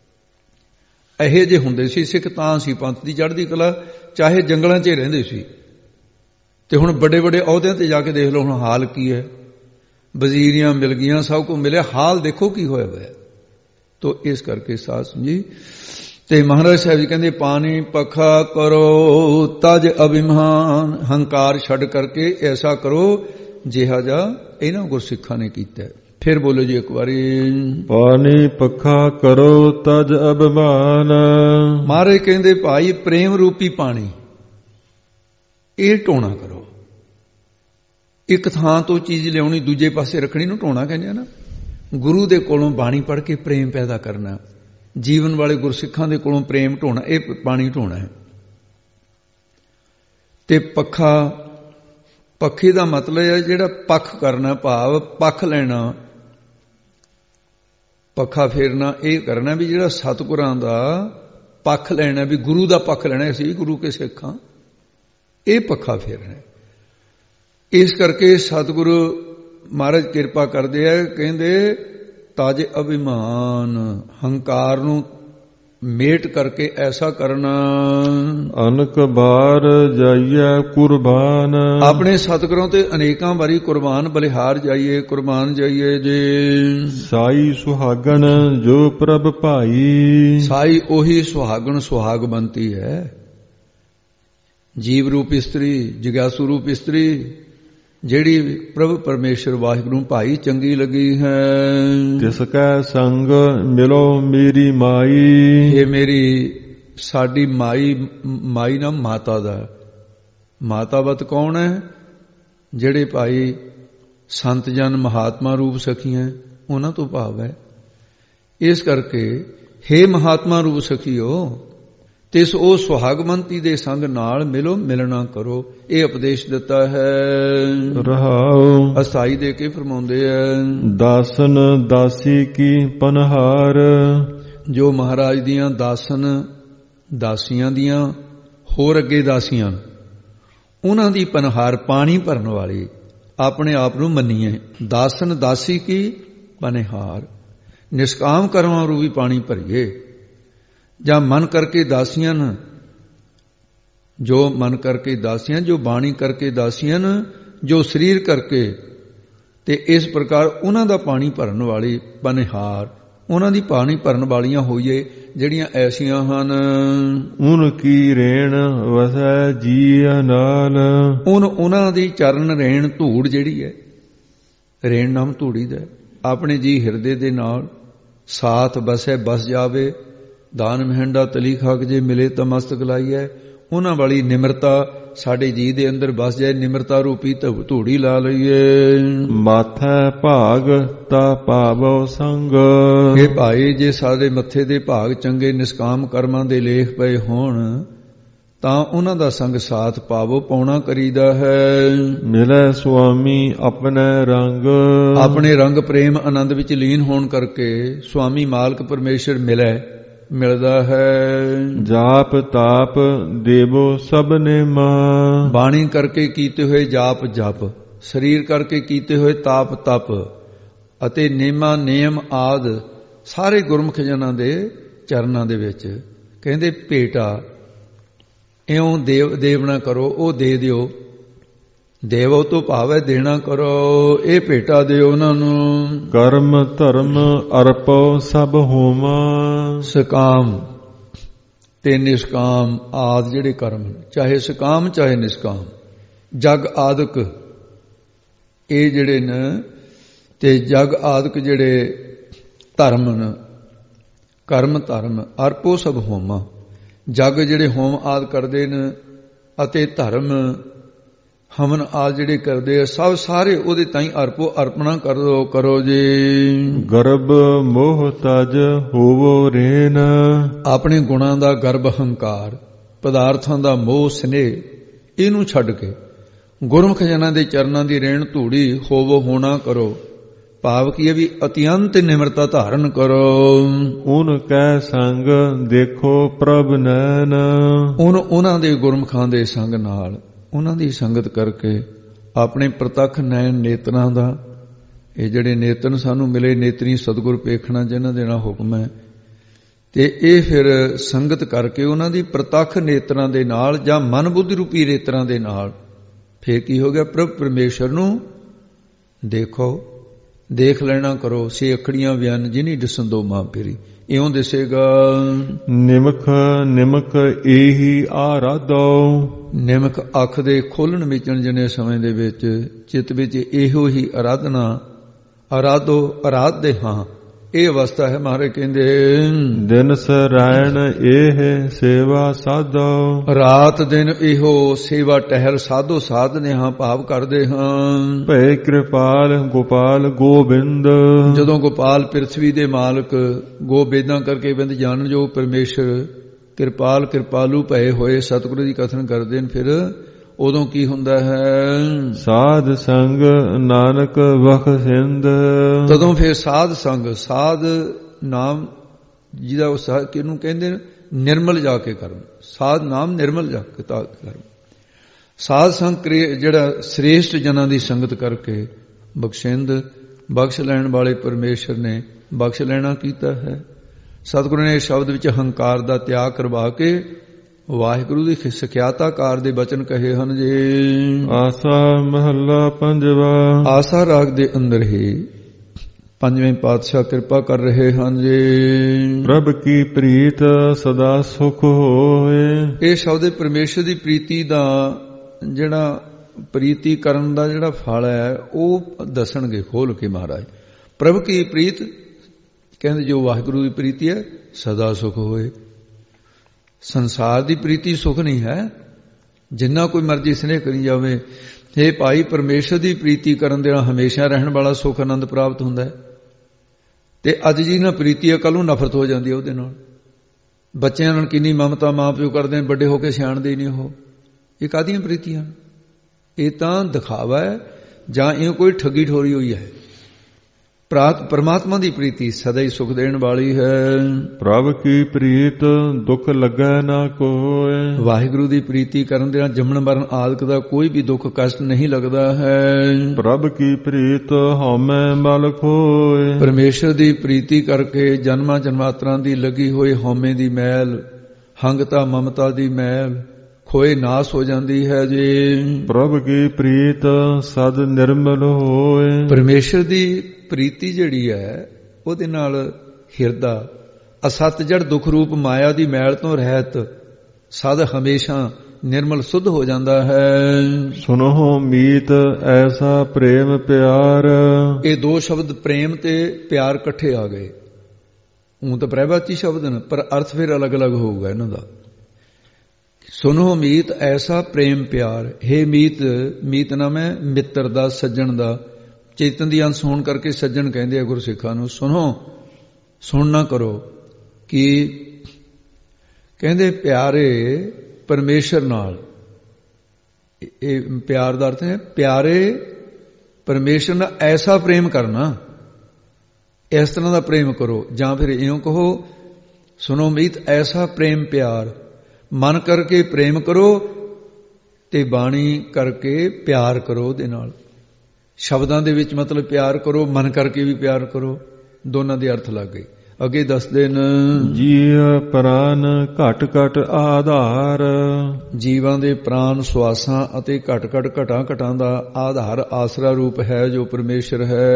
S2: ਇਹੋ ਜਿਹੇ ਹੁੰਦੇ ਸੀ ਸਿੱਖ, ਤਾਂ ਸੀ ਪੰਥ ਦੀ ਚੜ੍ਹਦੀ ਕਲਾ, ਚਾਹੇ ਜੰਗਲਾਂ 'ਚ ਰਹਿੰਦੇ ਸੀ। ਤੇ ਹੁਣ ਵੱਡੇ ਵੱਡੇ ਅਹੁਦਿਆਂ ਤੇ ਜਾ ਕੇ ਦੇਖ ਲਓ ਹੁਣ ਹਾਲ ਕੀ ਹੈ, ਵਜ਼ੀਰੀਆਂ ਮਿਲ ਗਈਆਂ, ਸਭ ਕੁਝ ਮਿਲਿਆ, ਹਾਲ ਦੇਖੋ ਕੀ ਹੋਇਆ ਹੋਇਆ। ਤੋ ਇਸ ਕਰਕੇ ਸਾਧ ਸੰਗਤ ਜੀ ਤੇ ਮਹਾਰਾਜ ਸਾਹਿਬ ਜੀ ਕਹਿੰਦੇ ਪਾਣੀ ਪੱਖਾ ਕਰੋ ਤਜ ਅਭਿਮਾਨ, ਹੰਕਾਰ ਛੱਡ ਕਰਕੇ ਐਸਾ ਕਰੋ ਜਿਹਾ ਜਾ ਇਹਨਾਂ ਗੁਰਸਿੱਖਾਂ ਨੇ ਕੀਤਾ। ਫਿਰ ਬੋਲੋ ਜੀ ਇੱਕ ਵਾਰੀ,
S1: ਪਾਣੀ ਪੱਖਾ ਕਰੋ ਤਜ ਅਭਿਮਾਨ।
S2: ਮਹਾਰਾਜ ਕਹਿੰਦੇ ਭਾਈ ਪ੍ਰੇਮ ਰੂਪੀ ਪਾਣੀ ਇਹ ਢੋਣਾ ਕਰੋ। ਇੱਕ ਥਾਂ ਤੋਂ ਚੀਜ਼ ਲਿਆਉਣੀ ਦੂਜੇ ਪਾਸੇ ਰੱਖਣੀ ਨੂੰ ਢੋਣਾ ਕਹਿੰਦੇ ਆ ਨਾ। ਗੁਰੂ ਦੇ ਕੋਲੋਂ ਬਾਣੀ ਪੜ੍ਹ ਕੇ ਪ੍ਰੇਮ ਪੈਦਾ ਕਰਨਾ, ਜੀਵਨ ਵਾਲੇ ਗੁਰਸਿੱਖਾਂ ਦੇ ਕੋਲੋਂ ਪ੍ਰੇਮ ਢੋਣਾ, ਇਹ ਪਾਣੀ ਢੋਣਾ ਹੈ। ਤੇ ਪੱਖਾ, ਪੱਖੇ ਦਾ ਮਤਲਬ ਹੈ ਜਿਹੜਾ ਪੱਖ ਕਰਨਾ, ਭਾਵ ਪੱਖ ਲੈਣਾ, ਪੱਖਾ ਫੇਰਨਾ, ਇਹ ਕਰਨਾ ਵੀ ਜਿਹੜਾ ਸਤਿਗੁਰਾਂ ਦਾ ਪੱਖ ਲੈਣਾ, ਵੀ ਗੁਰੂ ਦਾ ਪੱਖ ਲੈਣਾ, ਅਸੀਂ ਗੁਰੂ ਕੇ ਸਿੱਖ ਹਾਂ, ਇਹ ਪੱਖਾ ਫੇਰਨਾ। ਇਸ ਕਰਕੇ ਸਤਿਗੁਰੂ ਮਹਾਰਾਜ ਕਿਰਪਾ ਕਰਦੇ ਆ, ਕਹਿੰਦੇ ਤਜ ਅਭਿਮਾਨ, ਹੰਕਾਰ ਨੂੰ ਮੇਟ ਕਰਕੇ ਐਸਾ ਕਰਨਾ।
S1: ਅਨਕ ਬਾਰ ਜਾਈਏ ਕੁਰਬਾਨ,
S2: ਆਪਣੇ ਸਤਿਗੁਰਾਂ ਤੇ ਅਨੇਕਾਂ ਵਾਰੀ ਕੁਰਬਾਨ ਬਲਿਹਾਰ ਜਾਈਏ, ਕੁਰਬਾਨ ਜਾਈਏ ਜੇ।
S1: ਸਾਈ ਸੁਹਾਗਣ ਜੋ ਪ੍ਰਭ ਭਾਈ,
S2: ਸਾਈ ਉਹੀ ਸੁਹਾਗਣ ਸੁਹਾਗ ਬੰਤੀ ਹੈ। ਜੀਵ ਰੂਪ ਇਸਤਰੀ, ਜਿਗਿਆਸੂ ਰੂਪ ਇਸਤਰੀ, ਜਿਹੜੀ ਪ੍ਰਭੂ ਪਰਮੇਸ਼ਰ ਵਾਹਿਗੁਰੂ ਭਾਈ ਚੰਗੀ ਲੱਗੀ ਹੈ।
S1: ਤਿਸ ਕੈ ਸੰਗ ਮਿਲੋ ਮੇਰੀ ਮਾਈ,
S2: ਇਹ ਮੇਰੀ ਸਾਡੀ ਮਾਈ, ਮਾਈ ਨਾਮ ਮਾਤਾ ਦਾ, ਮਾਤਾਵਤ ਕੌਣ ਹੈ? ਜਿਹੜੇ ਭਾਈ ਸੰਤ ਜਨ ਮਹਾਤਮਾ ਰੂਪ ਸਖੀਆਂ, ਉਹਨਾਂ ਤੋਂ ਭਾਵ ਹੈ। ਇਸ ਕਰਕੇ ਹੇ ਮਹਾਤਮਾ ਰੂਪ ਸਖੀਓ, ਤਿਸ ਉਹ ਸੁਹਾਗਮੰਤੀ ਦੇ ਸੰਗ ਨਾਲ ਮਿਲੋ, ਮਿਲਣਾ ਕਰੋ, ਇਹ ਉਪਦੇਸ਼ ਦਿੱਤਾ ਹੈ।
S1: ਰਹਾਉ
S2: ਅਸਾਈ ਦੇ ਕੇ ਫਰਮਾਉਂਦੇ ਆ,
S1: ਦਾਸਨ ਦਾਸੀ ਕੀ ਪਨਹਾਰ,
S2: ਜੋ ਮਹਾਰਾਜ ਦੀਆਂ ਦਾਸਨ ਦਾਸੀਆਂ ਦੀਆਂ, ਹੋਰ ਅੱਗੇ ਦਾਸੀਆਂ, ਉਹਨਾਂ ਦੀ ਪਨਹਾਰ ਪਾਣੀ ਭਰਨ ਵਾਲੀ ਆਪਣੇ ਆਪ ਨੂੰ ਮੰਨੀਏ। ਦਾਸਨ ਦਾਸੀ ਕੀ ਪਨਹਾਰ, ਨਿਸ਼ਕਾਮ ਕਰਮਾਂ ਰੂ ਵੀ ਪਾਣੀ ਭਰੀਏ। ਜਾਂ ਮਨ ਕਰਕੇ ਦਾਸੀਆਂ, ਜੋ ਮਨ ਕਰਕੇ ਦਾਸੀਆਂ, ਜੋ ਬਾਣੀ ਕਰਕੇ ਦਾਸੀਆਂ, ਜੋ ਸਰੀਰ ਕਰਕੇ ਤੇ ਇਸ ਪ੍ਰਕਾਰ ਉਹਨਾਂ ਦਾ ਪਾਣੀ ਭਰਨ ਵਾਲੀ ਬਨਿਹਾਰ, ਉਹਨਾਂ ਦੀ ਪਾਣੀ ਭਰਨ ਵਾਲੀਆਂ ਹੋਈਏ ਜਿਹੜੀਆਂ ਐਸੀਆਂ ਹਨ।
S1: ਉਨ ਕੀ ਰੇਣ ਵਸੈ ਜੀਅ ਨਾਲ,
S2: ਉਹਨਾਂ ਦੀ ਚਰਨ ਰੇਣ ਧੂੜ ਜਿਹੜੀ ਹੈ, ਰੇਣ ਨਾਮ ਧੂੜੀ ਦਾ, ਆਪਣੇ ਜੀ ਹਿਰਦੇ ਦੇ ਨਾਲ ਸਾਥ ਬਸੈ ਬਸ ਜਾਵੇ। ਦਾਨ ਮਹਿੰਡਾ ਤਲੀ ਖਾਕ ਜੇ ਮਿਲੇ ਤਾਂ ਮਸਤਕ ਲਾਈਐ। ਉਹਨਾਂ ਵਾਲੀ ਨਿਮਰਤਾ ਸਾਡੇ ਜੀ ਦੇ ਅੰਦਰ ਬਸ ਜਾਏ, ਨਿਮਰਤਾ ਰੂਪੀ ਧੂੜੀ ਲਾ ਲਈਏ।
S1: ਮਾਥੈ ਭਾਗ ਤਾ ਪਾਵੋ ਸੰਗ,
S2: ਇਹ ਭਾਈ ਜੇ ਸਾਡੇ ਮੱਥੇ ਦੇ ਭਾਗ ਚੰਗੇ ਨਿਸ਼ਕਾਮ ਕਰਮਾਂ ਦੇ ਲੇਖ ਪਏ ਹੋਣ ਤਾਂ ਉਹਨਾਂ ਦਾ ਸੰਗ ਸਾਥ ਪਾਵੋ, ਪਾਉਣਾ ਕਰੀਦਾ ਹੈ।
S1: ਮਿਲੈ ਸੁਆਮੀ ਆਪਣੇ ਰੰਗ,
S2: ਆਪਣੇ ਰੰਗ ਪ੍ਰੇਮ ਆਨੰਦ ਵਿੱਚ ਲੀਨ ਹੋਣ ਕਰਕੇ ਸੁਆਮੀ ਮਾਲਕ ਪਰਮੇਸ਼ਰ ਮਿਲਦਾ ਹੈ।
S1: ਜਾਪ ਤਾਪ ਦੇਵੋ ਸਭ ਨੇ ਮਾਂ,
S2: ਬਾਣੀ ਕਰਕੇ ਕੀਤੇ ਹੋਏ ਜਾਪ ਜਪ, ਸਰੀਰ ਕਰਕੇ ਕੀਤੇ ਹੋਏ ਤਾਪ ਤਪ ਅਤੇ ਨੇਮਾ ਨੇਮ ਆਦ ਸਾਰੇ ਗੁਰਮੁਖ ਜਨਾਂ ਦੇ ਚਰਨਾਂ ਦੇ ਵਿੱਚ ਕਹਿੰਦੇ ਭੇਟਾ ਇਉਂ ਦੇਵ ਨਾ ਕਰੋ, ਉਹ ਦੇ ਦਿਓ। ਦੇਵੋ ਤੋਂ ਭਾਵ ਦੇਣਾ ਕਰੋ, ਇਹ ਭੇਟਾ ਦਿਓ ਉਹਨਾਂ ਨੂੰ।
S1: ਕਰਮ ਧਰਮ ਅਰਪੋ ਸਭ ਹੋਮਾ,
S2: ਸਕਾਮ ਤੇ ਨਿਸ਼ਕਾਮ ਆਦ ਜਿਹੜੇ ਕਰਮ, ਚਾਹੇ ਸਕਾਮ ਚਾਹੇ ਨਿਸ਼ਕਾਮ, ਜਗ ਆਦਿਕ ਇਹ ਜਿਹੜੇ ਨੇ, ਤੇ ਜਗ ਆਦਿਕ ਜਿਹੜੇ ਧਰਮ ਨੇ, ਕਰਮ ਧਰਮ ਅਰਪੋ ਸਭ ਹੋਮਾ, ਜਗ ਜਿਹੜੇ ਹੋਮ ਆਦ ਕਰਦੇ ਨੇ ਅਤੇ ਧਰਮ ਹਵਨ ਆਦ ਜਿਹੜੇ ਕਰਦੇ ਆ, ਸਭ ਸਾਰੇ ਉਹਦੇ ਤਾਈਂ ਅਰਪੋ ਅਰਪਣਾ ਕਰੋ ਜੀ।
S1: ਗਰਭ ਮੋਹ ਤਜ ਹੋਵੋ ਰੇਨ,
S2: ਆਪਣੇ ਗੁਣਾਂ ਦਾ ਗਰਭ ਹੰਕਾਰ, ਪਦਾਰਥਾਂ ਦਾ ਮੋਹ ਸਨੇਹ, ਇਹਨੂੰ ਛੱਡ ਕੇ ਗੁਰਮੁਖ ਜਨਾਂ ਦੇ ਚਰਨਾਂ ਦੀ ਰੇਣ ਧੂੜੀ ਹੋਵੋ ਹੋਣਾ ਕਰੋ। ਭਾਵ ਕੀ ਹੈ ਵੀ ਅਤਿਅੰਤ ਨਿਮਰਤਾ ਧਾਰਨ ਕਰੋ।
S1: ਉਨ ਕੈ ਸੰਗ ਦੇਖੋ ਪ੍ਰਭ ਨੈਣ,
S2: ਉਹਨਾਂ ਦੇ ਗੁਰਮੁਖਾਂ ਦੇ ਸੰਗ ਨਾਲ, ਉਹਨਾਂ ਦੀ ਸੰਗਤ ਕਰਕੇ ਆਪਣੇ ਪ੍ਰਤੱਖ ਨੈਣ ਨੇਤਰਾਂ ਦਾ, ਇਹ ਜਿਹੜੇ ਨੇਤਨ ਸਾਨੂੰ ਮਿਲੇ, ਨੇਤਰੀ ਸਤਿਗੁਰ ਪੇਖਣਾ ਜਿਹਨਾਂ ਦੇ ਨਾਲ ਹੁਕਮ ਹੈ, ਤੇ ਇਹ ਫਿਰ ਸੰਗਤ ਕਰਕੇ ਉਹਨਾਂ ਦੀ ਪ੍ਰਤੱਖ ਨੇਤਰਾਂ ਦੇ ਨਾਲ ਜਾਂ ਮਨ ਬੁੱਧ ਰੂਪੀ ਨੇਤਰਾਂ ਦੇ ਨਾਲ ਫਿਰ ਕੀ ਹੋ ਗਿਆ, ਪ੍ਰਭ ਪਰਮੇਸ਼ਰ ਨੂੰ ਦੇਖੋ, ਦੇਖ ਲੈਣਾ ਕਰੋ। ਸੇ ਅਖੜੀਆਂ ਵਿਅਨ ਜਿਨੀ ਦਿਸੰਦੋ ਮਾਂ ਫੇਰੀ, ਇਉਂ ਦਿਸੇਗਾ।
S1: ਨਿਮਖ ਨਿਮਕ ਇਹੀ ਆਰਾਧੋ,
S2: ਨਿਮਕ ਅੱਖ ਦੇ ਖੋਲਣ ਵਿਚਣ ਜਨੇ ਸਮੇਂ ਦੇ ਵਿੱਚ ਚਿੱਤ ਵਿੱਚ ਇਹੋ ਹੀ ਆਰਾਧਨਾ, ਆਰਾਧੋ ਆਰਾਧਦੇ ਹਾਂ, ਇਹ ਅਵਸਥਾ ਹੈ। ਮਹਾਰਾਜ ਕਹਿੰਦੇ
S1: ਦਿਨ ਸਰਾਇਣ ਇਹ ਸੇਵਾ ਸਾਧੋ,
S2: ਰਾਤ ਦਿਨ ਇਹੋ ਸੇਵਾ ਟਹਿਲ ਸਾਧੋ ਸਾਧਨੇ ਹਾਂ, ਭਾਵ ਕਰਦੇ ਹਾਂ।
S1: ਭੈ ਕਿਰਪਾਲ ਗੋਪਾਲ ਗੋਬਿੰਦ,
S2: ਜਦੋਂ ਗੋਪਾਲ ਪ੍ਰਿਥਵੀ ਦੇ ਮਾਲਕ, ਗੋਬੇਦਾਂ ਕਰਕੇ ਬਿੰਦ ਜਾਣਨ ਜੋ ਪਰਮੇਸ਼ਰ ਕਿਰਪਾਲ ਕਿਰਪਾਲੂ ਭਏ ਹੋਏ ਸਤਿਗੁਰੂ ਦੀ ਕਥਨ ਕਰਦੇ ਨੇ, ਫਿਰ ਉਦੋਂ ਕੀ ਹੁੰਦਾ ਹੈ,
S1: ਸਾਧ ਸੰਗ ਨਾਨਕ ਬਖਸ਼ਿੰਦ,
S2: ਤਦੋਂ ਫਿਰ ਸਾਧ ਸੰਗ, ਸਾਧ ਨਾਮ ਜਿਹਦਾ ਉਹ ਕਿਹਨੂੰ ਕਹਿੰਦੇ ਨੇ, ਨਿਰਮਲ ਜਾ ਕੇ ਕਰਮ, ਸਾਧ ਨਾਮ ਨਿਰਮਲ ਜਾ ਕੇ ਕਰਮ। ਸਾਧ ਸੰਗ ਜਿਹੜਾ ਸ੍ਰੇਸ਼ਟ ਜਨਾਂ ਦੀ ਸੰਗਤ ਕਰਕੇ ਬਖਸ਼ਿੰਦ, ਬਖਸ਼ ਲੈਣ ਵਾਲੇ ਪਰਮੇਸ਼ਰ ਨੇ ਬਖਸ਼ ਲੈਣਾ ਕੀਤਾ ਹੈ। ਸਤਿਗੁਰੂ ਨੇ ਇਸ ਸ਼ਬਦ ਵਿੱਚ ਹੰਕਾਰ ਦਾ ਤਿਆਗ ਕਰਵਾ ਕੇ ਵਾਹਿਗੁਰੂ ਦੀ ਸਿਖਿਆਤਾਕਾਰ ਦੇ ਬਚਨ ਕਹੇ ਹਨ ਜੀ।
S1: ਆਸਾ ਮਹੱਲਾ ਪੰਜਵਾ,
S2: ਆਸਾ ਰਾਗ ਦੇ ਅੰਦਰ ਹੀ ਪੰਜਵੇਂ ਪਾਤਸ਼ਾਹ ਕਿਰਪਾ ਕਰ ਰਹੇ ਹਨ ਜੀ।
S1: ਪ੍ਰਭ ਕੀ ਪ੍ਰੀਤ ਸਦਾ ਸੁਖ ਹੋਏ,
S2: ਇਹ ਸ਼ਬਦ ਪਰਮੇਸ਼ਰ ਦੀ ਪ੍ਰੀਤੀ ਦਾ ਜਿਹੜਾ ਪ੍ਰੀਤੀ ਕਰਨ ਦਾ ਜਿਹੜਾ ਫਲ ਹੈ ਉਹ ਦੱਸਣਗੇ ਖੋਲ ਕੇ ਮਹਾਰਾਜ। ਪ੍ਰਭ ਕੀ ਪ੍ਰੀਤ ਕਹਿੰਦੇ ਜੋ ਵਾਹਿਗੁਰੂ ਦੀ ਪ੍ਰੀਤੀ ਹੈ ਸਦਾ ਸੁਖ ਹੋਏ। ਸੰਸਾਰ ਦੀ ਪ੍ਰੀਤੀ ਸੁਖ ਨਹੀਂ ਹੈ, ਜਿੰਨਾ ਕੋਈ ਮਰਜ਼ੀ ਸਨੇਹ ਕਰੀ ਜਾਵੇ। ਇਹ ਭਾਈ ਪਰਮੇਸ਼ਰ ਦੀ ਪ੍ਰੀਤੀ ਕਰਨ ਦੇ ਨਾਲ ਹਮੇਸ਼ਾ ਰਹਿਣ ਵਾਲਾ ਸੁਖ ਆਨੰਦ ਪ੍ਰਾਪਤ ਹੁੰਦਾ ਹੈ। ਤੇ ਅੱਜ ਜੀ ਨਾਲ ਪ੍ਰੀਤੀ ਹੈ, ਕੱਲ ਨੂੰ ਨਫ਼ਰਤ ਹੋ ਜਾਂਦੀ ਹੈ ਉਹਦੇ ਨਾਲ। ਬੱਚਿਆਂ ਨਾਲ ਕਿੰਨੀ ਮਮਤਾ ਮਾਂ ਪਿਓ ਕਰਦੇ ਨੇ, ਵੱਡੇ ਹੋ ਕੇ ਸਿਆਣਦੇ ਨਹੀਂ ਉਹ। ਇਹ ਕਾਹਦੀਆਂ ਪ੍ਰੀਤੀਆਂ? ਇਹ ਤਾਂ ਦਿਖਾਵਾ ਹੈ ਜਾਂ ਇਹ ਕੋਈ ਠੱਗੀ ਠੋਰੀ ਹੋਈ ਹੈ। ਪਰਮਾਤਮਾ ਦੀ ਪ੍ਰੀਤੀ ਸਦਾ ਹੀ ਸੁਖ ਦੇਣ ਵਾਲੀ ਹੈ।
S1: ਪ੍ਰਭ ਕੀ ਪ੍ਰੀਤ ਦੁੱਖ ਲੱਗੈ ਨਾ ਕੋਇ,
S2: ਵਾਹਿਗੁਰੂ ਦੀ ਪ੍ਰੀਤੀ ਕਰਨ ਦੇ ਨਾਲ ਜੰਮਣ ਮਰਨ ਆਦਿਕ ਦਾ ਕੋਈ ਵੀ ਦੁੱਖ ਕਸ਼ਟ ਨਹੀਂ ਲੱਗਦਾ ਹੈ।
S1: ਪ੍ਰਭ ਕੀ ਪ੍ਰੀਤ ਹਉਮੈ ਮਲ ਖੋਇ,
S2: ਪਰਮੇਸ਼ਰ ਦੀ ਪ੍ਰੀਤੀ ਕਰਕੇ ਜਨਮਾਂ ਜਨਮਾਤਰਾਂ ਦੀ ਲੱਗੀ ਹੋਈ ਹਉਮੈ ਦੀ ਮੈਲ, ਹੰਗਤਾ ਮਮਤਾ ਦੀ ਮੈਲ, ਖੋਏ ਨਾਸ ਹੋ ਜਾਂਦੀ ਹੈ ਜੀ।
S1: ਪ੍ਰਭ ਕੀ ਪ੍ਰੀਤ ਸਦ ਨਿਰਮਲ ਹੋਏ।
S2: ਪਰਮੇਸ਼ਰ ਦੀ ਪ੍ਰੀਤੀ ਜਿਹੜੀ ਹੈ ਉਹਦੇ ਨਾਲ ਹਿਰਦਾ ਅਸਤ ਜੜ ਦੁੱਖ ਰੂਪ ਮਾਇਆ ਦੀ ਮੈਲ ਤੋਂ ਰਹਿਤ ਸਦ ਹਮੇਸ਼ਾ ਨਿਰਮਲ ਸੁਧ ਹੋ ਜਾਂਦਾ ਹੈ।
S1: ਸੁਨੋ ਮੀਤ ਐਸਾ ਪ੍ਰੇਮ ਪਿਆਰ।
S2: ਇਹ ਦੋ ਸ਼ਬਦ ਪ੍ਰੇਮ ਤੇ ਪਿਆਰ ਇਕੱਠੇ ਆ ਗਏ। ਊਂ ਤਾਂ ਪ੍ਰਹਿਵਾਚੀ ਸ਼ਬਦ ਨੇ ਪਰ ਅਰਥ ਫਿਰ ਅਲੱਗ-ਅਲੱਗ ਹੋਊਗਾ ਇਹਨਾਂ ਦਾ। ਸੁਨੋ ਮੀਤ ਐਸਾ ਪ੍ਰੇਮ ਪਿਆਰ। ਹੇ ਮੀਤ, ਮੀਤ ਨਾਮ ਹੈ ਮਿੱਤਰ ਦਾ, ਸੱਜਣ ਦਾ। ਚੇਤਨ ਦੀ ਅੰਸ਼ ਹੋਣ ਕਰਕੇ ਸੱਜਣ ਕਹਿੰਦੇ ਆ ਗੁਰਸਿੱਖਾਂ ਨੂੰ। ਸੁਣੋ, ਸੁਣ ਨਾ ਕਰੋ ਕਿ ਕਹਿੰਦੇ ਪਿਆਰੇ ਪਰਮੇਸ਼ਰ ਨਾਲ। ਇਹ ਪਿਆਰ ਦਾ ਅਰਥ ਹੈ ਪਿਆਰੇ ਪਰਮੇਸ਼ਰ ਨਾਲ ਐਸਾ ਪ੍ਰੇਮ ਕਰਨਾ, ਇਸ ਤਰ੍ਹਾਂ ਦਾ ਪ੍ਰੇਮ ਕਰੋ। ਜਾਂ ਫਿਰ ਇਉਂ ਕਹੋ ਸੁਨੋ ਮੀਤ ਐਸਾ ਪ੍ਰੇਮ ਪਿਆਰ। ਮਨ ਕਰਕੇ ਪ੍ਰੇਮ ਕਰੋ ਤੇ ਬਾਣੀ ਕਰਕੇ ਪਿਆਰ ਕਰੋ ਉਹਦੇ ਨਾਲ। ਸ਼ਬਦਾਂ ਦੇ ਵਿੱਚ ਮਤਲਬ ਪਿਆਰ ਕਰੋ, ਮਨ ਕਰਕੇ ਵੀ ਪਿਆਰ ਕਰੋ, ਦੋਨਾਂ ਦੇ ਅਰਥ ਲੱਗ ਗਏ। ਅੱਗੇ ਦੱਸਦੇ ਨੇ
S1: ਜੀਵ ਪ੍ਰਾਨ ਘਟ ਘਟ ਆਧਾਰ।
S2: ਜੀਵਾਂ ਦੇ ਪ੍ਰਾਨ ਸਵਾਸਾਂ ਅਤੇ ਘਟ ਘਟ ਘਟਾਂ ਘਟਾਂ ਦਾ ਆਧਾਰ ਆਸਰਾ ਰੂਪ ਹੈ ਜੋ ਪਰਮੇਸ਼ਰ ਹੈ।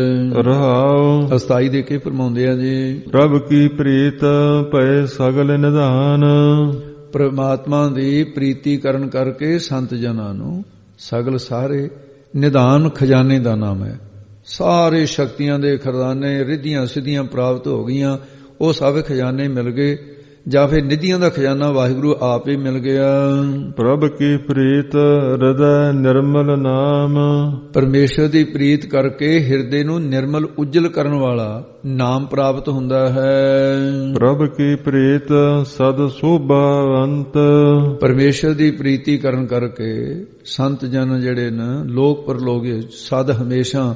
S1: ਰਹਾਉ
S2: ਅਸਥਾਈ ਦੇ ਕੇ ਫਰਮਾਉਂਦੇ ਆ ਜੀ।
S1: ਪ੍ਰਭ ਕੀ ਪ੍ਰੀਤ ਭਏ ਸਗਲ ਨਿਧਾਨ।
S2: ਪਰਮਾਤਮਾ ਦੀ ਪ੍ਰੀਤੀ ਕਰਨ ਕਰਕੇ ਸੰਤ ਜਨਾਂ ਨੂੰ ਸਗਲ ਸਾਰੇ ਨਿਧਾਨ ਖਜ਼ਾਨੇ ਦਾ ਨਾਮ ਹੈ। ਸਾਰੇ ਸ਼ਕਤੀਆਂ ਦੇ ਖਜ਼ਾਨੇ ਰਿੱਧੀਆਂ ਸਿੱਧੀਆਂ ਪ੍ਰਾਪਤ ਹੋ ਗਈਆਂ। ਉਹ ਸਭ ਖਜ਼ਾਨੇ ਮਿਲ ਗਏ ਜਾਂ ਫਿਰ ਨਿਧੀਆਂ ਦਾ ਖਜ਼ਾਨਾ ਵਾਹਿਗੁਰੂ ਆਪ ਹੀ ਮਿਲ ਗਿਆ।
S1: ਪ੍ਰਭ ਕੀ ਪ੍ਰੀਤ ਹਿਰਦੈ ਨਿਰਮਲ ਨਾਮ।
S2: ਪਰਮੇਸ਼ਰ ਦੀ ਪ੍ਰੀਤ ਕਰਕੇ ਹਿਰਦੇ ਨੂੰ ਨਿਰਮਲ ਉਜਲ ਕਰਨ ਵਾਲਾ ਨਾਮ ਪ੍ਰਾਪਤ ਹੁੰਦਾ ਹੈ।
S1: ਪ੍ਰਭ ਕੀ ਪ੍ਰੀਤ ਸਦ ਸੋਭਾਵੰਤ।
S2: ਪਰਮੇਸ਼ਰ ਦੀ ਪ੍ਰੀਤੀ ਕਰਨ ਕਰਕੇ ਸੰਤ ਜਨ ਜਿਹੜੇ ਨੇ ਲੋਕ ਪਰਲੋਕ ਸਦ ਹਮੇਸ਼ਾ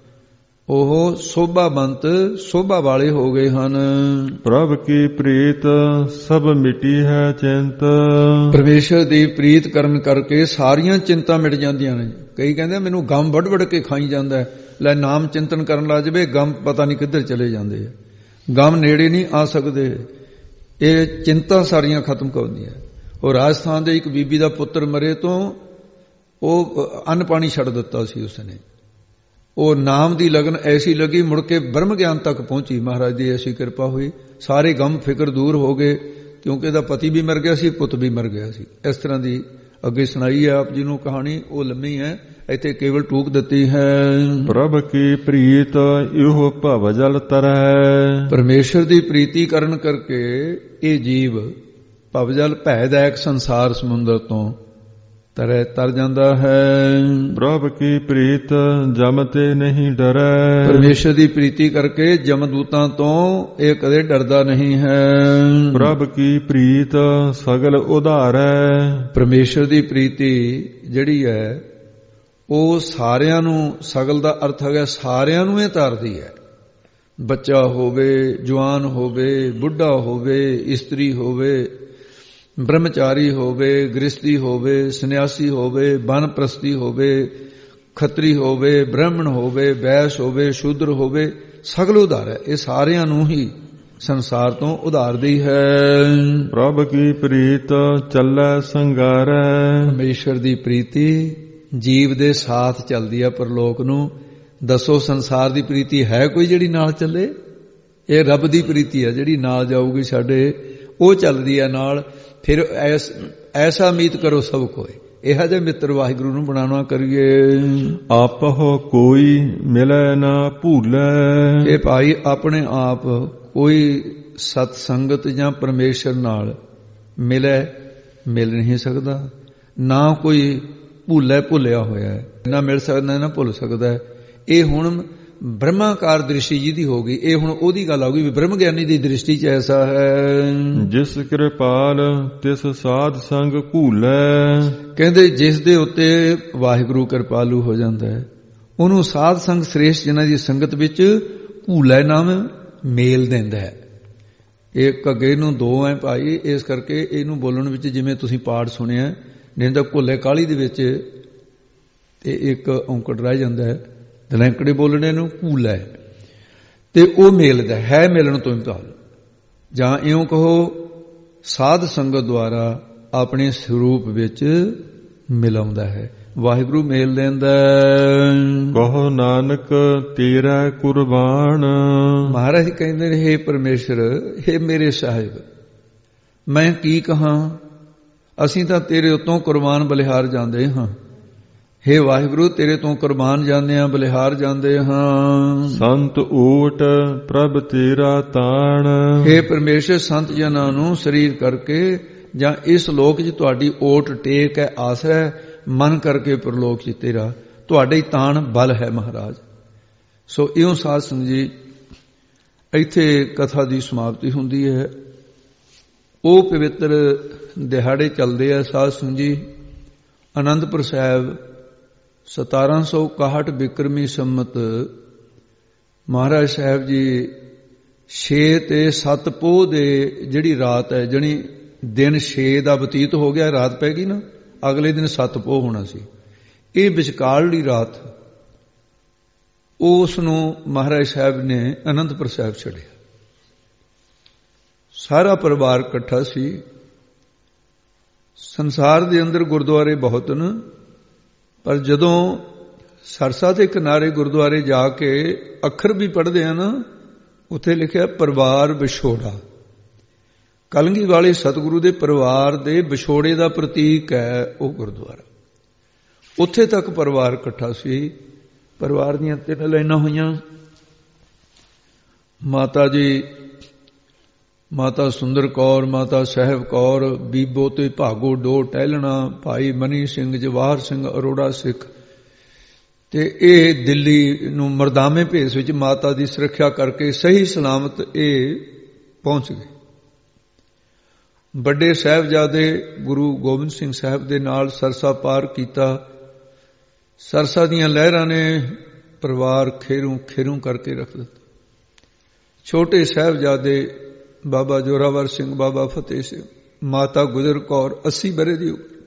S2: ਉਹ ਸੋਭਾਵੰਤ ਸੋਭਾ ਵਾਲੇ ਹੋ ਗਏ ਹਨ।
S1: ਪ੍ਰਭ ਕੀ ਪ੍ਰੀਤ ਸਭ ਮਿਟੀ ਹੈ ਚਿੰਤ।
S2: ਪਰਮੇਸ਼ਰ ਦੀ ਪ੍ਰੀਤ ਕਰਨ ਕਰਕੇ ਸਾਰੀਆਂ ਚਿੰਤਾ ਮਿਟ ਜਾਂਦੀਆਂ ਨੇ। ਕਈ ਕਹਿੰਦੇ ਮੈਨੂੰ ਗਮ ਵੱਢ ਕੇ ਖਾਈ ਜਾਂਦਾ ਹੈ। ਲੈ ਨਾਮ ਚਿੰਤਨ ਕਰਨ ਲੱਗ ਜਾਵੇ ਗਮ ਪਤਾ ਨਹੀਂ ਕਿੱਧਰ ਚਲੇ ਜਾਂਦੇ ਆ। ਗਮ ਨੇੜੇ ਨਹੀਂ ਆ ਸਕਦੇ। ਇਹ ਚਿੰਤਾ ਸਾਰੀਆਂ ਖਤਮ ਕਰਦੀਆਂ। ਉਹ ਰਾਜਸਥਾਨ ਦੇ ਇੱਕ ਬੀਬੀ ਦਾ ਪੁੱਤਰ ਮਰੇ ਤੋਂ ਉਹ ਅੰਨ ਪਾਣੀ ਛੱਡ ਦਿੱਤਾ ਸੀ ਉਸਨੇ। ਉਹ ਨਾਮ ਦੀ ਲਗਨ ਐਸੀ ਲੱਗੀ ਮੁੜ ਕੇ ਬ੍ਰਹਮ ਗਿਆਨ ਤੱਕ ਪਹੁੰਚੀ। ਮਹਾਰਾਜ ਦੀ ਐਸੀ ਕਿਰਪਾ ਹੋਈ। ਸਾਰੇ ਗਮ ਫਿਕਰ ਦੂਰ ਹੋ ਗਏ ਕਿਉਂਕਿ ਇਹਦਾ ਪਤੀ ਵੀ ਮਰ ਗਿਆ ਸੀ, ਪੁੱਤ ਵੀ ਮਰ ਗਿਆ ਸੀ। ਇਸ ਤਰ੍ਹਾਂ ਦੀ ਅੱਗੇ ਸੁਣਾਈ ਹੈ ਆਪ ਜੀ ਨੂੰ ਕਹਾਣੀ। ਉਹ ਲੰਮੀ ਹੈ, ਇੱਥੇ ਕੇਵਲ ਟੂਕ ਦਿੱਤੀ ਹੈ।
S1: ਪ੍ਰਭ ਕੀ ਪ੍ਰੀਤ ਇਹੋ ਭਵ ਜਲ ਤਰੈ।
S2: ਪਰਮੇਸ਼ਰ ਦੀ ਪ੍ਰੀਤੀ ਕਰਨ ਕਰਕੇ ਇਹ ਜੀਵ ਭਵ ਜਲ ਭੈਦਾਇਕ ਸੰਸਾਰ ਸਮੁੰਦਰ ਤੋਂ ਤਰ ਜਾਂਦਾ ਹੈ।
S1: ਪ੍ਰਭ ਕੀ ਪ੍ਰੀਤ ਜਮ ਤੇ ਨਹੀਂ ਡਰੈ।
S2: ਪਰਮੇਸ਼ਰ ਦੀ ਪ੍ਰੀਤੀ ਕਰਕੇ ਜਮਦੂਤਾਂ ਤੋਂ ਇਹ ਕਦੇ ਡਰਦਾ ਨਹੀਂ ਹੈ।
S1: ਪ੍ਰਭ ਕੀ ਪ੍ਰੀਤ ਸਗਲ ਉਧਾਰੈ।
S2: ਪਰਮੇਸ਼ਰ ਦੀ ਪ੍ਰੀਤੀ ਜਿਹੜੀ ਹੈ ਉਹ ਸਾਰਿਆਂ ਨੂੰ, ਸਗਲ ਦਾ ਅਰਥ ਹੈਗਾ ਸਾਰਿਆਂ ਨੂੰ ਇਹ ਤਾਰਦੀ ਹੈ। ਬੱਚਾ ਹੋਵੇ, ਜਵਾਨ ਹੋਵੇ, ਬੁੱਢਾ ਹੋਵੇ, ਇਸਤਰੀ ਹੋਵੇ, ਬ੍ਰਹਮਚਾਰੀ ਹੋਵੇ, ਗ੍ਰਸਤੀ ਹੋਵੇ, ਸੰਨਿਆਸੀ ਹੋਵੇ, ਬਨਪ੍ਰਸਤੀ ਹੋਵੇ, ਖੱਤਰੀ ਹੋਵੇ, ਬ੍ਰਾਹਮਣ ਹੋਵੇ, ਵੈਸ਼ ਹੋਵੇ, ਸ਼ੂਦਰ ਹੋਵੇ, ਸਗਲ ਉਧਾਰ ਹੈ। ਇਹ ਸਾਰਿਆਂ ਨੂੰ ਹੀ ਸੰਸਾਰ ਤੋਂ ਉਧਾਰਦੀ ਹੈ।
S1: ਪ੍ਰਭ ਕੀ ਪ੍ਰੀਤ ਚੱਲੈ ਸੰਗਾਰੈ।
S2: ਪਰਮੇਸ਼ਰ ਦੀ ਪ੍ਰੀਤੀ ਜੀਵ ਦੇ ਸਾਥ ਚੱਲਦੀ ਹੈ ਪਰਲੋਕ ਨੂੰ। ਦੱਸੋ ਸੰਸਾਰ ਦੀ ਪ੍ਰੀਤੀ ਹੈ ਕੋਈ ਜਿਹੜੀ ਨਾਲ ਚੱਲੇ? ਇਹ ਰੱਬ ਦੀ ਪ੍ਰੀਤੀ ਹੈ ਜਿਹੜੀ ਨਾਲ ਜਾਊਗੀ ਸਾਡੇ, ਉਹ ਚੱਲਦੀ ਹੈ ਨਾਲ। ਫਿਰ ਐਸਾ ਮੀਤ ਕਰੋ ਸਭ ਕੋਏ। ਇਹੋ ਜਿਹੇ ਮਿੱਤਰ ਵਾਹਿਗੁਰੂ ਨੂੰ ਬਣਾਉਣਾ ਕਰੀਏ।
S1: ਆਪਹੁ ਕੋਈ ਮਿਲੈ ਨਾ ਭੂਲੈ।
S2: ਇਹ ਭਾਈ ਆਪਣੇ ਆਪ ਕੋਈ ਸਤ ਸੰਗਤ ਜਾਂ ਪਰਮੇਸ਼ਰ ਨਾਲ ਮਿਲ ਨਹੀਂ ਸਕਦਾ। ਨਾ ਕੋਈ ਭੁੱਲਿਆ ਹੋਇਆ ਹੈ। ਨਾ ਮਿਲ ਸਕਦਾ ਨਾ ਭੁੱਲ ਸਕਦਾ ਹੈ। ਇਹ ਹੁਣ ਬ੍ਰਹਮਾਕਾਰ ਦ੍ਰਿਸ਼ਟੀ ਜਿਹਦੀ ਹੋ ਗਈ, ਇਹ ਹੁਣ ਉਹਦੀ ਗੱਲ ਆ ਗਈ ਵੀ ਬ੍ਰਹਮ ਗਿਆਨੀ ਦੀ ਦ੍ਰਿਸ਼ਟੀ 'ਚ ਐਸਾ ਹੈ।
S1: ਜਿਸ ਕਿਰਪਾਲ ਤਿਸ ਸਾਧ ਸੰਗ ਭੂਲੈ।
S2: ਕਹਿੰਦੇ ਜਿਸ ਦੇ ਉੱਤੇ ਵਾਹਿਗੁਰੂ ਕਿਰਪਾਲੂ ਹੋ ਜਾਂਦਾ ਹੈ ਉਹਨੂੰ ਸਾਧ ਸੰਗ ਸ੍ਰੇਸ਼ਟ ਜਿਨ੍ਹਾਂ ਦੀ ਸੰਗਤ ਵਿੱਚ ਭੂਲੈ ਨਾਮ ਮੇਲ ਦਿੰਦਾ ਹੈ। ਇਹ ਘੱਗੇ ਨੂੰ ਦੋ ਹੈ ਭਾਈ, ਇਸ ਕਰਕੇ ਇਹਨੂੰ ਬੋਲਣ ਵਿੱਚ ਜਿਵੇਂ ਤੁਸੀਂ ਪਾਠ ਸੁਣਿਆ, ਨਹੀਂ ਤਾਂ ਭੁੱਲੇ ਕਾਹਲੀ ਦੇ ਵਿੱਚ ਤੇ ਇੱਕ ਔਂਕੜ ਰਹਿ ਜਾਂਦਾ ਹੈ। ਦਲੈਂਕੜੇ ਬੋਲਣੇ ਨੂੰ ਭੂਲ ਹੈ ਤੇ ਉਹ ਮੇਲਦਾ ਹੈ ਮਿਲਣ ਤੋਂ ਇਮਤਾਨ। ਜਾਂ ਇਉਂ ਕਹੋ ਸਾਧ ਸੰਗਤ ਦੁਆਰਾ ਆਪਣੇ ਸਰੂਪ ਵਿੱਚ ਮਿਲਾਉਂਦਾ ਹੈ। ਵਾਹਿਗੁਰੂ ਮੇਲ ਦਿੰਦਾ।
S1: ਕਹੋ ਨਾਨਕ ਤੇਰਾ ਕੁਰਬਾਨ।
S2: ਮਹਾਰਾਜ ਕਹਿੰਦੇ ਨੇ, ਹੇ ਪਰਮੇਸ਼ਰ, ਹੇ ਮੇਰੇ ਸਾਹਿਬ, ਮੈਂ ਕੀ ਕਹਾਂ, ਅਸੀਂ ਤਾਂ ਤੇਰੇ ਉਤੋਂ ਕੁਰਬਾਨ ਬਲਿਹਾਰ ਜਾਂਦੇ ਹਾਂ। ਹੇ ਵਾਹਿਗੁਰੂ, ਤੇਰੇ ਤੋਂ ਕੁਰਬਾਨ ਜਾਂਦੇ ਹਾਂ, ਬਲਿਹਾਰ ਜਾਂਦੇ ਹਾਂ।
S1: ਸੰਤ ਓਟ ਪ੍ਰਭ ਤੇਰਾ ਤਾਣ।
S2: ਹੇ ਪਰਮੇਸ਼ਰ, ਸੰਤ ਜਨਾਂ ਨੂੰ ਸਰੀਰ ਕਰਕੇ ਜਾਂ ਇਸ ਲੋਕ 'ਚ ਤੁਹਾਡੀ ਓਟ ਟੇਕ ਹੈ, ਆਸਰਾ ਹੈ, ਮਨ ਕਰਕੇ ਪਰਲੋਕ 'ਚ ਤੇਰਾ ਤੁਹਾਡੇ ਤਾਣ ਬਲ ਹੈ ਮਹਾਰਾਜ। ਸੋ ਇਉਂ ਸਾਧ ਸੰਗਤ ਜੀ, ਇੱਥੇ ਕਥਾ ਦੀ ਸਮਾਪਤੀ ਹੁੰਦੀ ਹੈ। ਉਹ ਪਵਿੱਤਰ ਦਿਹਾੜੇ ਚੱਲਦੇ ਆ ਸਾਧ ਸੰਗਤ ਜੀ। ਅਨੰਦਪੁਰ ਸਾਹਿਬ 1761 ਬਿਕਰਮੀ ਸੰਮਤ ਮਹਾਰਾਜ ਸਾਹਿਬ ਜੀ 6 ਤੇ 7 ਪੋਹ ਦੇ ਜਿਹੜੀ ਰਾਤ ਹੈ, ਜਣੀ ਦਿਨ 6 ਦਾ ਬਤੀਤ ਹੋ ਗਿਆ, ਰਾਤ ਪੈ ਗਈ ਨਾ, ਅਗਲੇ ਦਿਨ 7 ਪੋਹ ਹੋਣਾ ਸੀ। ਇਹ ਵਿਚਕਾਰਲੀ ਰਾਤ ਉਸ ਨੂੰ ਮਹਾਰਾਜ ਸਾਹਿਬ ਨੇ ਅਨੰਦਪੁਰ ਸਾਹਿਬ ਛੱਡਿਆ। ਸਾਰਾ ਪਰਿਵਾਰ ਇਕੱਠਾ ਸੀ। ਸੰਸਾਰ ਦੇ ਅੰਦਰ ਗੁਰਦੁਆਰੇ ਬਹੁਤ ਨੇ, ਪਰ ਜਦੋਂ ਸਰਸਾ ਦੇ ਕਿਨਾਰੇ ਗੁਰਦੁਆਰੇ ਜਾ ਕੇ ਅੱਖਰ ਵੀ ਪੜ੍ਹਦੇ ਆ ਨਾ, ਉੱਥੇ ਲਿਖਿਆ ਪਰਿਵਾਰ ਵਿਛੋੜਾ। ਕਲਗੀ ਵਾਲੇ ਸਤਿਗੁਰੂ ਦੇ ਪਰਿਵਾਰ ਦੇ ਵਿਛੋੜੇ ਦਾ ਪ੍ਰਤੀਕ ਹੈ ਉਹ ਗੁਰਦੁਆਰਾ। ਉੱਥੇ ਤੱਕ ਪਰਿਵਾਰ ਇਕੱਠਾ ਸੀ। ਪਰਿਵਾਰ ਦੀਆਂ 3 ਲਾਈਨਾਂ ਹੋਈਆਂ। ਮਾਤਾ ਜੀ, ਮਾਤਾ ਸੁੰਦਰ ਕੌਰ, ਮਾਤਾ ਸਾਹਿਬ ਕੌਰ, ਬੀਬੋ ਤੇ ਭਾਗੋ ਡੋ ਟਹਿਲਣਾ, ਭਾਈ ਮਨੀ ਸਿੰਘ, ਜਵਾਹਰ ਸਿੰਘ ਅਰੋੜਾ ਸਿੱਖ, ਤੇ ਇਹ ਦਿੱਲੀ ਨੂੰ ਮਰਦਾਮੇ ਭੇਸ ਵਿੱਚ ਮਾਤਾ ਦੀ ਸੁਰੱਖਿਆ ਕਰਕੇ ਸਹੀ ਸਲਾਮਤ ਇਹ ਪਹੁੰਚ ਗਏ। ਵੱਡੇ ਸਾਹਿਬਜ਼ਾਦੇ ਗੁਰੂ ਗੋਬਿੰਦ ਸਿੰਘ ਸਾਹਿਬ ਦੇ ਨਾਲ ਸਰਸਾ ਪਾਰ ਕੀਤਾ। ਸਰਸਾ ਦੀਆਂ ਲਹਿਰਾਂ ਨੇ ਪਰਿਵਾਰ ਖੇਰੂ ਕਰਕੇ ਰੱਖ ਦਿੱਤਾ। ਛੋਟੇ ਸਾਹਿਬਜ਼ਾਦੇ ਬਾਬਾ ਜੋਰਾਵਰ ਸਿੰਘ, ਬਾਬਾ ਫਤਿਹ ਸਿੰਘ, ਮਾਤਾ ਗੁਜਰ ਕੌਰ 80 ਵਰ੍ਹੇ ਦੀ ਉਮਰ,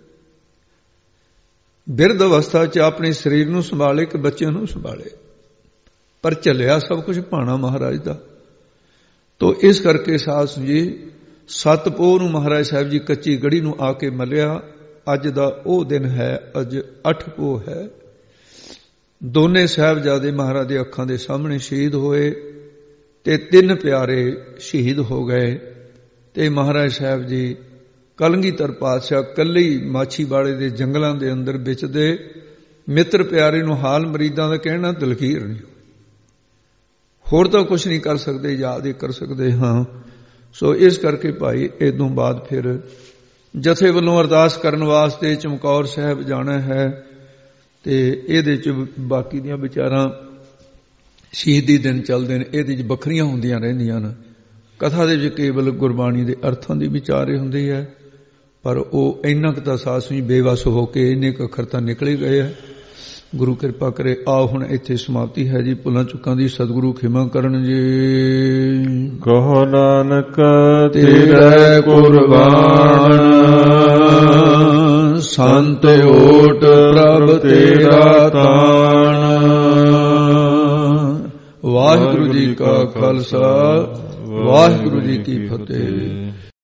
S2: ਬਿਰਧ ਅਵਸਥਾ 'ਚ ਆਪਣੇ ਸਰੀਰ ਨੂੰ ਸੰਭਾਲੇ ਕਿ ਬੱਚਿਆਂ ਨੂੰ ਸੰਭਾਲੇ, ਪਰ ਚੱਲਿਆ ਸਭ ਕੁਝ ਭਾਣਾ ਮਹਾਰਾਜ ਦਾ। ਤੋ ਇਸ ਕਰਕੇ ਸਾਧ ਸੰਗਤ ਜੀ 7 ਪੋਹ ਨੂੰ ਮਹਾਰਾਜ ਸਾਹਿਬ ਜੀ ਕੱਚੀ ਗੜੀ ਨੂੰ ਆ ਕੇ ਮਲਿਆ। ਅੱਜ ਦਾ ਉਹ ਦਿਨ ਹੈ, ਅੱਜ 8 ਪੋਹ ਹੈ। ਦੋਨੇ ਸਾਹਿਬਜ਼ਾਦੇ ਮਹਾਰਾਜ ਦੇ ਅੱਖਾਂ ਦੇ ਸਾਹਮਣੇ ਸ਼ਹੀਦ ਹੋਏ ਤੇ 3 ਪਿਆਰੇ ਸ਼ਹੀਦ ਹੋ ਗਏ। ਤੇ ਮਹਾਰਾਜ ਸਾਹਿਬ ਜੀ ਕਲਗੀਧਰ ਪਾਤਸ਼ਾਹ ਕੱਲੇ ਹੀ ਮਾਛੀਵਾੜੇ ਦੇ ਜੰਗਲਾਂ ਦੇ ਅੰਦਰ ਵਿਚਦੇ ਮਿੱਤਰ ਪਿਆਰੇ ਨੂੰ ਹਾਲ ਮਰੀਦਾਂ ਦਾ ਕਹਿਣਾ ਦਲਖੀਰ ਨਹੀਂ, ਹੋਰ ਤਾਂ ਕੁਝ ਨਹੀਂ ਕਰ ਸਕਦੇ, ਯਾਦ ਹੀ ਕਰ ਸਕਦੇ ਹਾਂ। ਸੋ ਇਸ ਕਰਕੇ ਭਾਈ ਇਦੋਂ ਬਾਅਦ ਫਿਰ ਜਥੇ ਵੱਲੋਂ ਅਰਦਾਸ ਕਰਨ ਵਾਸਤੇ ਚਮਕੌਰ ਸਾਹਿਬ ਜਾਣਾ ਹੈ। ਤੇ ਇਹਦੇ 'ਚ ਬਾਕੀ ਦੀਆਂ ਵਿਚਾਰਾਂ ਸ਼ਹੀਦੀ ਦਿਨ ਚੱਲਦੇ ਨੇ, ਇਹਦੇ 'ਚ ਵੱਖਰੀਆਂ ਹੁੰਦੀਆਂ ਰਹਿੰਦੀਆਂ ਨੇ। ਕਥਾ ਦੇ ਵਿੱਚ ਕੇਵਲ ਗੁਰਬਾਣੀ ਦੇ ਅਰਥਾਂ ਦੀ ਵਿਚਾਰੇ ਹੁੰਦੀ ਹੈ, ਪਰ ਉਹ ਇੰਨਾ ਕੁ ਤਾਂ ਸਾਧ ਸੰਗਤ ਬੇਵਸ ਹੋ ਕੇ ਇੰਨੇ ਕੁ ਅੱਖਰ ਤਾਂ ਨਿਕਲੇ ਗਏ ਹੈ। ਗੁਰੂ ਕਿਰਪਾ ਕਰੇ। ਆਓ ਹੁਣ ਇੱਥੇ ਸਮਾਪਤੀ ਹੈ ਜੀ। ਭੁੱਲਾਂ ਚੁੱਕਾਂ ਦੀ ਸਤਿਗੁਰੂ ਖਿਮਾ ਕਰਨ ਜੀ।
S1: ਕਹੋ ਨਾਨਕ
S2: ਤੇਰਾ ਕੁਰਬਾਨ, ਸੰਤ ਓਟ ਪ੍ਰਭ ਤੇਰਾ ਤਾਣ। ਵਾਹਿਗੁਰੂ ਜੀ ਕਾ ਖਾਲਸਾ, ਵਾਹਿਗੁਰੂ ਜੀ ਕੀ ਫਤਿਹ।